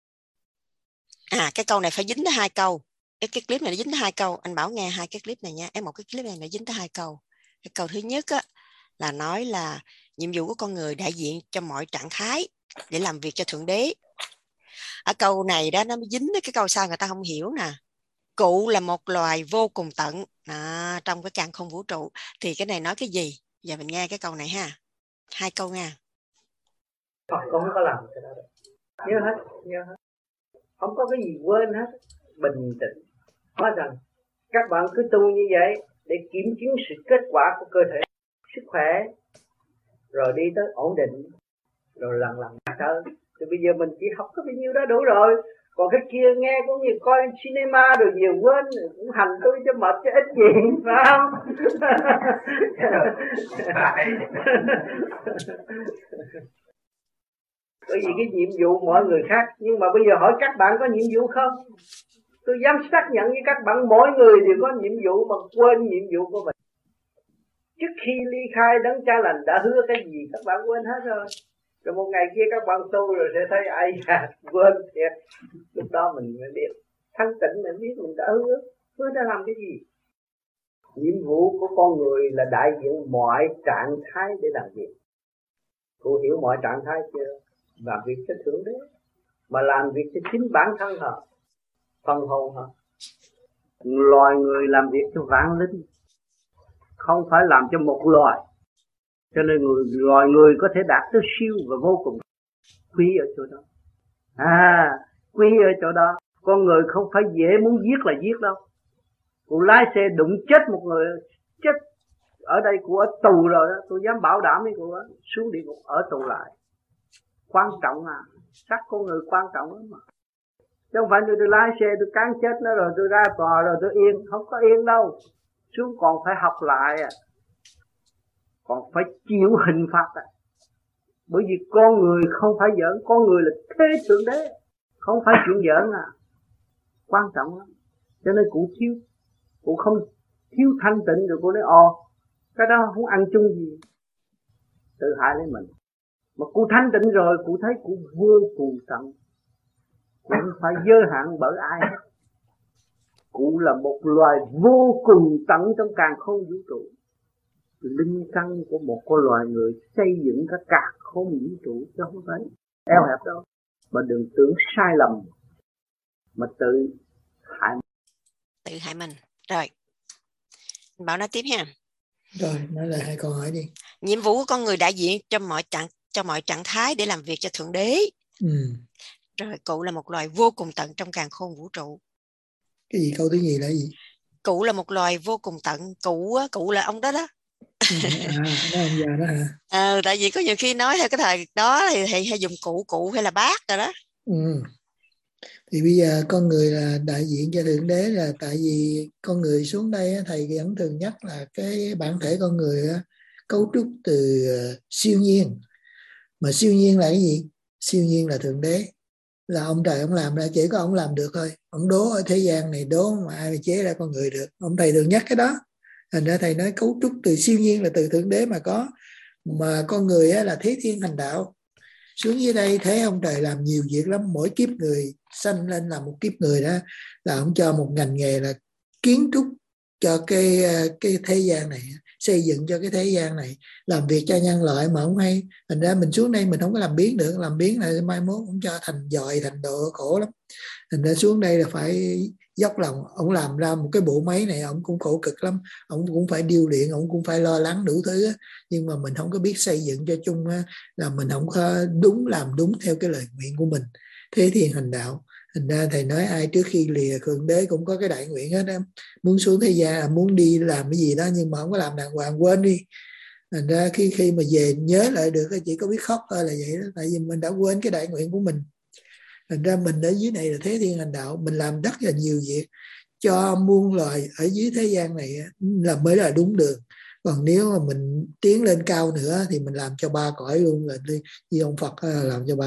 Cái câu này phải dính tới 2 câu. Cái clip này nó dính tới 2 câu. Anh Bảo nghe 2 cái clip này nha. Một cái clip này nó dính tới 2 câu. Cái câu thứ nhất á, là nói là nhiệm vụ của con người đại diện cho mọi trạng thái để làm việc cho Thượng Đế. Ở câu này đó nó mới dính tới cái câu sau người ta không hiểu nè. Cụ là một loài vô cùng tận trong cái càn khôn vũ trụ. Thì cái này nói cái gì? Giờ mình nghe cái câu này ha. 2 câu nha. Phật không có làm cái đó được. Nhớ hết. Không có cái gì quên hết. Bình tĩnh. Nói rằng các bạn cứ tu như vậy để kiểm chứng sự kết quả của cơ thể, sức khỏe, rồi đi tới ổn định, rồi lần tới. Thì bây giờ mình chỉ học có bao nhiêu đó đủ rồi. Còn cái kia nghe cũng như coi cinema rồi nhiều quên, cũng hành tôi cho mệt cho ít gì, phải không? Bởi vì cái nhiệm vụ mọi người khác. Nhưng mà bây giờ hỏi các bạn có nhiệm vụ không? Tôi dám xác nhận với các bạn, mỗi người đều có nhiệm vụ mà quên nhiệm vụ của mình. Trước khi ly khai Đấng Cha Lành đã hứa cái gì các bạn quên hết rồi. Rồi một ngày kia các bạn tu rồi sẽ thấy ai quên thiệt. Lúc đó mình mới biết, thanh tịnh mình biết mình đã hứa đã làm cái gì. Nhiệm vụ của con người là đại diện mọi trạng thái để làm việc. Cô hiểu mọi trạng thái chưa? Làm việc cho Thượng Đế, mà làm việc cho chính bản thân họ, phần hồn họ. Loài người làm việc cho vạn linh, không phải làm cho một loài. Cho nên loài người có thể đạt tới siêu và vô cùng quý ở chỗ đó. Quý ở chỗ đó. Con người không phải dễ muốn giết là giết đâu. Cô lái xe đụng chết một người, chết ở đây cô ở tù rồi đó. Tôi dám bảo đảm với cô đó, xuống địa ngục ở tù lại. Quan trọng xác con người quan trọng lắm mà. Chứ không phải tôi lái xe tôi cán chết nó rồi tôi ra tòa rồi tôi yên. Không có yên đâu. Xuống còn phải học lại còn phải chịu hình phạt Bởi vì con người không phải giỡn. Con người là thế Thượng Đế, không phải chuyện giỡn quan trọng lắm. Cho nên cụ thiếu, cụ không thiếu thanh tịnh rồi cụ nói cái đó không ăn chung gì, tự hại lấy mình. Mà cụ thanh tịnh rồi cụ thấy cụ vô cùng tận, không phải giới hạn bởi ai hết. Cụ là một loài vô cùng tận trong càn khôn vũ trụ. Linh căn của một con loài người xây dựng cả càn khôn vũ trụ, chứ không phải eo hẹp đâu. Mà đừng tưởng sai lầm mà tự hại mình. Rồi Bảo nói tiếp ha. Rồi nói lại 2 câu hỏi đi. Nhiệm vụ của con người đại diện cho mọi trạng thái để làm việc cho Thượng Đế. Rồi cụ là một loài vô cùng tận trong càn khôn vũ trụ. Cái gì? Câu thứ gì là gì? Cụ là một loài vô cùng tận. Cụ là ông đó đó. Đó ông già đó hả? Tại vì có nhiều khi nói theo cái thời đó thì hay dùng cụ hay là bác rồi đó. Thì bây giờ con người là đại diện cho Thượng Đế, là tại vì con người xuống đây thầy vẫn thường nhắc là cái bản thể con người cấu trúc từ siêu nhiên. Mà siêu nhiên là cái gì? Siêu nhiên là Thượng Đế, là ông trời ông làm ra, chỉ có ông làm được thôi. Ông đố ở thế gian này, đố mà ai mà chế ra con người được. Ông thầy thường nhắc cái đó. Thành ra thầy nói cấu trúc từ siêu nhiên là từ Thượng Đế mà có. Mà con người là thế thiên hành đạo, xuống dưới đây thế ông trời làm nhiều việc lắm. Mỗi kiếp người sanh lên làm một kiếp người đó, là ông cho một ngành nghề là kiến trúc cho cái thế gian này, xây dựng cho cái thế gian này, làm việc cho nhân loại mà không hay. Thành ra mình xuống đây mình không có làm biến được, làm biến là mai mốt ông cho thành dòi thành độ khổ lắm. Thành ra xuống đây là phải dốc lòng. Ông làm ra một cái bộ máy này ông cũng khổ cực lắm, ông cũng phải điêu luyện, ông cũng phải lo lắng đủ thứ. Nhưng mà mình không có biết xây dựng cho chung, là mình không có làm đúng theo cái lời nguyện của mình, thế thiên hành đạo. Thành ra thầy nói ai trước khi lìa Thượng Đế cũng có cái đại nguyện hết á. Muốn xuống thế gian là muốn đi làm cái gì đó, nhưng mà không có làm đàng hoàng, quên đi. Thành ra khi mà về nhớ lại được chỉ có biết khóc thôi là vậy đó. Tại vì mình đã quên cái đại nguyện của mình. Thành ra mình ở dưới này là thế thiên hành đạo, mình làm rất là nhiều việc cho muôn loài ở dưới thế gian này là mới là đúng đường. Còn nếu mà mình tiến lên cao nữa thì mình làm cho 3 cõi luôn, là như ông Phật làm cho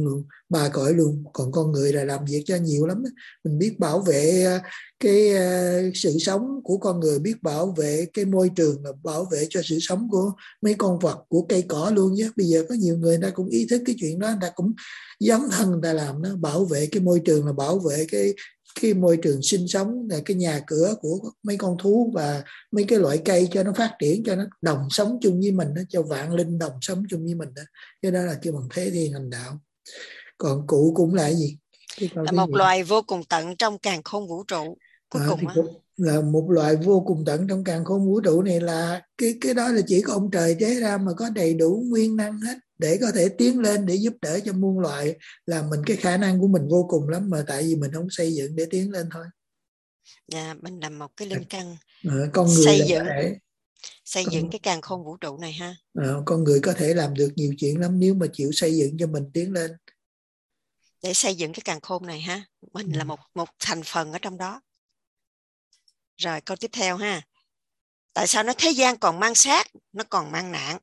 3 cõi luôn. Còn con người là làm việc cho nhiều lắm. Mình biết bảo vệ cái sự sống của con người, biết bảo vệ cái môi trường, là bảo vệ cho sự sống của mấy con vật, của cây cỏ luôn nhé. Bây giờ có nhiều người ta cũng ý thức cái chuyện đó, người ta cũng dấn thân người ta làm đó. Bảo vệ cái môi trường là bảo vệ cái môi trường sinh sống, là cái nhà cửa của mấy con thú và mấy cái loại cây cho nó phát triển, cho nó đồng sống chung với mình đó, cho vạn linh đồng sống chung với mình đó. Cái đó là kêu bằng thế thiên hành đạo. Còn cụ cũng là cái gì? Là một loài vô cùng tận trong càn khôn vũ trụ. Cuối cùng là một loài vô cùng tận trong càn khôn vũ trụ này, là cái đó là chỉ có ông trời chế ra mà có đầy đủ nguyên năng hết để có thể tiến lên, để giúp đỡ cho muôn loài. Là mình cái khả năng của mình vô cùng lắm, mà tại vì mình không xây dựng để tiến lên thôi. Mình làm một cái linh căn con người xây dựng cái càn khôn vũ trụ này ha. Con người có thể làm được nhiều chuyện lắm nếu mà chịu xây dựng cho mình tiến lên. để xây dựng cái càn khôn này ha. Mình là một thành phần ở trong đó. Rồi câu tiếp theo ha. Tại sao nó thế gian còn mang sát, nó còn mang nạn?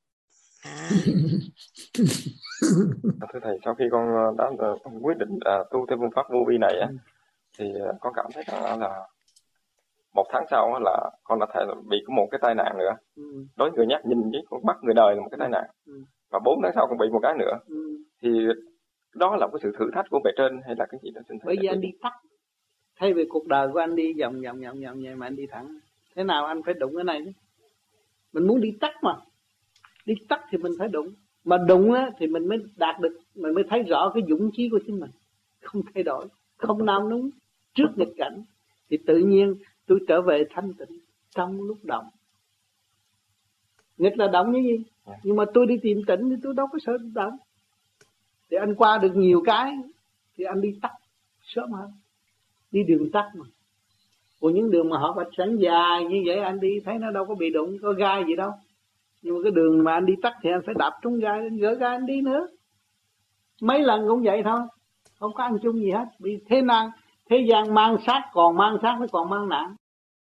Thưa thầy, sau khi con đã quyết định tu theo phương pháp vô vi này á, thì con cảm thấy rằng là 1 tháng sau là con đã thể bị một cái tai nạn nữa. Đối người nhát nhìn với con bắt người đời là một cái tai nạn. Và 4 tháng sau con bị một cái nữa. Thì đó là một cái sự thử thách của bề trên hay là cái gì đó? Bởi vì anh đi tắt. Thay vì cuộc đời của anh đi vòng vậy mà anh đi thẳng. Thế nào anh phải đụng cái này chứ? Mình muốn đi tắt mà. Đi tắt thì mình phải đụng. Mà đụng á, thì mình mới đạt được, mình mới thấy rõ cái dũng chí của chính mình. Không thay đổi, không nao núng trước nghịch cảnh. Thì tự nhiên tôi trở về thanh tịnh trong lúc động. Nghịch là động như gì? Nhưng mà tôi đi tìm tịnh thì tôi đâu có sợ động. Thì anh qua được nhiều cái thì anh đi tắt sớm hơn. Đi đường tắt mà. Còn những đường mà họ vạch sẵn dài như vậy anh đi thấy nó đâu có bị đụng, có gai gì đâu. Nhưng mà cái đường mà anh đi tắt thì anh phải đạp trúng gai, anh gỡ gai anh đi nữa. Mấy lần cũng vậy thôi. Không có ăn chung gì hết. Vì thế gian mang sát, còn mang sát nó còn mang nạn.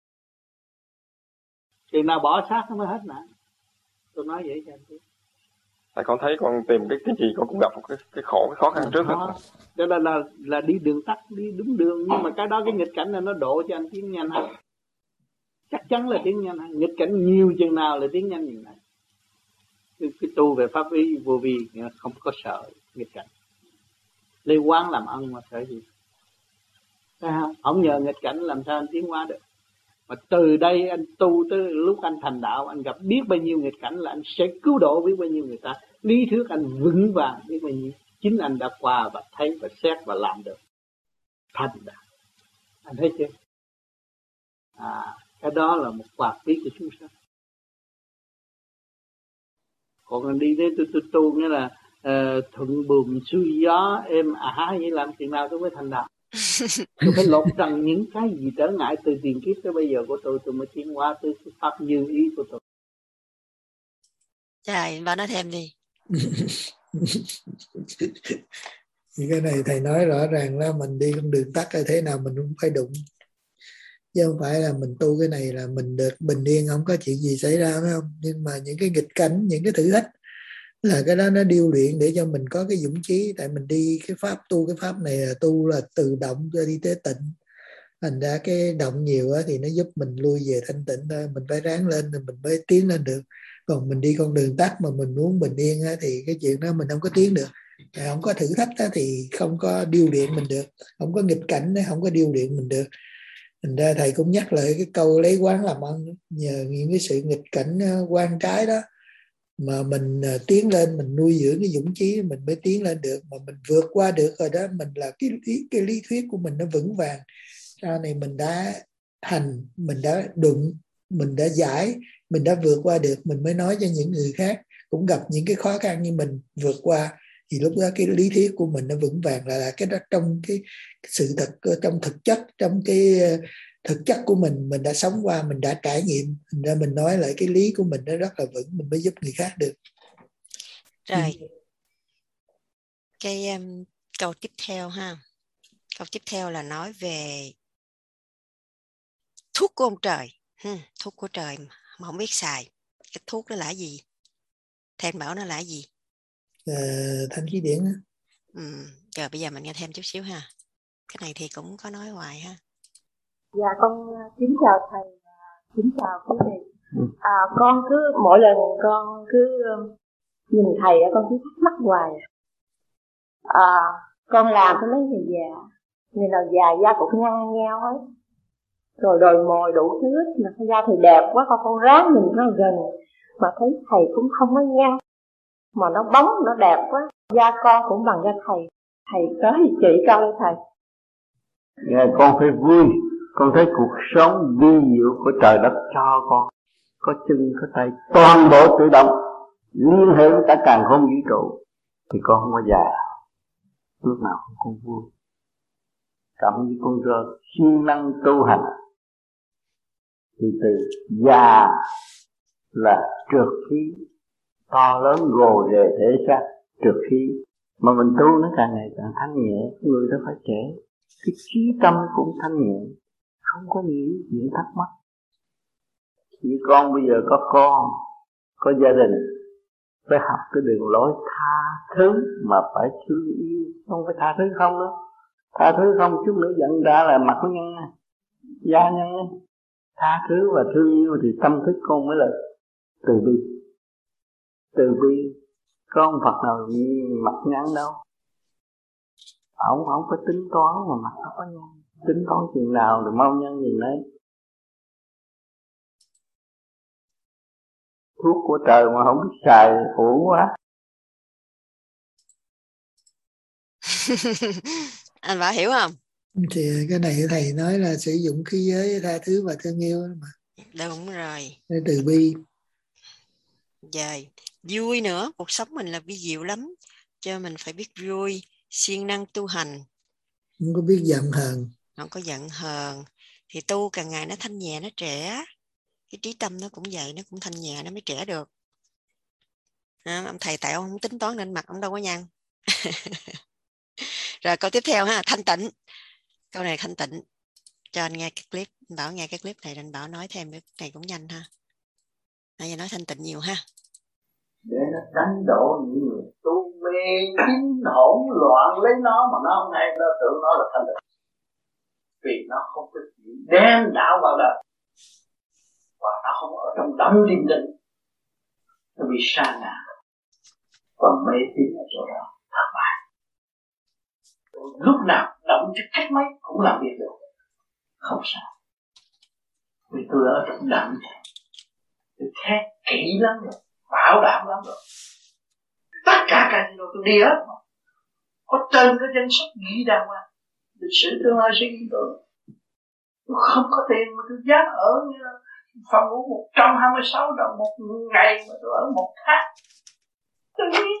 Chừng nào bỏ sát nó mới hết nạn. Tôi nói vậy cho anh biết. Tại con thấy con tìm cái gì con cũng gặp một cái khổ, cái khó khăn trước hết. Cho nên là đi đường tắt, đi đúng đường. Nhưng mà cái đó cái nghịch cảnh là nó độ cho anh tiến nhanh hơn. Chắc chắn là tiến nhanh hơn. Nghịch cảnh nhiều chừng nào là tiến nhanh chừng này. Cái tu về pháp lý vô vi không có sợ nghịch cảnh. Lê Quán làm ân mà sợ gì? Thấy không? Ông nhờ nghịch cảnh làm sao anh tiến hóa được. Mà từ đây anh tu tới lúc anh thành đạo, anh gặp biết bao nhiêu nghịch cảnh là anh sẽ cứu độ biết bao nhiêu người ta. Lý thuyết anh vững vàng biết bao nhiêu. Chính anh đã qua và thấy và xét và làm được. Thành đạo. Anh thấy chưa? Cái đó là một quả lý của chúng sanh. Còn anh đi đến tôi tu nghĩa là thuận buồm xuôi gió êm ả vậy, làm chuyện nào tôi mới thành đạo. Tôi phải lột rằng những cái gì trở ngại từ tiền kiếp tới bây giờ của tôi mới tiến hóa tới pháp như ý của tôi. Trời, bà nói thêm đi. Cái này thầy nói rõ ràng là mình đi con đường tắt hay thế nào mình cũng phải đụng. Chứ không phải là mình tu cái này là mình được bình yên không có chuyện gì xảy ra, phải không? Nhưng mà những cái nghịch cảnh, những cái thử thách là cái đó nó điêu luyện để cho mình có cái dũng chí. Tại mình đi cái pháp này là tu là từ động cho đi tới tịnh. Thành ra cái động nhiều thì nó giúp mình lui về thanh tịnh thôi. Mình phải ráng lên rồi mình mới tiến lên được. Còn mình đi con đường tắt mà mình muốn bình yên thì cái chuyện đó mình không có tiến được. Không có thử thách thì không có điêu luyện mình được. Không có nghịch cảnh không có điêu luyện mình được. Thành ra thầy cũng nhắc lại cái câu lấy quán làm ân. Nhờ những cái sự nghịch cảnh quan trái đó mà mình tiến lên, mình nuôi dưỡng cái dũng chí mình mới tiến lên được. Mà mình vượt qua được rồi đó, mình là cái lý thuyết của mình nó vững vàng. Sau này mình đã hành, mình đã đụng, mình đã giải, mình đã vượt qua được, mình mới nói cho những người khác cũng gặp những cái khó khăn như mình vượt qua. Thì lúc đó cái lý thuyết của mình nó vững vàng là cái đó trong cái sự thật, trong thực chất, trong cái thực chất của mình đã sống qua, mình đã trải nghiệm. Thành ra mình nói lại cái lý của mình nó rất là vững, mình mới giúp người khác được. Rồi. Cái câu tiếp theo ha. Câu tiếp theo là nói về thuốc của ông trời. Thuốc của trời mà không biết xài. Cái thuốc đó là gì? Thầy bảo nó là gì? Thanh khí điển. Giờ bây giờ mình nghe thêm chút xíu ha. Cái này thì cũng có nói hoài ha. Dạ con kính chào thầy, kính chào quý vị. Con cứ mỗi lần con cứ nhìn thầy con cứ thắc mắc hoài. Con làm cái mấy người già, người nào già da cũng nhăn nheo hết, rồi đồi mồi đủ thứ, mà da thì đẹp quá, con ráng nhìn nó gần mà thấy thầy cũng không có nhăn, mà nó bóng nó đẹp quá, da con cũng bằng da thầy có gì chỉ con đi thầy. Dạ, con phải vui, con thấy cuộc sống vi diệu của trời đất cho con, có chân có tay, toàn bộ tự động liên hệ với cả càn khôn vũ trụ, thì con không có già, lúc nào cũng con vui. Cảm như con rơi siêng năng tu hành, thì từ già là trượt khí to lớn gồ ghề thể xác, trượt khí Mà mình tu nó càng ngày càng thanh nhẹ, người đó phải trẻ, cái trí tâm cũng thanh nhẹ, không có nghĩ chuyện thắc mắc. Như con bây giờ có con, có gia đình, phải học cái đường lối tha thứ mà phải thương yêu, không phải tha thứ không nữa. Tha thứ không chút nữa giận đã là mặt nhân, gia nhân. Tha thứ và thương yêu thì tâm thức con mới là từ bi. Từ bi, có ông Phật nào mặt nhăn đâu. Ông phải tính toán mà mặt nó có nhăn. Tính toán chừng nào rồi mau nhân gì đấy. Thuốc của trời mà không biết xài uổng quá. Anh Bảo hiểu không? Thì cái này thầy nói là sử dụng khí giới tha thứ và thương yêu mà. Đúng rồi. Từ bi. Rồi, vui nữa, cuộc sống mình là vi diệu lắm, cho mình phải biết vui, siêng năng tu hành. Không có biết giận hờn. Không có giận hờn. Thì tu càng ngày nó thanh nhẹ, nó trẻ. Cái trí tâm nó cũng vậy, nó cũng thanh nhẹ, nó mới trẻ được. Ông thầy tại ông không tính toán nên mặt ông đâu có nhăn. Rồi câu tiếp theo ha, thanh tịnh. Câu này thanh tịnh. Cho anh nghe cái clip, anh Bảo nghe cái clip này, anh Bảo nói thêm cái này cũng nhanh ha. Nãy giờ nói thanh tịnh nhiều ha. Để nó đánh đổ những người tu mê tín hỗn loạn lấy nó mà nó không hay, nó tưởng nó là thanh tịnh. Vì nó không có chịu đem đạo vào đời. Và nó không ở trong đắm điềm định. Nó bị sa ngã. Còn mê tín ở chỗ đó thất bại. Lúc nào động cho cách mấy cũng làm việc được. Không sao. Vì tôi ở trong đắm. Tôi thét kỹ lắm rồi. Bảo đảm lắm rồi. Tất cả casino tôi đi hết mà. Có trên cái danh sách ghi đàng hoàng. Lịch sử tương lai sẽ ghi tôi. Tôi không có tiền mà tôi dám ở như là phòng ngủ 126 đồng một ngày mà tôi ở một tháng. Tôi biết.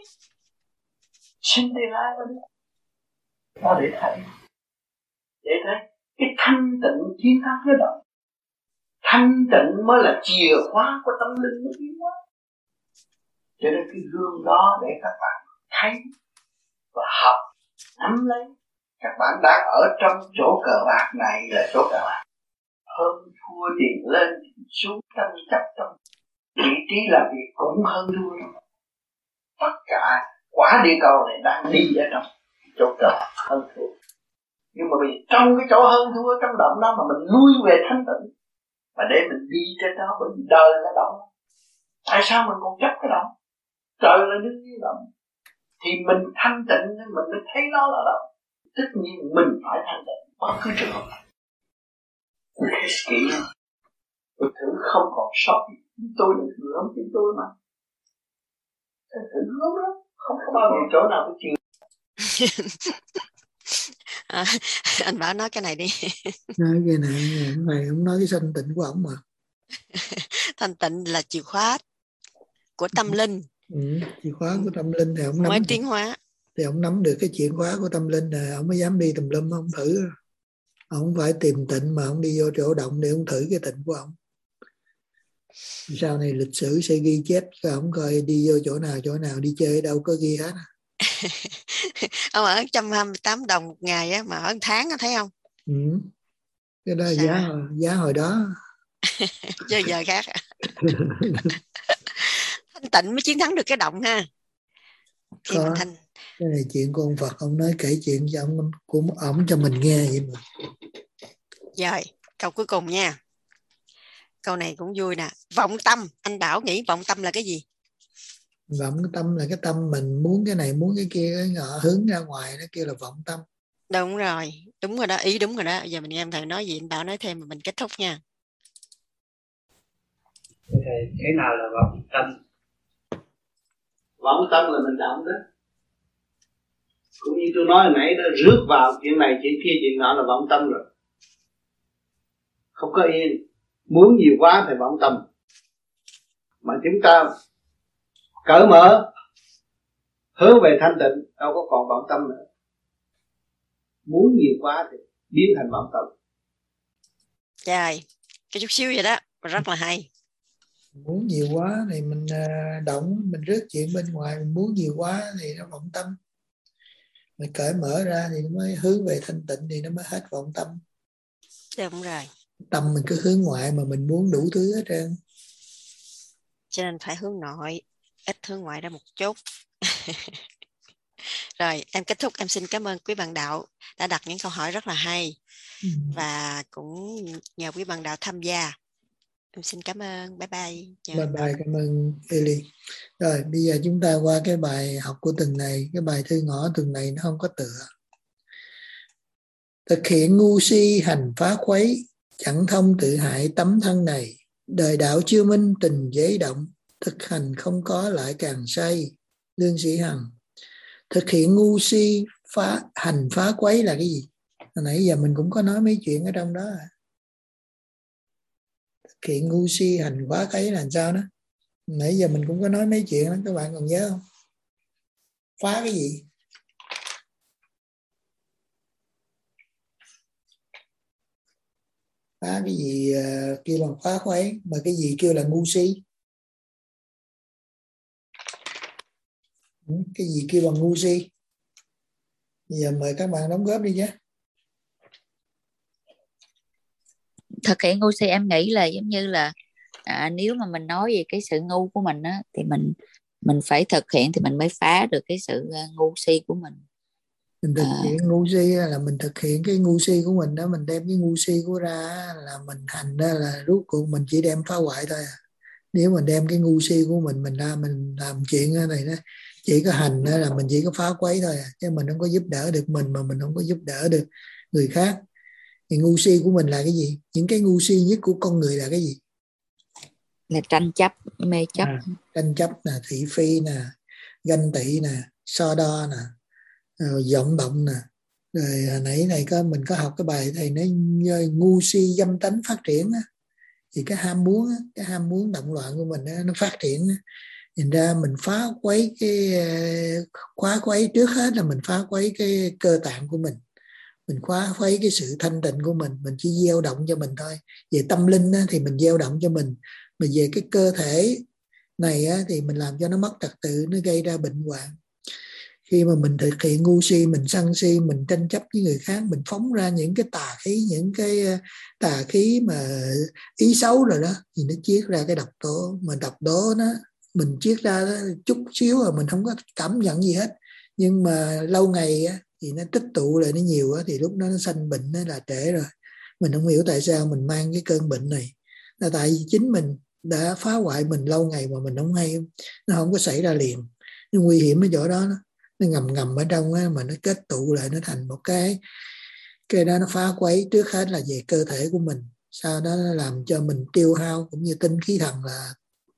Xin tiền ai đó đi. Đó để thấy. Để thấy cái thanh tịnh chiến thắng cái động. Thanh tịnh mới là chìa khóa của tâm linh mới tiến hóa. Cho nên cái gương đó để các bạn thấy và học, nắm lấy. Các bạn đang ở trong chỗ cờ bạc này là chỗ cờ bạc. Hơn thua tiền lên xuống tranh chấp trong vị trí làm việc cũng hơn thua. Tất cả quả địa cầu này đang đi ở trong chỗ cờ bạc hơn thua. Nhưng mà vì trong cái chỗ hơn thua trong động đó mà mình lui về thanh tịnh. Mà để mình đi trên đó bởi vì đời là động. Tại sao mình còn chấp cái động? Trời là đương nhiên động. Thì mình thanh tịnh mình mới thấy nó là động. Tất nhiên mình phải thanh tịnh bất cứ trường hợp. Tôi thấy kỹ lắm. Tôi thử không còn sót. Tôi là người không tin tôi mà. Tôi thử hướng đó. Không có bao giờ chỗ nào tôi chịu. Anh Bảo nói cái này đi. Nói cái này ông nói cái thanh tịnh của ông mà. Thanh tịnh là chìa khóa của tâm linh. Chìa khóa của tâm linh thì ông nắm. Mới tiến hóa. Thì ông nắm được cái chìa khóa của tâm linh này, ông mới dám đi tùm lum, ông thử. Ông phải tìm tịnh mà ông đi vô chỗ động để ông thử cái tịnh của ông. Sau này lịch sử sẽ ghi chép cho ông coi đi vô chỗ nào đi chơi đâu có ghi hết. Ông ở 128 đồng một ngày á, mà ở 1 tháng á, thấy không? Cái đó giá hồi đó. Chứ giờ khác. Thanh tịnh mới chiến thắng được cái động ha. Khi mình thanh. Cái này chuyện của ông Phật, ông nói kể chuyện cho ông cho mình nghe vậy mà. Rồi, câu cuối cùng nha. Câu này cũng vui nè. Vọng tâm, anh Bảo nghĩ vọng tâm là cái gì? Vọng tâm là cái tâm mình muốn cái này muốn cái kia, cái ngọ hướng ra ngoài, nó kêu là vọng tâm. Đúng rồi đó, ý đúng rồi đó. Giờ mình nghe thầy nói gì, anh Bảo nói thêm mà mình kết thúc nha. Thầy, thế nào là vọng tâm? Vọng tâm là mình động đó. Cũng như tôi nói hồi nãy đó, rước vào chuyện này chuyện kia chuyện nọ là vọng tâm rồi. Không có yên. Muốn nhiều quá thì vọng tâm. Mà chúng ta cởi mở hướng về thanh tịnh, đâu có còn vọng tâm nữa. Muốn nhiều quá thì biến thành vọng tâm. Trời, cái chút xíu vậy đó, rất là hay. Muốn nhiều quá thì mình động, mình rước chuyện bên ngoài, mình muốn nhiều quá thì nó vọng tâm. Mày cởi mở ra thì nó mới hướng về thanh tịnh, thì nó mới hết vọng tâm. Đúng rồi. Tâm mình cứ hướng ngoại mà mình muốn đủ thứ hết trơn. Cho nên phải hướng nội, ít hướng ngoại ra một chút. Rồi, em kết thúc. Em xin cảm ơn quý bạn đạo đã đặt những câu hỏi rất là hay. Và cũng nhờ quý bạn đạo tham gia. Em xin cảm ơn. Bye bye. Bye bye, cảm ơn Eli. Rồi, bây giờ chúng ta qua cái bài học của tuần này. Cái bài thư ngõ tuần này nó không có tựa. Thực hiện ngu si hành phá khuấy, chẳng thông tự hại tấm thân này. Đời đạo chưa minh tình giấy động, thực hành không có lại càng say. Lương Sĩ Hằng. Thực hiện ngu si hành phá quấy là cái gì? Hồi nãy giờ mình cũng có nói mấy chuyện ở trong đó. Thực hiện ngu si hành phá quấy là sao đó? Nãy giờ mình cũng có nói mấy chuyện đó, các bạn còn nhớ không? Phá cái gì? Phá cái gì kêu bằng phá khuấy, mà cái gì kêu là ngu si? Cái gì kêu bằng ngu si? Bây giờ mời các bạn đóng góp đi chứ. Thực hiện ngu si em nghĩ là giống như là nếu mà mình nói về cái sự ngu của mình á, thì mình phải thực hiện thì mình mới phá được cái sự ngu si của mình. Mình thực hiện ngu si là mình thực hiện cái ngu si của mình đó, mình đem cái ngu si của ra là mình hành ra là rốt cuộc mình chỉ đem phá hoại thôi à. Nếu mình đem cái ngu si của mình ra mình làm chuyện này đó, chỉ có hành đó là mình chỉ có phá quấy thôi à, chứ mình không có giúp đỡ được mình, mà mình không có giúp đỡ được người khác. Thì ngu si của mình là cái gì? Những cái ngu si nhất của con người là cái gì? Là tranh chấp, mê chấp. Tranh chấp nè, thị phi nè, ganh tị nè, so đo nè, vọng động nè. Rồi hồi nãy này mình có học cái bài thầy nói ngu si dâm tánh phát triển á. Thì cái ham muốn động loạn của mình nó phát triển. Thành ra mình phá quấy trước hết là mình phá quấy cái cơ tạng của mình khóa khuấy cái sự thanh tịnh của mình chỉ gieo động cho mình thôi. Về tâm linh á, thì mình gieo động cho mình, mà về cái cơ thể này á, thì mình làm cho nó mất trật tự, nó gây ra bệnh hoạn. Khi mà mình thực hiện ngu si, mình sân si, mình tranh chấp với người khác, mình phóng ra những cái tà khí mà ý xấu rồi đó, thì nó chiết ra cái độc tố. Mà độc tố đó mình chiết ra đó, chút xíu rồi mình không có cảm nhận gì hết, nhưng mà lâu ngày á, thì nó tích tụ lại nó nhiều á, thì lúc đó nó sanh bệnh, nó là trễ rồi. Mình không hiểu tại sao mình mang cái cơn bệnh này, là tại vì chính mình đã phá hoại mình lâu ngày mà mình không hay, nó không có xảy ra liền. Nó nguy hiểm ở chỗ đó, nó ngầm ở trong á, mà nó kết tụ lại nó thành một cái đó nó phá quấy. Trước hết là về cơ thể của mình, sau đó nó làm cho mình tiêu hao, cũng như tinh khí thần là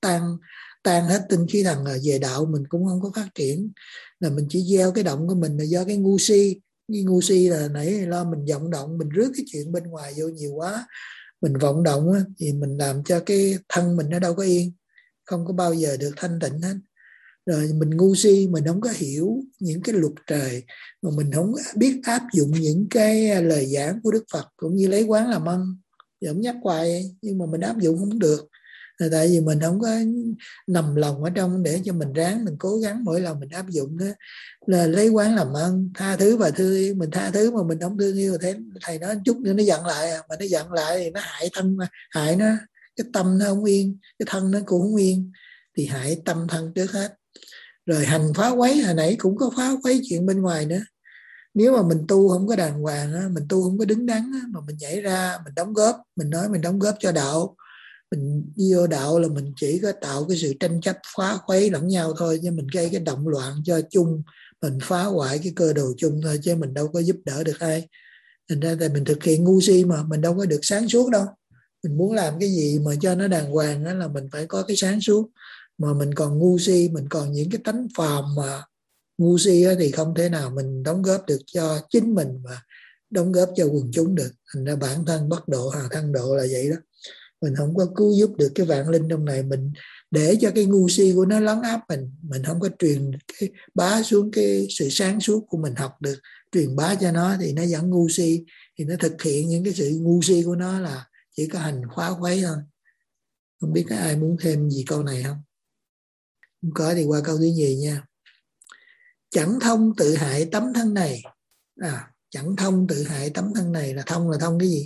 tan hết tinh khí thần, là về đạo mình cũng không có phát triển. Là mình chỉ gieo cái động của mình là do cái ngu si. Cái ngu si là nãy lo mình vọng động, mình rước cái chuyện bên ngoài vô nhiều quá, mình vọng động á, thì mình làm cho cái thân mình nó đâu có yên, không có bao giờ được thanh tịnh hết. Rồi mình ngu si, mình không có hiểu những cái luật trời, mà mình không biết áp dụng những cái lời giảng của Đức Phật, cũng như lấy quán làm ân. Vẫn nhắc hoài nhưng mà mình áp dụng không được, là tại vì mình không có nằm lòng ở trong để cho mình ráng, mình cố gắng mỗi lần mình áp dụng đó là lấy quán làm ân, tha thứ và thương yêu. Mình tha thứ mà mình không thương yêu, thế thầy nói chút nữa nó giận lại, mà nó giận lại thì nó hại thân, hại nó, cái tâm nó không yên, cái thân nó cũng không yên, thì hại tâm thân trước hết. Rồi hành phá quấy, hồi nãy cũng có phá quấy chuyện bên ngoài nữa. Nếu mà mình tu không có đàng hoàng, mình tu không có đứng đắn, mà mình nhảy ra mình đóng góp, mình nói mình đóng góp cho đạo, mình vô đạo là mình chỉ có tạo cái sự tranh chấp phá khuấy lẫn nhau thôi, chứ mình gây cái động loạn cho chung, mình phá hoại cái cơ đồ chung thôi, chứ mình đâu có giúp đỡ được ai. Thành ra là mình thực hiện ngu si mà mình đâu có được sáng suốt đâu. Mình muốn làm cái gì mà cho nó đàng hoàng đó là mình phải có cái sáng suốt, mà mình còn ngu si, mình còn những cái tánh phàm mà ngu si thì không thể nào mình đóng góp được cho chính mình mà đóng góp cho quần chúng được. Thành ra bản thân bất độ hà thân độ là vậy đó. Mình không có cứu giúp được cái vạn linh trong này, mình để cho cái ngu si của nó lấn áp mình không có truyền cái bá xuống cái sự sáng suốt của mình học được, truyền bá cho nó thì nó vẫn ngu si, thì nó thực hiện những cái sự ngu si của nó là chỉ có hành phá khuấy thôi. Không biết có ai muốn thêm gì câu này không? Không có thì qua câu thứ nhì nha. Chẳng thông tự hại tấm thân này. Chẳng thông tự hại tấm thân này là thông cái gì?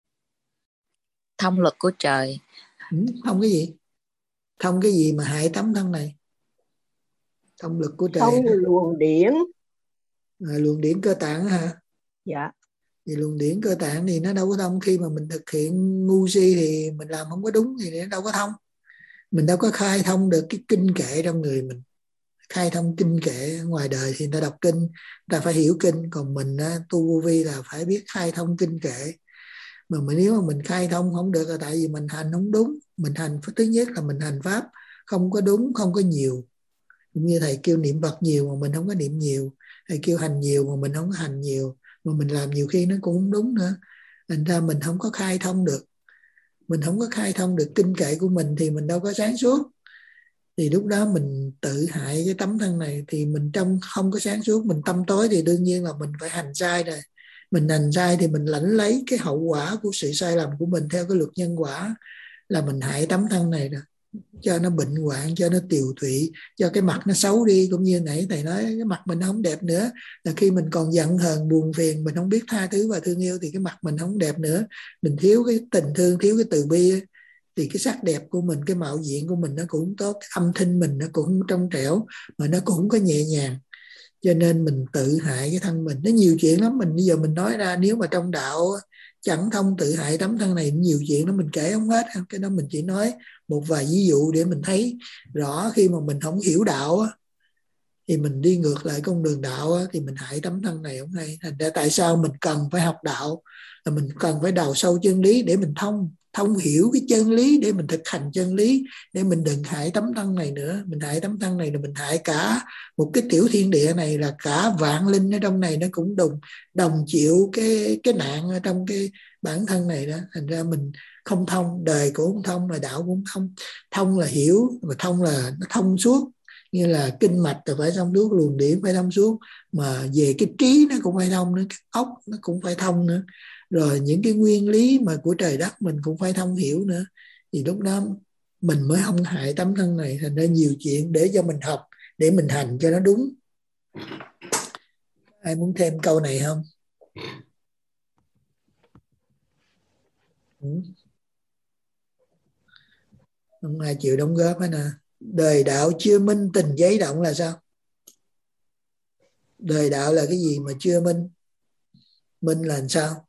Thông luật của trời. Thông cái gì? Thông cái gì mà hại tấm thân này? Thông lực của trời. Thông luồng điển. Luồng điển cơ tạng hả? Dạ. Thì luồng điển cơ tạng thì nó đâu có thông. Khi mà mình thực hiện ngu si thì mình làm không có đúng thì nó đâu có thông. Mình đâu có khai thông được cái kinh kệ trong người mình. Khai thông kinh kệ ngoài đời thì người ta đọc kinh, người ta phải hiểu kinh. Còn mình tu vô vi là phải biết khai thông kinh kệ. Mà nếu mà mình khai thông không được là tại vì mình hành không đúng. Mình hành thứ nhất là mình hành pháp không có đúng, không có nhiều. Cũng như thầy kêu niệm Phật nhiều mà mình không có niệm nhiều, thầy kêu hành nhiều mà mình không có hành nhiều, mà mình làm nhiều khi nó cũng không đúng nữa. Thành ra mình không có khai thông được. Mình không có khai thông được kinh kệ của mình thì mình đâu có sáng suốt. Thì lúc đó mình tự hại cái tấm thân này. Thì mình trong không có sáng suốt, mình tâm tối thì đương nhiên là mình phải hành sai rồi. Mình hành sai thì mình lãnh lấy cái hậu quả của sự sai lầm của mình theo cái luật nhân quả, là mình hại tấm thân này rồi, cho nó bệnh hoạn, cho nó tiều tụy, cho cái mặt nó xấu đi. Cũng như nãy thầy nói cái mặt mình không đẹp nữa, là khi mình còn giận hờn buồn phiền, mình không biết tha thứ và thương yêu thì cái mặt mình không đẹp nữa. Mình thiếu cái tình thương, thiếu cái từ bi thì cái sắc đẹp của mình, cái mạo diện của mình nó cũng không tốt, cái âm thanh mình nó cũng không trong trẻo, mà nó cũng không có nhẹ nhàng. Cho nên mình tự hại cái thân mình. Nó nhiều chuyện lắm. Mình bây giờ mình nói ra, nếu mà trong đạo chẳng thông tự hại tấm thân này, nhiều chuyện đó mình kể không hết. Cái đó mình chỉ nói một vài ví dụ để mình thấy rõ. Khi mà mình không hiểu đạo thì mình đi ngược lại con đường đạo thì mình hại tấm thân này không hay. Thành ra tại sao mình cần phải học đạo, là mình cần phải đào sâu chân lý để mình thông hiểu cái chân lý, để mình thực hành chân lý, để mình đừng hại tấm thân này nữa. Mình hại tấm thân này là mình hại cả một cái tiểu thiên địa này, là cả vạn linh ở trong này nó cũng đồng chịu cái nạn ở trong cái bản thân này đó. Thành ra mình không thông, đời cũng không thông, là đạo cũng không thông. Thông là hiểu, mà thông là nó thông suốt. Như là kinh mạch thì phải thông suốt, luồng điển phải thông suốt, mà về cái trí nó cũng phải thông nữa, cái óc nó cũng phải thông nữa, rồi những cái nguyên lý mà của trời đất mình cũng phải thông hiểu nữa. Thì lúc đó mình mới không hại tấm thân này. Thành ra nhiều chuyện để cho mình học, để mình hành cho nó đúng. Ai muốn thêm câu này không? Không ai chịu đóng góp hết nè. Đời đạo chưa minh tình giấy động là sao? Đời đạo là cái gì mà chưa minh? Minh là làm sao?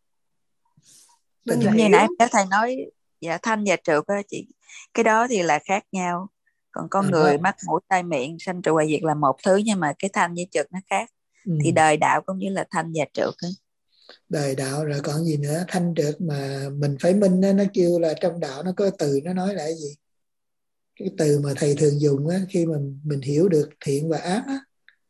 Như nãy các thầy nói dạ thanh và trượt đó chị, cái đó thì là khác nhau. Còn con người mắt mũi tai miệng sanh trụ hoại diệt là một thứ, nhưng mà cái thanh với trượt nó khác. Thì đời đạo cũng như là thanh và trượt ấy. Đời đạo rồi còn gì nữa? Thanh trượt mà mình phải minh đó, nó kêu là trong đạo nó có từ nó nói là cái gì? Cái từ mà thầy thường dùng á, khi mà mình hiểu được thiện và ác á.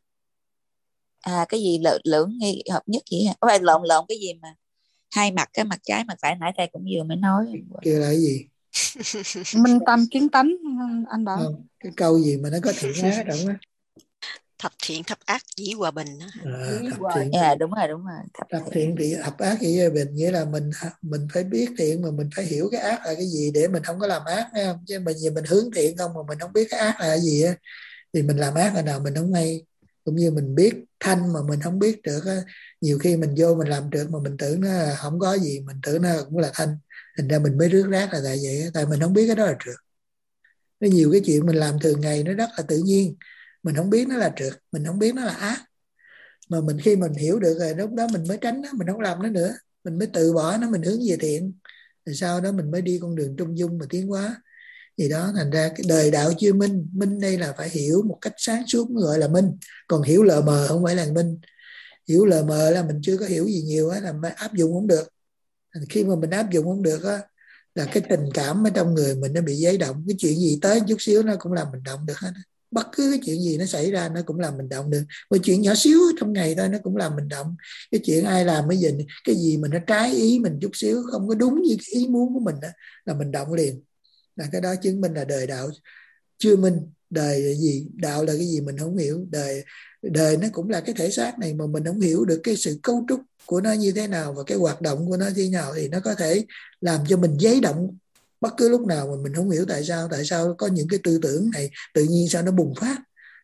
Cái gì lưỡng nghi hợp nhất gì hả? Có phải lộn cái gì mà hai mặt, cái mặt trái mặt phải, nãy thầy cũng vừa mới nói. Kêu là cái gì? Minh tâm kiến tánh anh bảo. Không, cái câu gì mà nó có thiện ác trong á? Thập thiện thập ác dĩ hòa bình. Đúng rồi. Thập thiện thì thập ác dĩ hòa bình, nghĩa là mình phải biết thiện mà mình phải hiểu cái ác là cái gì để mình không có làm ác, thấy không? Chứ mình hướng thiện không mà mình không biết cái ác là cái gì á, thì mình làm ác là nào mình không hay. Cũng như mình biết thanh mà mình không biết được á, nhiều khi mình vô mình làm được mà mình tưởng nó là không có gì, mình tưởng nó cũng là thanh, thành ra mình mới rước rác là tại vậy. Tại mình không biết cái đó là trượt. Có nhiều cái chuyện mình làm thường ngày nó rất là tự nhiên, mình không biết nó là trượt, mình không biết nó là ác, mà khi mình hiểu được rồi lúc đó mình mới tránh nó, mình không làm nó nữa, mình mới từ bỏ nó, mình hướng về thiện, rồi sau đó mình mới đi con đường trung dung mà tiến hóa. Thì đó, thành ra cái đời đạo chưa minh. Minh đây là phải hiểu một cách sáng suốt mới gọi là minh. Còn hiểu lờ mờ không phải là minh. Hiểu lờ mờ là mình chưa có hiểu gì nhiều á, là áp dụng không được. Khi mà mình áp dụng không được á, là cái tình cảm ở trong người mình nó bị giấy động. Cái chuyện gì tới chút xíu nó cũng làm mình động được hết. Bất cứ cái chuyện gì nó xảy ra nó cũng làm mình động được. Một chuyện nhỏ xíu trong ngày thôi nó cũng làm mình động. Cái chuyện ai làm cái gì mà nó trái ý mình chút xíu, không có đúng như cái ý muốn của mình đó, là mình động liền. Là cái đó chứng minh là đời đạo chưa minh. Đời là gì? Đạo là cái gì mình không hiểu. Đời nó cũng là cái thể xác này mà mình không hiểu được cái sự cấu trúc của nó như thế nào và cái hoạt động của nó như thế nào, thì nó có thể làm cho mình giấy động bất cứ lúc nào mà mình không hiểu tại sao có những cái tư tưởng này tự nhiên sao nó bùng phát.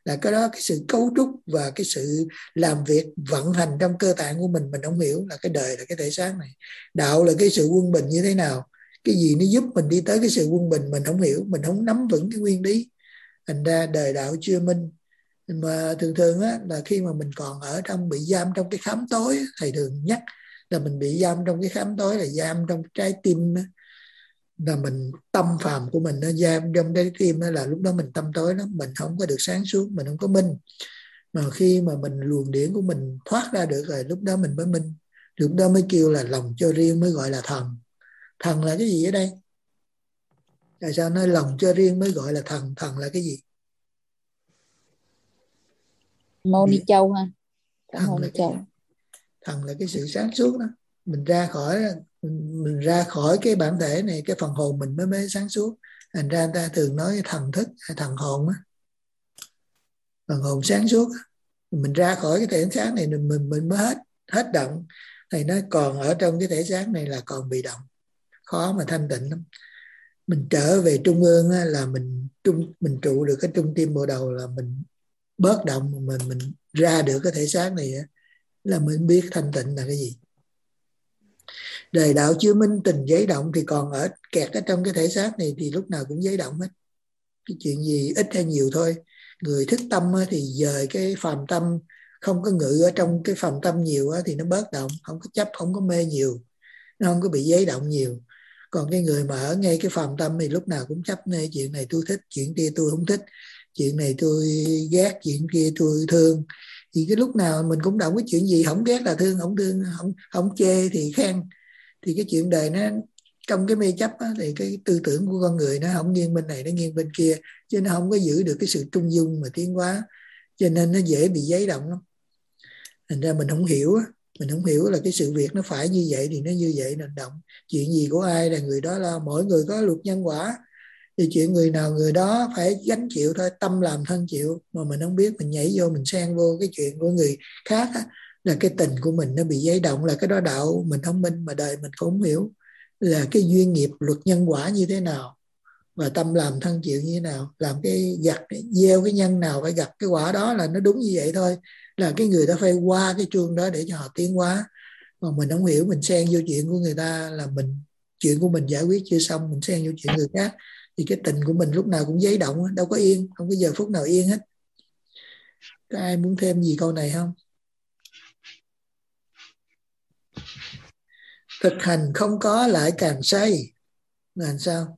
là cái đó, cái sự cấu trúc và cái sự làm việc vận hành trong cơ tạng của mình không hiểu. Là cái đời là cái thể xác này, đạo là cái sự quân bình như thế nào, cái gì nó giúp mình đi tới cái sự quân bình mình không hiểu, mình không nắm vững cái nguyên lý, thành ra đời đạo chưa minh. Mà thường thường á, là khi mà mình còn ở trong bị giam trong cái khám tối, thầy thường nhắc là mình bị giam trong cái khám tối, là giam trong trái tim á, là mình tâm phàm của mình nó giam trong trái tim đó, là lúc đó mình tâm tối lắm, mình không có được sáng suốt, mình không có minh. Mà khi mà mình luồng điển của mình thoát ra được rồi, lúc đó mình mới minh, lúc đó mới kêu là lòng cho riêng, mới gọi là thần. Thần là cái gì ở đây? Tại sao nói lòng cho riêng mới gọi là thần? Thần là cái gì? Mô Ni Châu ha. Thần là cái sự sáng suốt đó. Mình ra khỏi cái bản thể này, cái phần hồn mình mới sáng suốt. Thành ra người ta thường nói thần thức hay thần hồn á, phần hồn sáng suốt. Mình ra khỏi cái thể xác này mình mới hết động. Thầy nói còn ở trong cái thể xác này là còn bị động, khó mà thanh tịnh lắm. Mình trở về trung ương á, là mình trụ được cái trung tim bộ đầu, là mình bớt động, mình ra được cái thể xác này á, là mình biết thanh tịnh là cái gì. Đời đạo chưa minh, tình giấy động thì còn kẹt ở trong cái thể xác này, thì lúc nào cũng giấy động hết. Cái chuyện gì ít hay nhiều thôi. Người thức tâm thì dời cái phàm tâm, không có ngự ở trong cái phàm tâm nhiều thì nó bớt động, không có chấp, không có mê nhiều, nó không có bị giấy động nhiều. Còn cái người mà ở ngay cái phàm tâm thì lúc nào cũng chấp mê, chuyện này tôi thích, chuyện kia tôi không thích, chuyện này tôi ghét, chuyện kia tôi thương. Thì cái lúc nào mình cũng động cái chuyện gì không ghét là thương, không chê thì khen. Thì cái chuyện đời nó trong cái mê chấp á, thì cái tư tưởng của con người nó không nghiêng bên này, nó nghiêng bên kia, chứ nó không có giữ được cái sự trung dung mà tiến hóa, cho nên nó dễ bị giấy động lắm. Thành ra mình không hiểu á, mình không hiểu là cái sự việc nó phải như vậy thì nó như vậy, nên động. Chuyện gì của ai là người đó lo, mỗi người có luật nhân quả, thì chuyện người nào người đó phải gánh chịu thôi, tâm làm thân chịu. Mà mình không biết, mình nhảy vô, mình xen vô cái chuyện của người khác á, là cái tình của mình nó bị giấy động, là cái đó đạo mình không minh, mà đời mình cũng không hiểu là cái duyên nghiệp luật nhân quả như thế nào, và tâm làm thân chịu như thế nào. Làm cái gieo cái nhân nào phải gặp cái quả đó, là nó đúng như vậy thôi, là cái người đó phải qua cái chuông đó để cho họ tiến hóa. Mà mình không hiểu, mình xen vô chuyện của người ta, là chuyện của mình giải quyết chưa xong, mình xen vô chuyện người khác, thì cái tình của mình lúc nào cũng giấy động, đâu có yên, không có giờ phút nào yên hết. Có ai muốn thêm gì câu này không? Thực hành không có lại càng say là làm sao?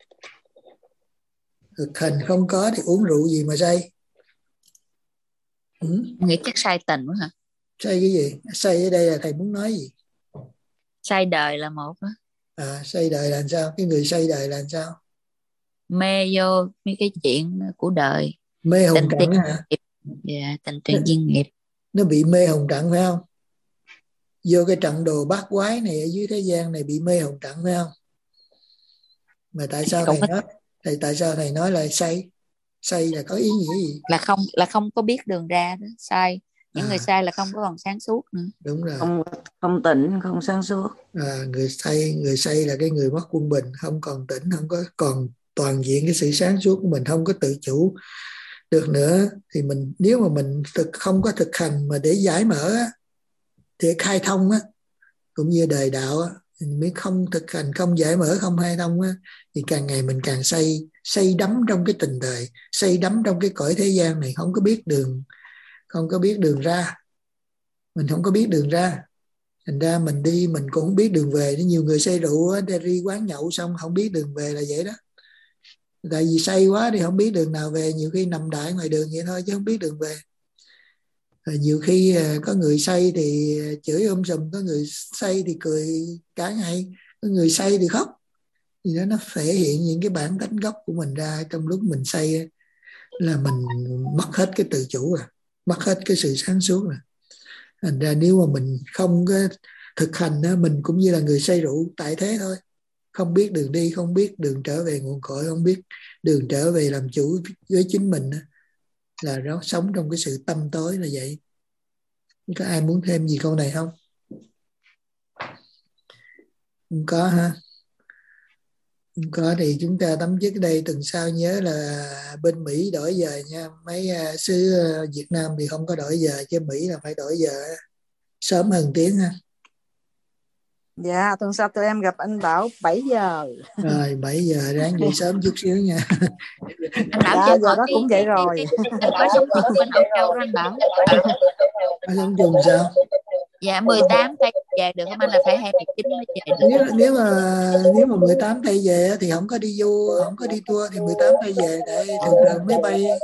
Thực hành không có thì uống rượu gì mà say? Nghĩ chắc say tình quá hả? Say cái gì? Say ở đây là thầy muốn nói gì? Say đời là một đó. Say đời là làm sao? Cái người say đời là làm sao? Mê vô mấy cái chuyện của đời. Mê hồng trần hả? Dạ, tình tiền duyên nghiệp. Nó bị mê hồng trần phải không? Vô cái trận đồ bát quái này ở dưới thế gian này bị mê hồng trần phải không? Mà tại sao tại sao thầy nói là say là có ý nghĩa gì? Là không có biết đường ra đó, sai. Những người sai là không có còn sáng suốt nữa. Đúng rồi. Không tỉnh, không sáng suốt. Người say là cái người mất quân bình, không còn tỉnh, không có còn toàn diện cái sự sáng suốt của mình, không có tự chủ được nữa. Thì mình, nếu mà mình không có thực hành mà để giải mở á, để khai thông á, cũng như đời đạo á, mình mới không thực hành, không giải mở, không khai thông á, thì càng ngày mình càng say đắm trong cái tình đời, say đắm trong cái cõi thế gian này, không có biết đường ra. Mình không có biết đường ra, thành ra mình đi mình cũng không biết đường về. Nhiều người say rượu á, đi quán nhậu xong không biết đường về là vậy đó. Tại vì say quá thì không biết đường nào về, nhiều khi nằm đại ngoài đường vậy thôi chứ không biết đường về. Nhiều khi có người say thì chửi sùm, có người say thì cười cả ngày, có người say thì khóc. Thì đó, nó thể hiện những cái bản tánh gốc của mình ra. Trong lúc mình say là mình mất hết cái tự chủ rồi, mất hết cái sự sáng suốt rồi. Thành ra nếu mà mình không có thực hành đó, mình cũng như là người say rượu tại thế thôi, không biết đường đi, không biết đường trở về nguồn cội, không biết đường trở về làm chủ với chính mình, là nó sống trong cái sự tâm tối là vậy. Có ai muốn thêm gì câu này không? Không có ha. Không có thì chúng ta tấm chức đây tuần sau nhớ là bên Mỹ đổi giờ nha. Mấy xứ Việt Nam thì không có đổi giờ, chứ Mỹ là phải đổi giờ sớm hơn tiếng ha. Dạ, tuần sau tụi em gặp anh Bảo 7 giờ. Rồi 7 giờ ráng dậy sớm chút xíu nha. Anh Bảo Dạ, chưa giờ hỏi đó cũng vậy rồi. có sống trùng bên Âu Châu đó anh Bảo. Có sống trùng sao? Dạ 18 tay về được không anh, là phải 29 mới về được? Nếu mà 18 tay về thì không có đi tour thì 18 tay về, tại thường máy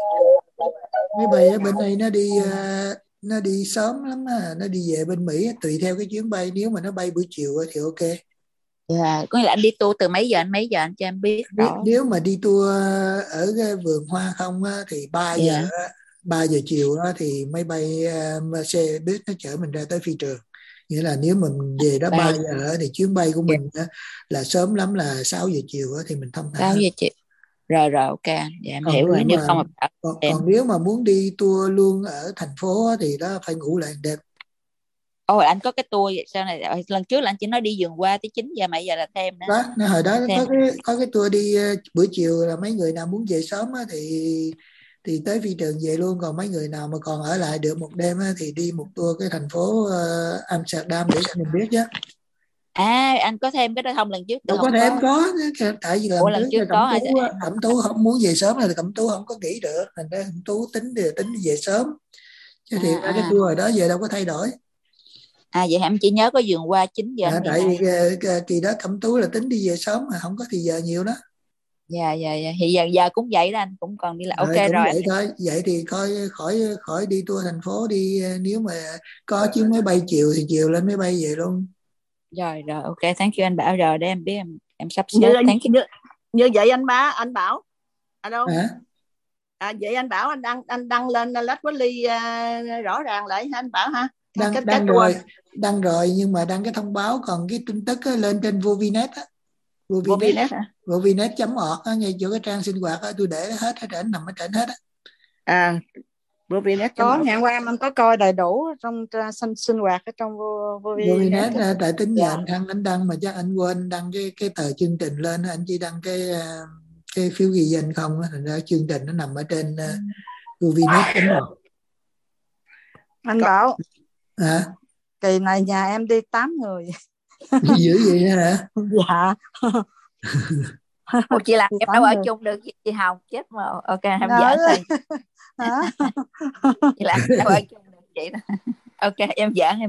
bay ở bên đây nó đi sớm lắm á, nó đi về bên Mỹ tùy theo cái chuyến bay, nếu mà nó bay buổi chiều thì ok. Dạ, có nghĩa là anh đi tour từ mấy giờ anh cho em biết rõ. Nếu mà đi tour ở cái vườn hoa không á, thì 3 giờ chiều á, thì máy bay xe buýt nó chở mình ra tới phi trường. Nghĩa là nếu mình về đó 3 giờ thì chuyến bay của mình là sớm lắm là 6 giờ chiều thì mình thông thả. 6 giờ chiều. Rồi ok, dạ em hiểu rồi. Nếu không còn nếu mà muốn đi tour luôn ở thành phố thì đó phải ngủ lại đêm. Ôi anh có cái tour vậy sao này? Lần trước là anh chỉ nói đi vườn qua tới 9 giờ, mà giờ là thêm nữa. Đó, hồi đó có cái tour đi buổi chiều, là mấy người nào muốn về sớm thì tới phi trường về luôn, còn mấy người nào mà còn ở lại được một đêm thì đi một tour cái thành phố Amsterdam để cho mình biết chứ. Anh có thêm cái đó không? Lần trước đâu có thêm có, tại vì lần trước có Cẩm Tú không muốn về sớm thì Cẩm Tú không có nghỉ được, thành ra Cẩm Tú tính về sớm, chứ thì cái tour rồi đó giờ đâu có thay đổi. Vậy em chỉ nhớ có vườn qua 9 giờ. Tại vì kỳ đó Cẩm Tú là tính đi về sớm mà không có thì giờ nhiều đó. Dạ thì giờ cũng vậy đó, anh cũng còn đi là ok rồi. Vậy thôi, vậy thì coi khỏi đi tour thành phố, đi nếu mà có chuyến máy bay chiều thì chiều lên máy bay về luôn. Rồi ok, thank you anh Bảo, rồi để em biết em sắp xếp. Như vậy anh Bảo ở đâu? Vậy anh Bảo anh đăng lên Lách Ly rõ ràng lại anh Bảo ha. Đăng rồi nhưng mà đăng cái thông báo, còn cái tin tức lên trên Vovinet á. Vovinet.org ngay chỗ cái trang sinh hoạt á, tôi để hết ở trển, nằm ở trển hết á. Vovinet có, ngày qua anh có coi đầy đủ trong sinh hoạt ở trong Vovinet. Tại tính giờ anh đăng mà chắc anh quên đăng cái tờ chương trình lên, anh chỉ đăng cái phiếu ghi danh không á, thành ra chương trình nó nằm ở trên Vovinet.org. Anh Bảo kỳ này nhà em đi 8 người. Dữ vậy nữa hả? Dạ. Chị làm em đâu ở chung được chị Hồng, chết mà. Ok em giỡn thôi. Chị làm em đâu ở chung được chị đó. Ok em giỡn.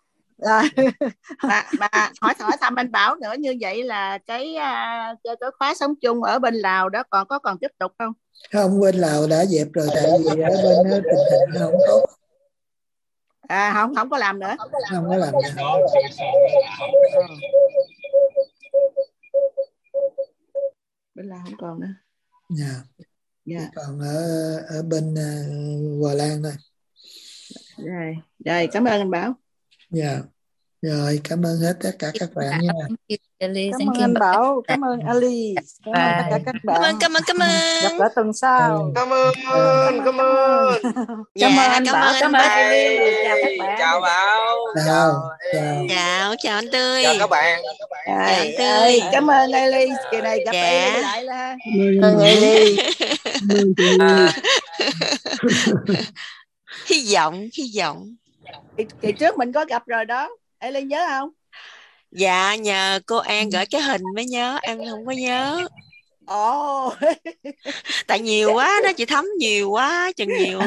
Bà hỏi thăm anh Bảo nữa, như vậy là cái khóa sống chung ở bên Lào đó còn tiếp tục không? Không, bên Lào đã dẹp rồi, tại vì ở bên tình hình nó không tốt. Không có làm nữa. Không có làm nữa. Bên Lào không còn nữa. Dạ. Còn ở bên Hòa Lan thôi. Rồi, cảm ơn anh Bảo. Dạ. Rồi, cảm ơn hết tất cả các bạn nha. Cảm ơn anh Bảo, cảm ơn Ali, cảm ơn tất cả các bạn. Cảm ơn. Gặp lại tuần sau. Cảm ơn. Cảm ơn anh Bảo, cảm ơn Ali. Chào các bạn. Chào Bảo. Chào anh Tươi. Chào các bạn. Cảm ơn Ali. Kỳ này gặp Ali lại là. Cảm ơn Ali. Hy vọng. Kỳ trước mình có gặp rồi đó. Ali nhớ không? Dạ, nhờ cô An gửi cái hình mới nhớ, em không có nhớ. Tại nhiều quá đó, chị Thắm nhiều quá, chừng nhiều.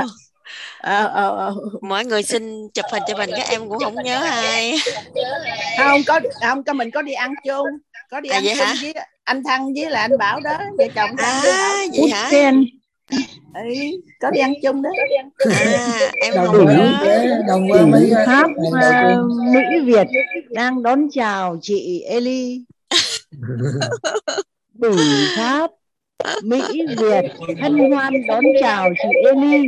Mọi người xin chụp hình cho mình, các em cũng không nhớ ai. Không, mình có đi ăn chung. Có đi ăn chung với anh Thăng với là anh Bảo đó, vợ chồng Thăng với Bảo. Vậy hả? Có đi ăn chung đó. Em không nhớ. Pháp Mỹ Việt đang đón chào chị Eli. Bửu Pháp Mỹ Việt hân hoan đón chào chị Eli.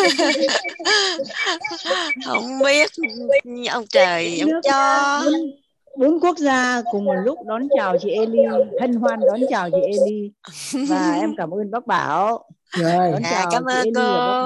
Không biết, ông trời ông cho. 4 quốc gia cùng một lúc đón chào chị Eli, hân hoan đón chào chị Eli. Và em cảm ơn bác Bảo. Rồi. Cảm ơn cô.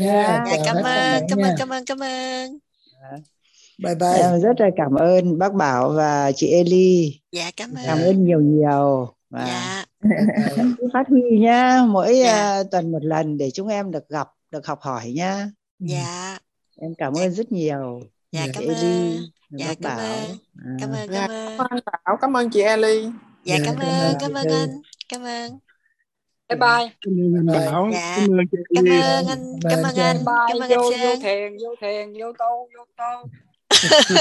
Cảm ơn. Bye bye. Em rất là cảm ơn bác Bảo và chị Eli. Dạ cảm ơn. Cảm ơn nhiều. và cứ phát huy nhá, mỗi tuần một lần để chúng em được gặp, được học hỏi nhá. Dạ. Em cảm ơn rất nhiều. Dạ, cảm ơn. Dạ, cảm ơn. Cảm ơn anh Bảo, cảm ơn chị Eli. Dạ, cảm ơn anh. Cảm ơn. Bye bye. Cảm ơn anh Bảo. Dạ. Cảm ơn chị Cảm Eli. ơn anh. Cảm ơn anh. Bye. Cảm ơn Vô anh Sơn. thiền, vô tu.